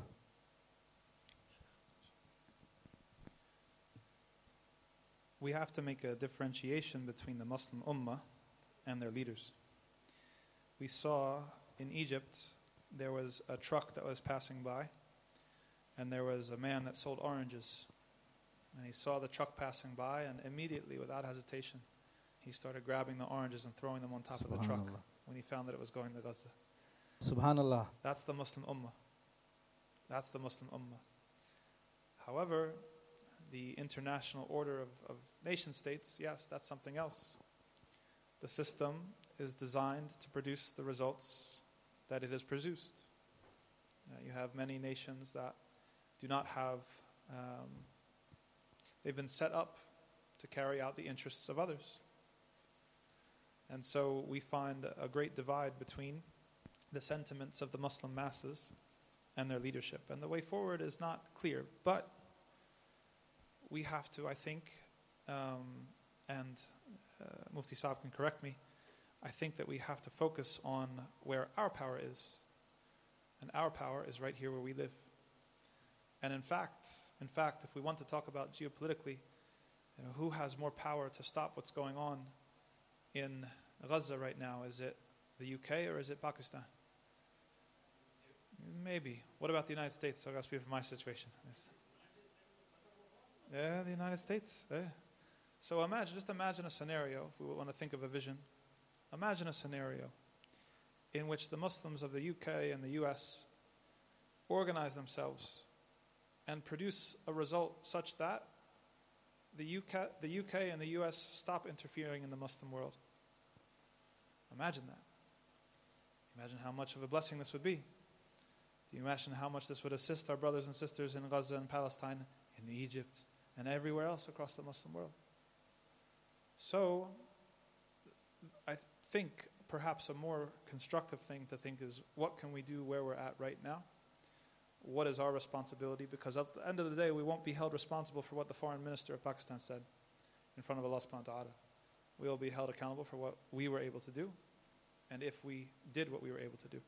We have to make a differentiation between the Muslim Ummah and their leaders. We saw in Egypt, there was a truck that was passing by, and there was a man that sold oranges. And he saw the truck passing by, and immediately, without hesitation, he started grabbing the oranges and throwing them on top of the truck when he found that it was going to Gaza. Subhanallah. That's the Muslim Ummah. That's the Muslim Ummah. However, the international order of nation states, yes, that's something else. The system is designed to produce the results that it has produced. You have many nations that do not have, they've been set up to carry out the interests of others. And so we find a great divide between the sentiments of the Muslim masses and their leadership. And the way forward is not clear, but we have to, I think, and Mufti Saab can correct me, I think that we have to focus on where our power is. And our power is right here where we live. And in fact, if we want to talk about geopolitically, who has more power to stop what's going on in Gaza right now? Is it the UK or is it Pakistan? Maybe. What about the United States? I got to speak for my situation. Yeah, the United States. Yeah. So just imagine a scenario, if we want to think of a vision. Imagine a scenario in which the Muslims of the UK and the US organize themselves and produce a result such that the UK and the US stop interfering in the Muslim world. Imagine that. Imagine how much of a blessing this would be. Do you imagine how much this would assist our brothers and sisters in Gaza and Palestine, in Egypt, and everywhere else across the Muslim world? So, I think perhaps a more constructive thing to think is, what can we do where we're at right now? What is our responsibility? Because at the end of the day, we won't be held responsible for what the foreign minister of Pakistan said in front of Allah subhanahu wa ta'ala. We will be held accountable for what we were able to do, and if we did what we were able to do.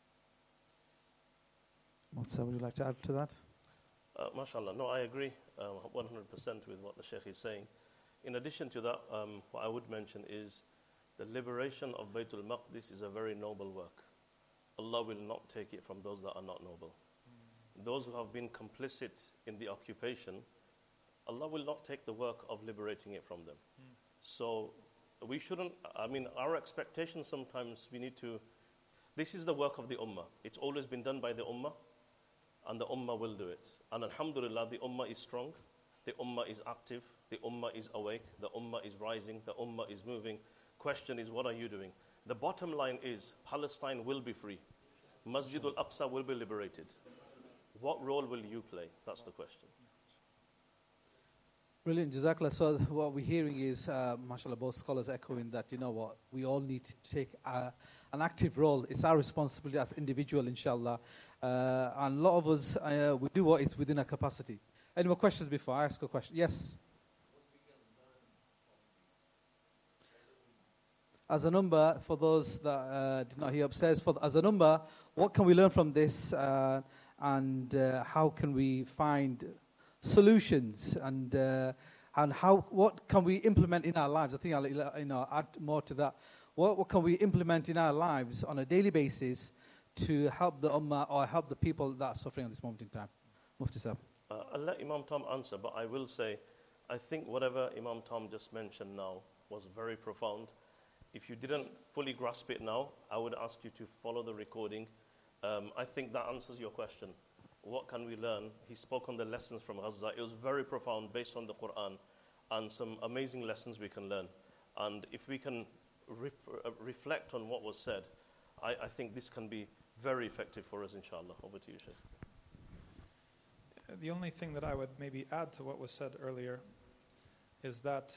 Muhtar, would you like to add to that? MashaAllah. No, I agree 100% with what the Sheikh is saying. In addition to that, what I would mention is the liberation of Baytul Maqdis is a very noble work. Allah will not take it from those that are not noble. Those who have been complicit in the occupation, Allah will not take the work of liberating it from them. So we shouldn't, our expectations sometimes this is the work of the Ummah. It's always been done by the Ummah, and the Ummah will do it. And alhamdulillah, the Ummah is strong, the Ummah is active, the Ummah is awake, the Ummah is rising, the Ummah is moving. Question is, what are you doing? The bottom line is, Palestine will be free. Masjid al-Aqsa will be liberated. What role will you play? That's the question. Brilliant, Jazakallah. So what we're hearing is, mashallah, both scholars echoing that, you know what, we all need to take an active role. It's our responsibility as individual, inshallah. And a lot of us, we do what is within our capacity. Any more questions before I ask a question? Yes? As a number, for those that did not hear upstairs, as a number, what can we learn from this, and how can we find solutions, and what can we implement in our lives? I think I'll add more to that. What can we implement in our lives on a daily basis to help the Ummah or help the people that are suffering at this moment in time? Mufti Sahib. I'll let Imam Tom answer, but I will say, I think whatever Imam Tom just mentioned now was very profound. If you didn't fully grasp it now, I would ask you to follow the recording. I think that answers your question. What can we learn? He spoke on the lessons from Gaza. It was very profound, based on the Quran, and some amazing lessons we can learn. And if we can reflect on what was said, I think this can be very effective for us, inshallah. Over to you, Shaykh. The only thing that I would maybe add to what was said earlier is that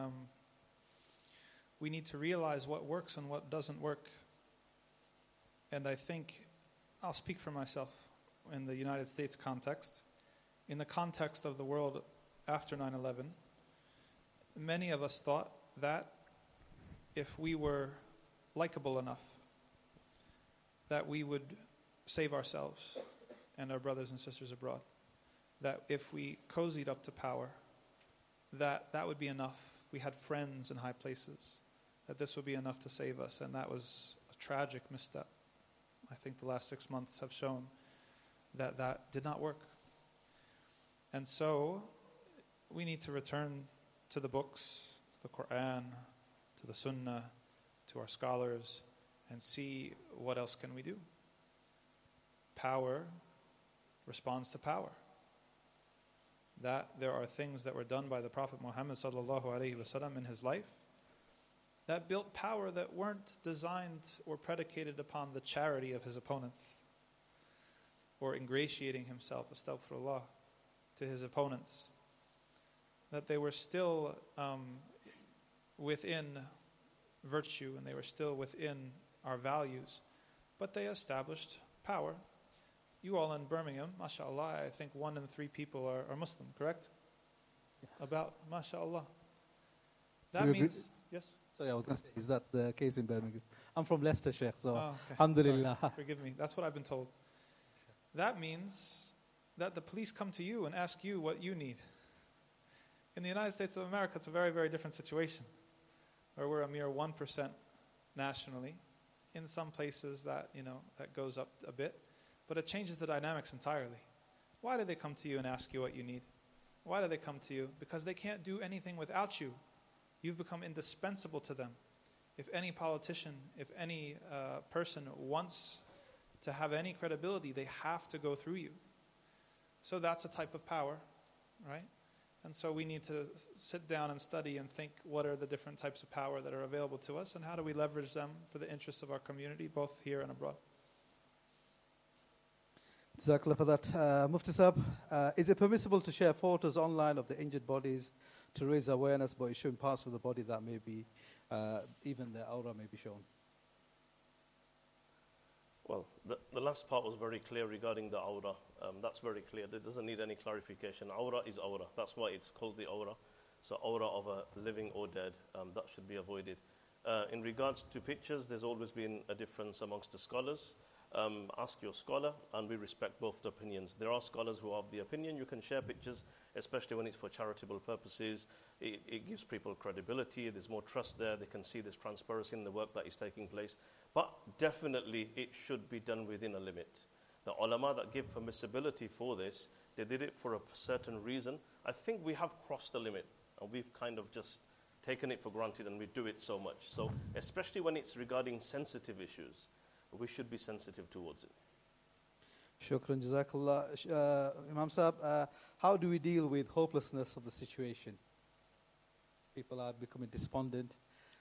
we need to realize what works and what doesn't work. And I think, I'll speak for myself in the United States context. In the context of the world after 9/11, many of us thought that if we were likable enough, that we would save ourselves and our brothers and sisters abroad. That if we cozied up to power, that would be enough. We had friends in high places, that this would be enough to save us. And that was a tragic misstep. I think the last 6 months have shown that did not work. And so we need to return to the books, the Quran, to the Sunnah, to our scholars, and see what else can we do. Power responds to power. That there are things that were done by the Prophet Muhammad sallallahu alaihi wasallam in his life that built power that weren't designed or predicated upon the charity of his opponents, or ingratiating himself, astaghfirullah, to his opponents. That they were still within virtue, and they were still within our values, but they established power. You all in Birmingham, mashallah, I think 1 in 3 people are Muslim, correct? Yeah. About, mashallah. That means, yes? Sorry, I was going to say, is that the case in Birmingham? I'm from Leicester, Sheikh, so okay. alhamdulillah. Sorry, forgive me, that's what I've been told. That means that the police come to you and ask you what you need. In the United States of America, it's a very, very different situation. or we're a mere 1% nationally. In some places that goes up a bit, but it changes the dynamics entirely. Why do they come to you and ask you what you need? Why do they come to you? Because they can't do anything without you. You've become indispensable to them. If any politician, if any person wants to have any credibility, they have to go through you. So that's a type of power, right? And so we need to sit down and study and think what are the different types of power that are available to us and how do we leverage them for the interests of our community, both here and abroad. Jazakallah for that. Mufti Sahib, is it permissible to share photos online of the injured bodies to raise awareness, but showing parts of the body that may be, even the aura may be shown? Well, the last part was very clear regarding the aura. That's very clear. It doesn't need any clarification. Aura is aura. That's why it's called the aura. So aura of a living or dead, that should be avoided. In regards to pictures, there's always been a difference amongst the scholars. Ask your scholar, and we respect both the opinions. There are scholars who have the opinion you can share pictures, especially when it's for charitable purposes. It gives people credibility. There's more trust there. They can see there's transparency in the work that is taking place. But definitely it should be done within a limit. The ulama that give permissibility for this, they did it for a certain reason. I think we have crossed the limit, and we've kind of just taken it for granted, and we do it so much. So especially when it's regarding sensitive issues, we should be sensitive towards it. Shukran, Jazakallah. Imam Sahib, how do we deal with hopelessness of the situation? People are becoming despondent,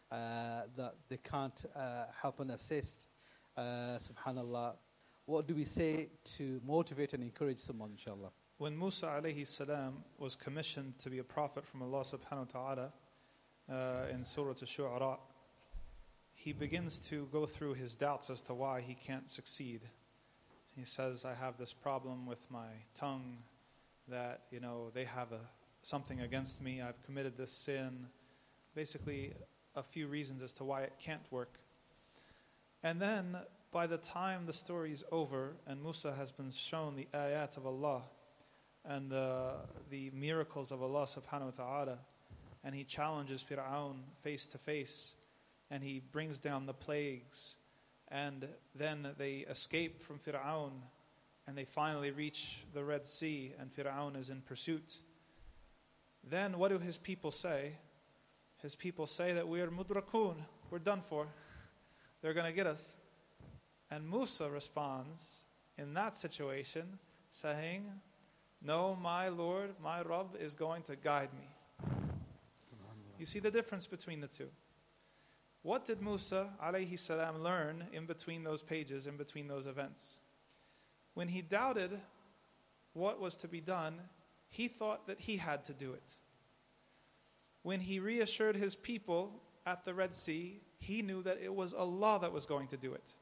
that they can't help and assist. Subhanallah. What do we say to motivate and encourage someone, inshallah? When Musa alayhi salam was commissioned to be a prophet from Allah subhanahu wa ta'ala in Surah Al-Shu'ara, he begins to go through his doubts as to why he can't succeed. He says, I have this problem with my tongue, that, they have something against me, I've committed this sin. Basically, a few reasons as to why it can't work. And then, by the time the story is over, and Musa has been shown the ayat of Allah, and the miracles of Allah subhanahu wa ta'ala, and he challenges Fir'aun face to face, and he brings down the plagues, and then they escape from Fir'aun, and they finally reach the Red Sea, and Fir'aun is in pursuit. Then what do his people say? His people say that we are mudrakun, we're done for. They're going to get us. And Musa responds in that situation saying, no, my Lord, my Rabb is going to guide me. You see the difference between the two. What did Musa alayhi salam learn in between those pages, in between those events? When he doubted what was to be done, he thought that he had to do it. When he reassured his people at the Red Sea, he knew that it was Allah that was going to do it.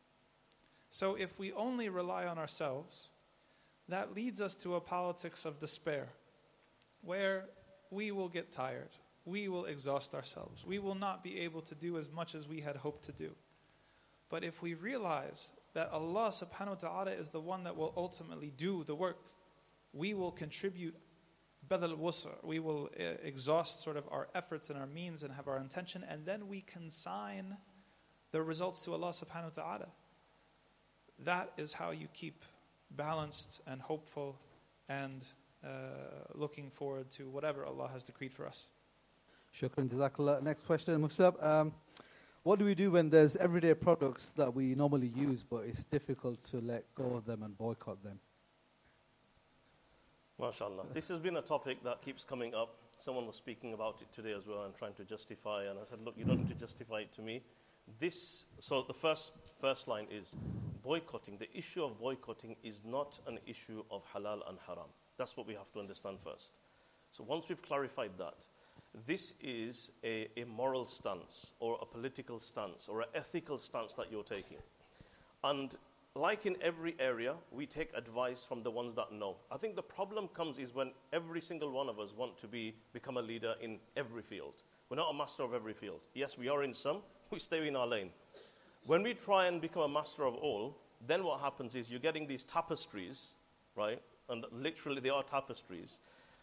So if we only rely on ourselves, that leads us to a politics of despair, where we will get tired. We will exhaust ourselves. We will not be able to do as much as we had hoped to do. But if we realize that Allah subhanahu wa ta'ala is the one that will ultimately do the work, we will contribute badal wusr. We will exhaust sort of our efforts and our means and have our intention, and then we consign the results to Allah subhanahu wa ta'ala. That is how you keep balanced and hopeful and looking forward to whatever Allah has decreed for us. Shukran, Jazakallah. Next question, Mufti. What do we do when there's everyday products that we normally use, but it's difficult to let go of them and boycott them? MashaAllah. This has been a topic that keeps coming up. Someone was speaking about it today as well and trying to justify, and I said, look, you don't need to justify it to me. So the first line is boycotting. The issue of boycotting is not an issue of halal and haram. That's what we have to understand first. So once we've clarified that, this is a moral stance or a political stance or an ethical stance that you're taking. And like in every area, we take advice from the ones that know. I think the problem comes is when every single one of us want to become a leader in every field. We're not a master of every field. Yes, we are in some. We stay in our lane. When we try and become a master of all, then what happens is you're getting these tapestries, right? And literally they are tapestries.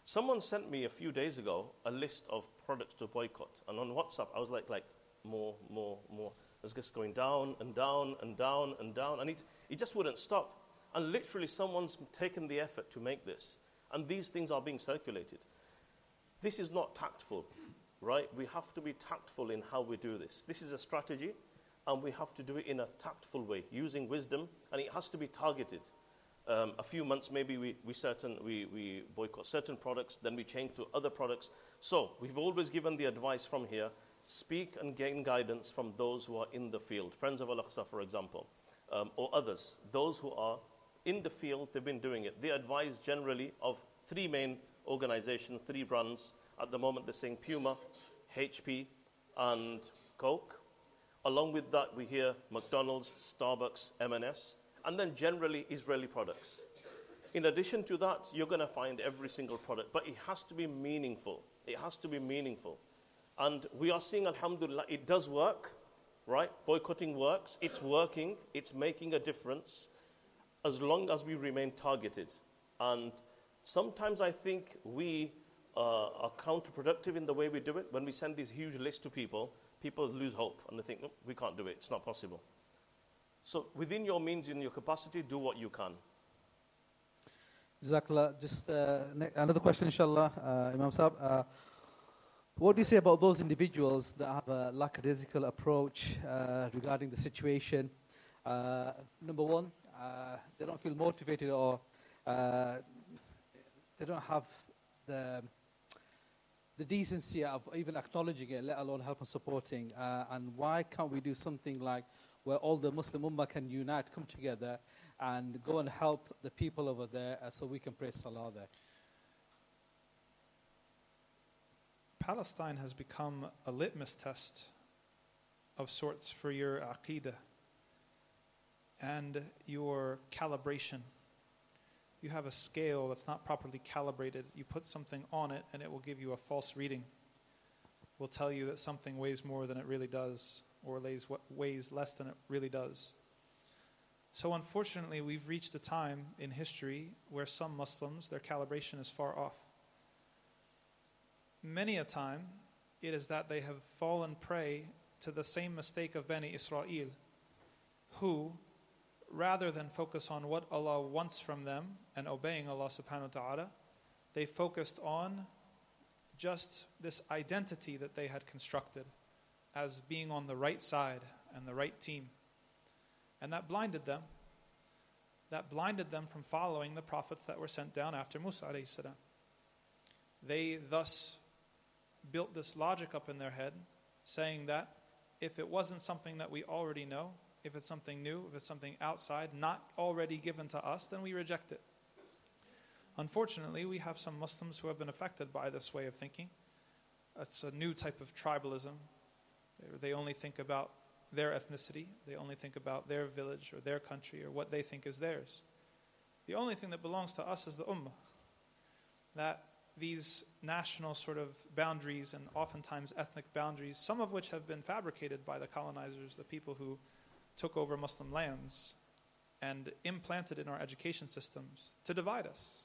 Someone sent me a few days ago a list of products to boycott. And on WhatsApp, I was like more. It was just going down and down and down and down. And it just wouldn't stop. And literally someone's taken the effort to make this. And these things are being circulated. This is not tactful, right? We have to be tactful in how we do this. This is a strategy, and we have to do it in a tactful way, using wisdom, and it has to be targeted. A few months, maybe we boycott certain products, then we change to other products. So we've always given the advice from here, speak and gain guidance from those who are in the field. Friends of Al-Aqsa, for example, or others. Those who are in the field, they've been doing it. They advise generally of 3 main organizations, 3 brands. At the moment, they're saying Puma, HP, and Coke. Along with that, we hear McDonald's, Starbucks, M&S, and then generally Israeli products. In addition to that, you're going to find every single product, but it has to be meaningful. It has to be meaningful. And we are seeing, alhamdulillah, it does work, right? Boycotting works. It's working. It's making a difference as long as we remain targeted. And sometimes I think we are counterproductive in the way we do it. When we send these huge lists to people, people lose hope and they think, "Oh, we can't do it. It's not possible." So within your means, in your capacity, do what you can. Jazakallah. Just another question, inshallah, Imam Sahab. What do you say about those individuals that have a lackadaisical approach regarding the situation? Number one, they don't feel motivated, or they don't have the decency of even acknowledging it, let alone help and supporting. And why can't we do something like where all the Muslim Ummah can unite, come together, and go and help the people over there so we can pray Salah there? Palestine has become a litmus test of sorts for your aqidah and your calibration. You have a scale that's not properly calibrated. You put something on it and it will give you a false reading. Will tell you that something weighs more than it really does, or weighs less than it really does. So unfortunately, we've reached a time in history where some Muslims, their calibration is far off. Many a time, it is that they have fallen prey to the same mistake of Bani Israel, who, rather than focus on what Allah wants from them and obeying Allah subhanahu wa ta'ala, they focused on just this identity that they had constructed as being on the right side and the right team. And that blinded them. That blinded them from following the prophets that were sent down after Musa alayhi salam. They thus built this logic up in their head, saying that if it wasn't something that we already know, if it's something new, if it's something outside, not already given to us, then we reject it. Unfortunately, we have some Muslims who have been affected by this way of thinking. It's a new type of tribalism. They only think about their ethnicity. They only think about their village or their country or what they think is theirs. The only thing that belongs to us is the ummah. That these national sort of boundaries, and oftentimes ethnic boundaries, some of which have been fabricated by the colonizers, the people who took over Muslim lands and implanted in our education systems to divide us.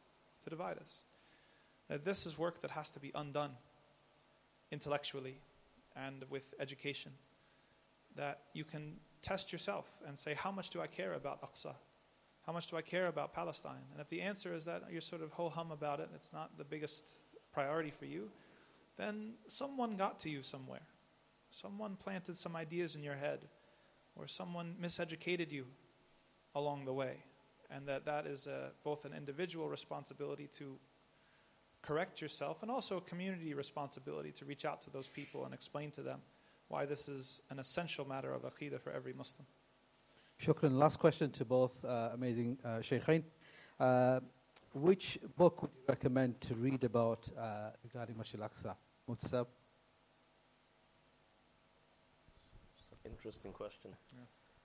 That this is work that has to be undone intellectually and with education. That you can test yourself and say, how much do I care about Aqsa? How much do I care about Palestine? And if the answer is that you're sort of ho-hum about it, it's not the biggest priority for you, then someone got to you somewhere. Someone planted some ideas in your head, or someone miseducated you along the way. And that is both an individual responsibility to correct yourself and also a community responsibility to reach out to those people and explain to them why this is an essential matter of aqidah for every Muslim. Shukran. Last question to both amazing Shaykhain. Which book would you recommend to read about regarding Masjid Al-Aqsa? Mutsab? Interesting question. Yeah.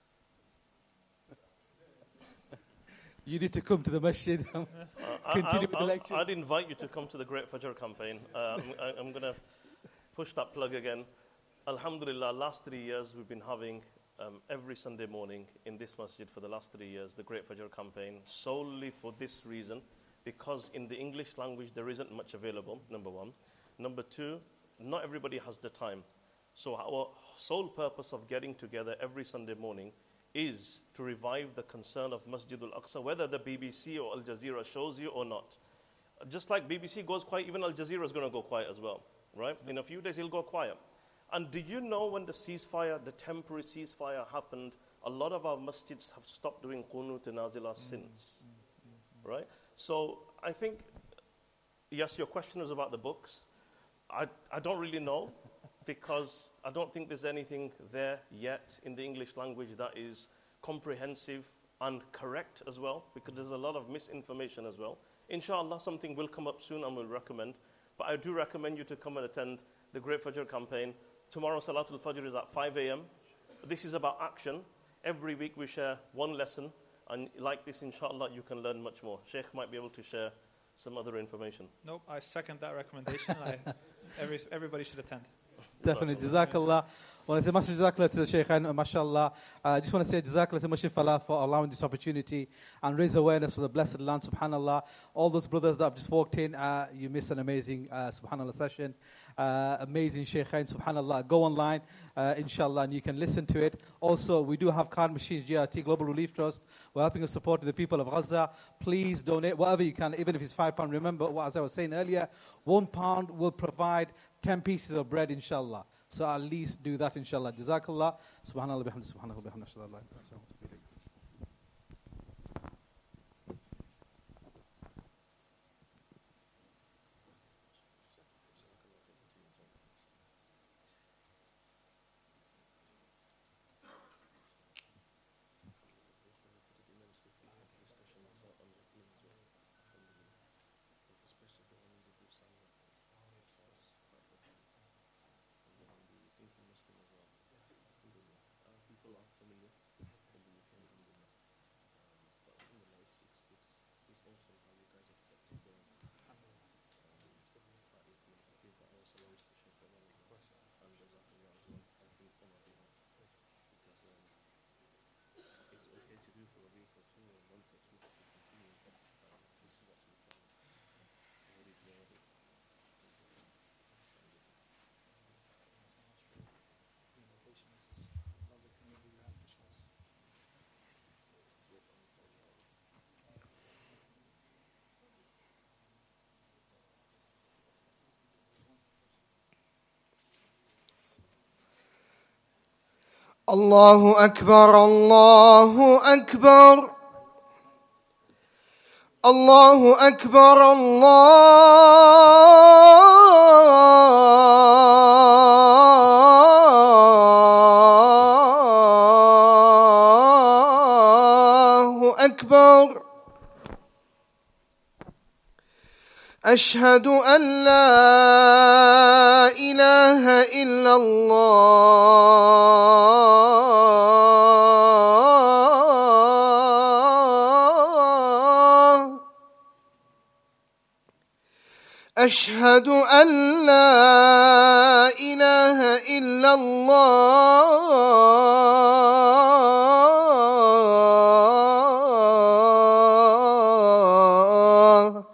You need to come to the masjid. Continue with the lectures. I'd invite you to come to the Great Fajr campaign. I'm going to push that plug again. Alhamdulillah, last 3 years we've been having every Sunday morning in this masjid for the last 3 years, the Great Fajr campaign, solely for this reason, because in the English language there isn't much available, number one. Number two, not everybody has the time. So our sole purpose of getting together every Sunday morning is to revive the concern of Masjid al-Aqsa, whether the BBC or Al Jazeera shows you or not. Just like BBC goes quiet, even Al Jazeera is going to go quiet as well, right? In a few days, it'll go quiet. And do you know when the ceasefire, the temporary ceasefire happened, a lot of our masjids have stopped doing qunut and nazilah since, right? So I think, yes, your question is about the books. I don't really know, because I don't think there's anything there yet in the English language that is comprehensive and correct as well, because there's a lot of misinformation as well. Inshallah, something will come up soon and we'll recommend. But I do recommend you to come and attend the Great Fajr campaign. Tomorrow, Salatul Fajr is at 5 a.m. This is about action. Every week we share one lesson. And like this, inshallah, you can learn much more. Sheikh might be able to share some other information. Nope, I second that recommendation. Everybody should attend. Definitely. Jazakallah. Well, I say massive jazakallah to the Shaykh and mashallah. I just want to say jazakallah to Mushrif Allah for allowing this opportunity and raise awareness for the blessed land, subhanallah. All those brothers that have just walked in, you missed an amazing, subhanallah, session. Amazing Shaykhain, subhanallah. Go online, inshallah, and you can listen to it. Also, we do have card machines, GRT, Global Relief Trust. We're helping us support the people of Gaza. Please donate whatever you can, even if it's £5. Remember, as I was saying earlier, £1 will provide 10 pieces of bread, inshallah. So at least do that, inshallah. Jazakallah. Subhanallah, bihamdi, subhanallah, bihamdi. الله أكبر الله أكبر الله أكبر الله أكبر أشهد أن لا إله إلا الله أشهد أن لا إله إلا الله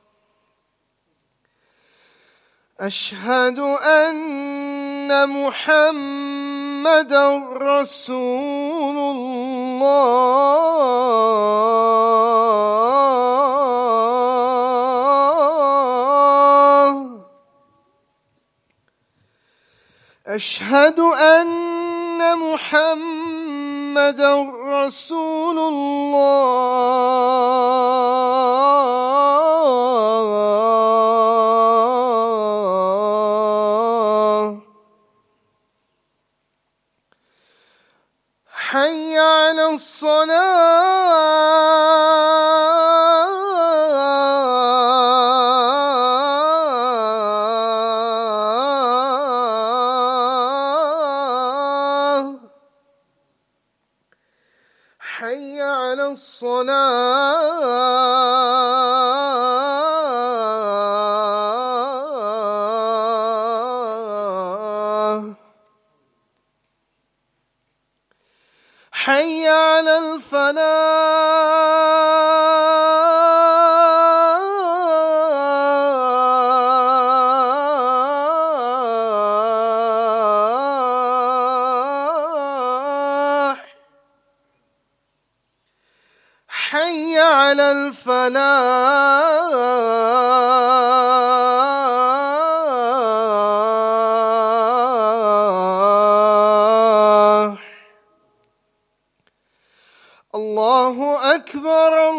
أشهد أن محمدًا رسول الله أشهد أن محمدًا رسول الله حي على الصلاة حي على الصلاة حي على الفلاح حي على الفلاح الله أكبر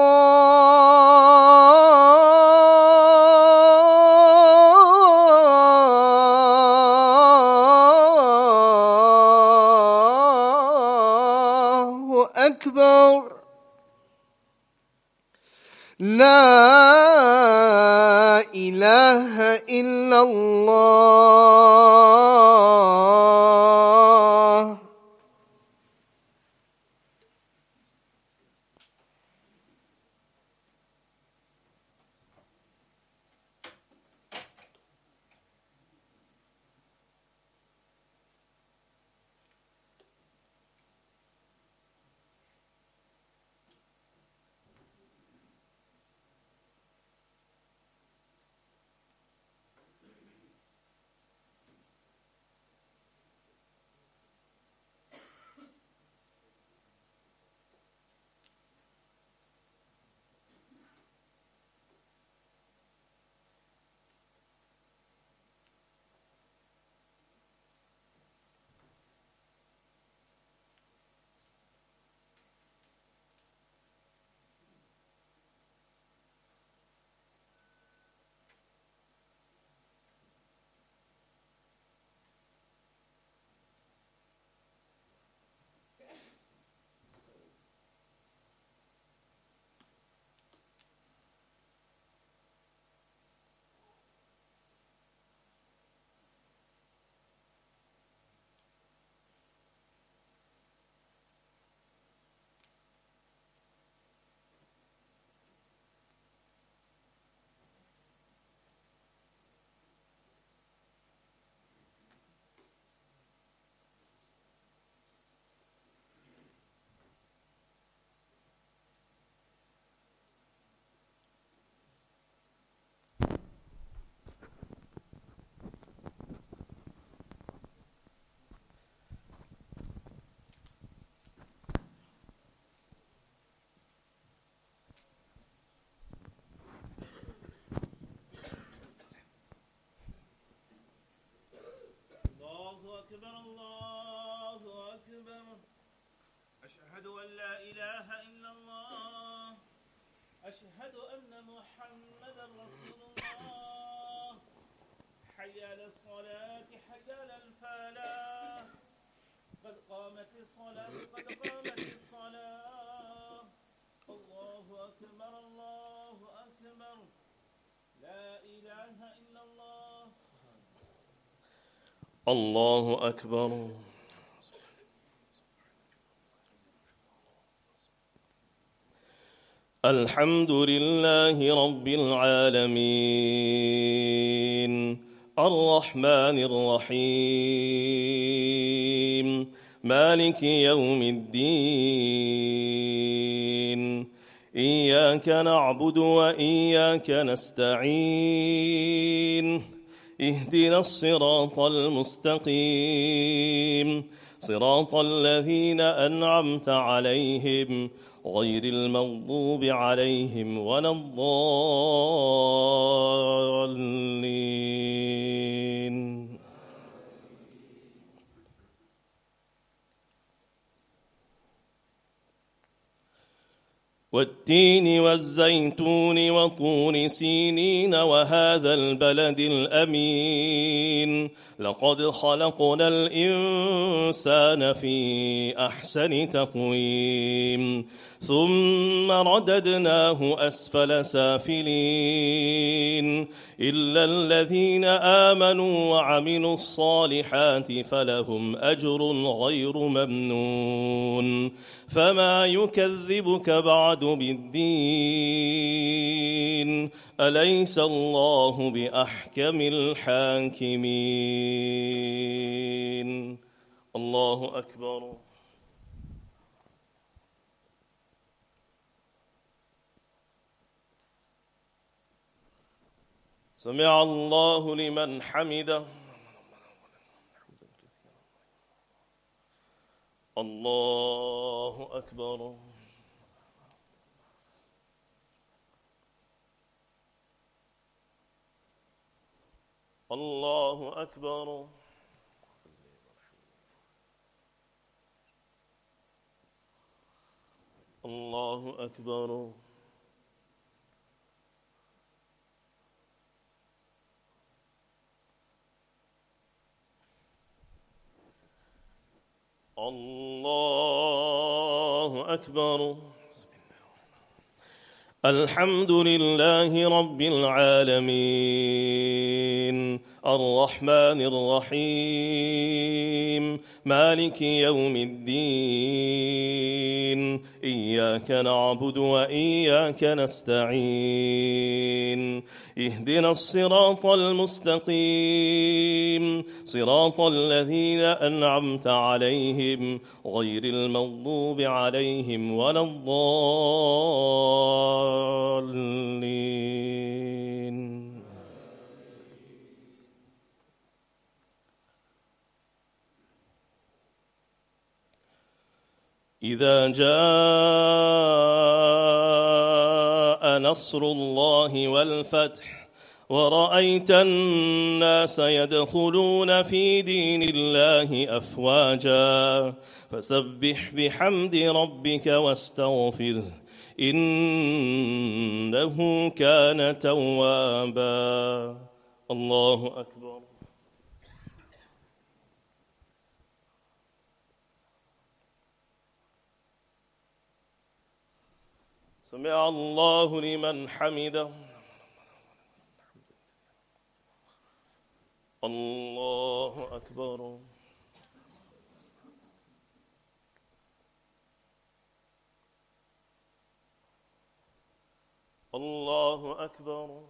الله أكبر لا إله إلا الله الله أكبر أشهد أن لا إله إلا الله أشهد أن محمدا رسول الله حي على الصلاة حي على الفلاح قد قامت الصلاة قد قامت الصلاة الله أكبر الله أكبر لا إله إلا الله الله أكبر الحمد لله رب العالمين الرحمن الرحيم مالك يوم الدين إياك نعبد وإياك نستعين اهدنا الصراط المستقيم صراط الذين أنعمت عليهم غير المغضوب عليهم ولا الضالين والتين والزيتون وطور سينين وهذا البلد الأمين لقد خلقنا الإنسان في أحسن تقويم ثم رددناه أسفل سافلين إلا الذين آمنوا وعملوا الصالحات فلهم أجر غير ممنون فما يكذبك بعد بالدين أليس الله بأحكم الحاكمين الله أكبر سمع الله لمن حمده الله أكبر الله أكبر. الله أكبر. الله أكبر. الحمد لله رب العالمين الرحمن الرحيم مالك يوم الدين إياك نعبد وإياك نستعين اهدنا الصراط المستقيم صراط الذين أنعمت عليهم غير المغضوب عليهم ولا الضالين. إذا جاء نصر الله والفتح ورأيت الناس يدخلون في دين الله أفواجا فسبح بحمد ربك واستغفره إنه كان توابا. الله أكبر. سمع الله لمن حمده. الله أكبر. الله أكبر.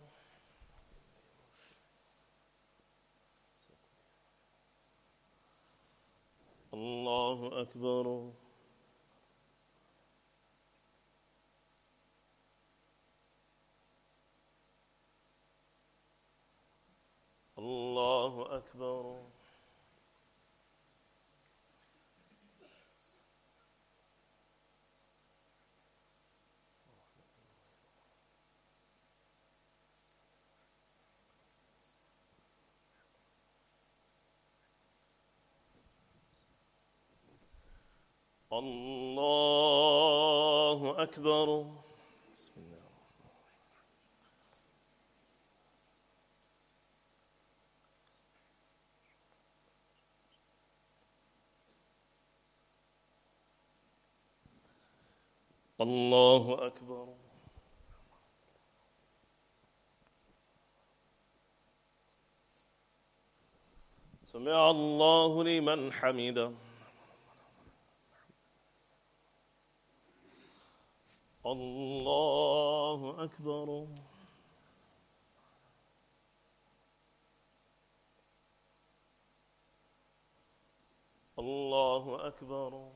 الله أكبر. الله أكبر. الله أكبر. بسم الله. الله أكبر. سمع الله لمن حمده. الله أكبر. الله أكبر.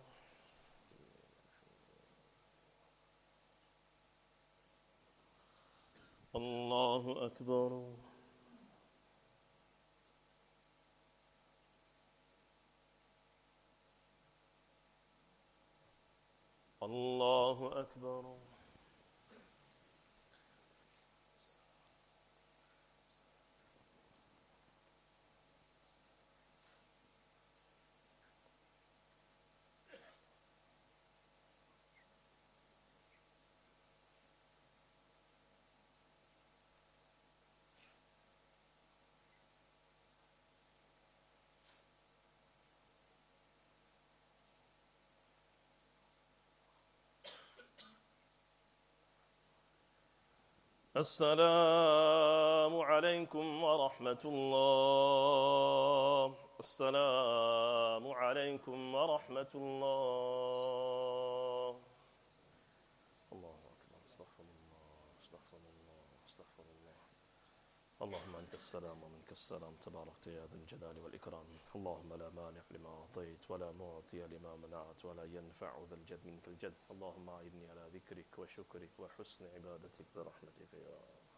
الله أكبر. الله أكبر. السلام عليكم ورحمة الله. السلام عليكم ورحمة الله. الله أكبر. استغفر الله استغفر الله استغفر الله. اللهم أنت السلام ومنك السلام تباركت يا ذا الجلال والإكرام. اللهم لا مانع لما أعطيت ولا معطي لما منعت ولا ينفع ذا الجد منك الجد. اللهم أعني على ذكرك وشكرك وحسن عبادتك برحمتك يا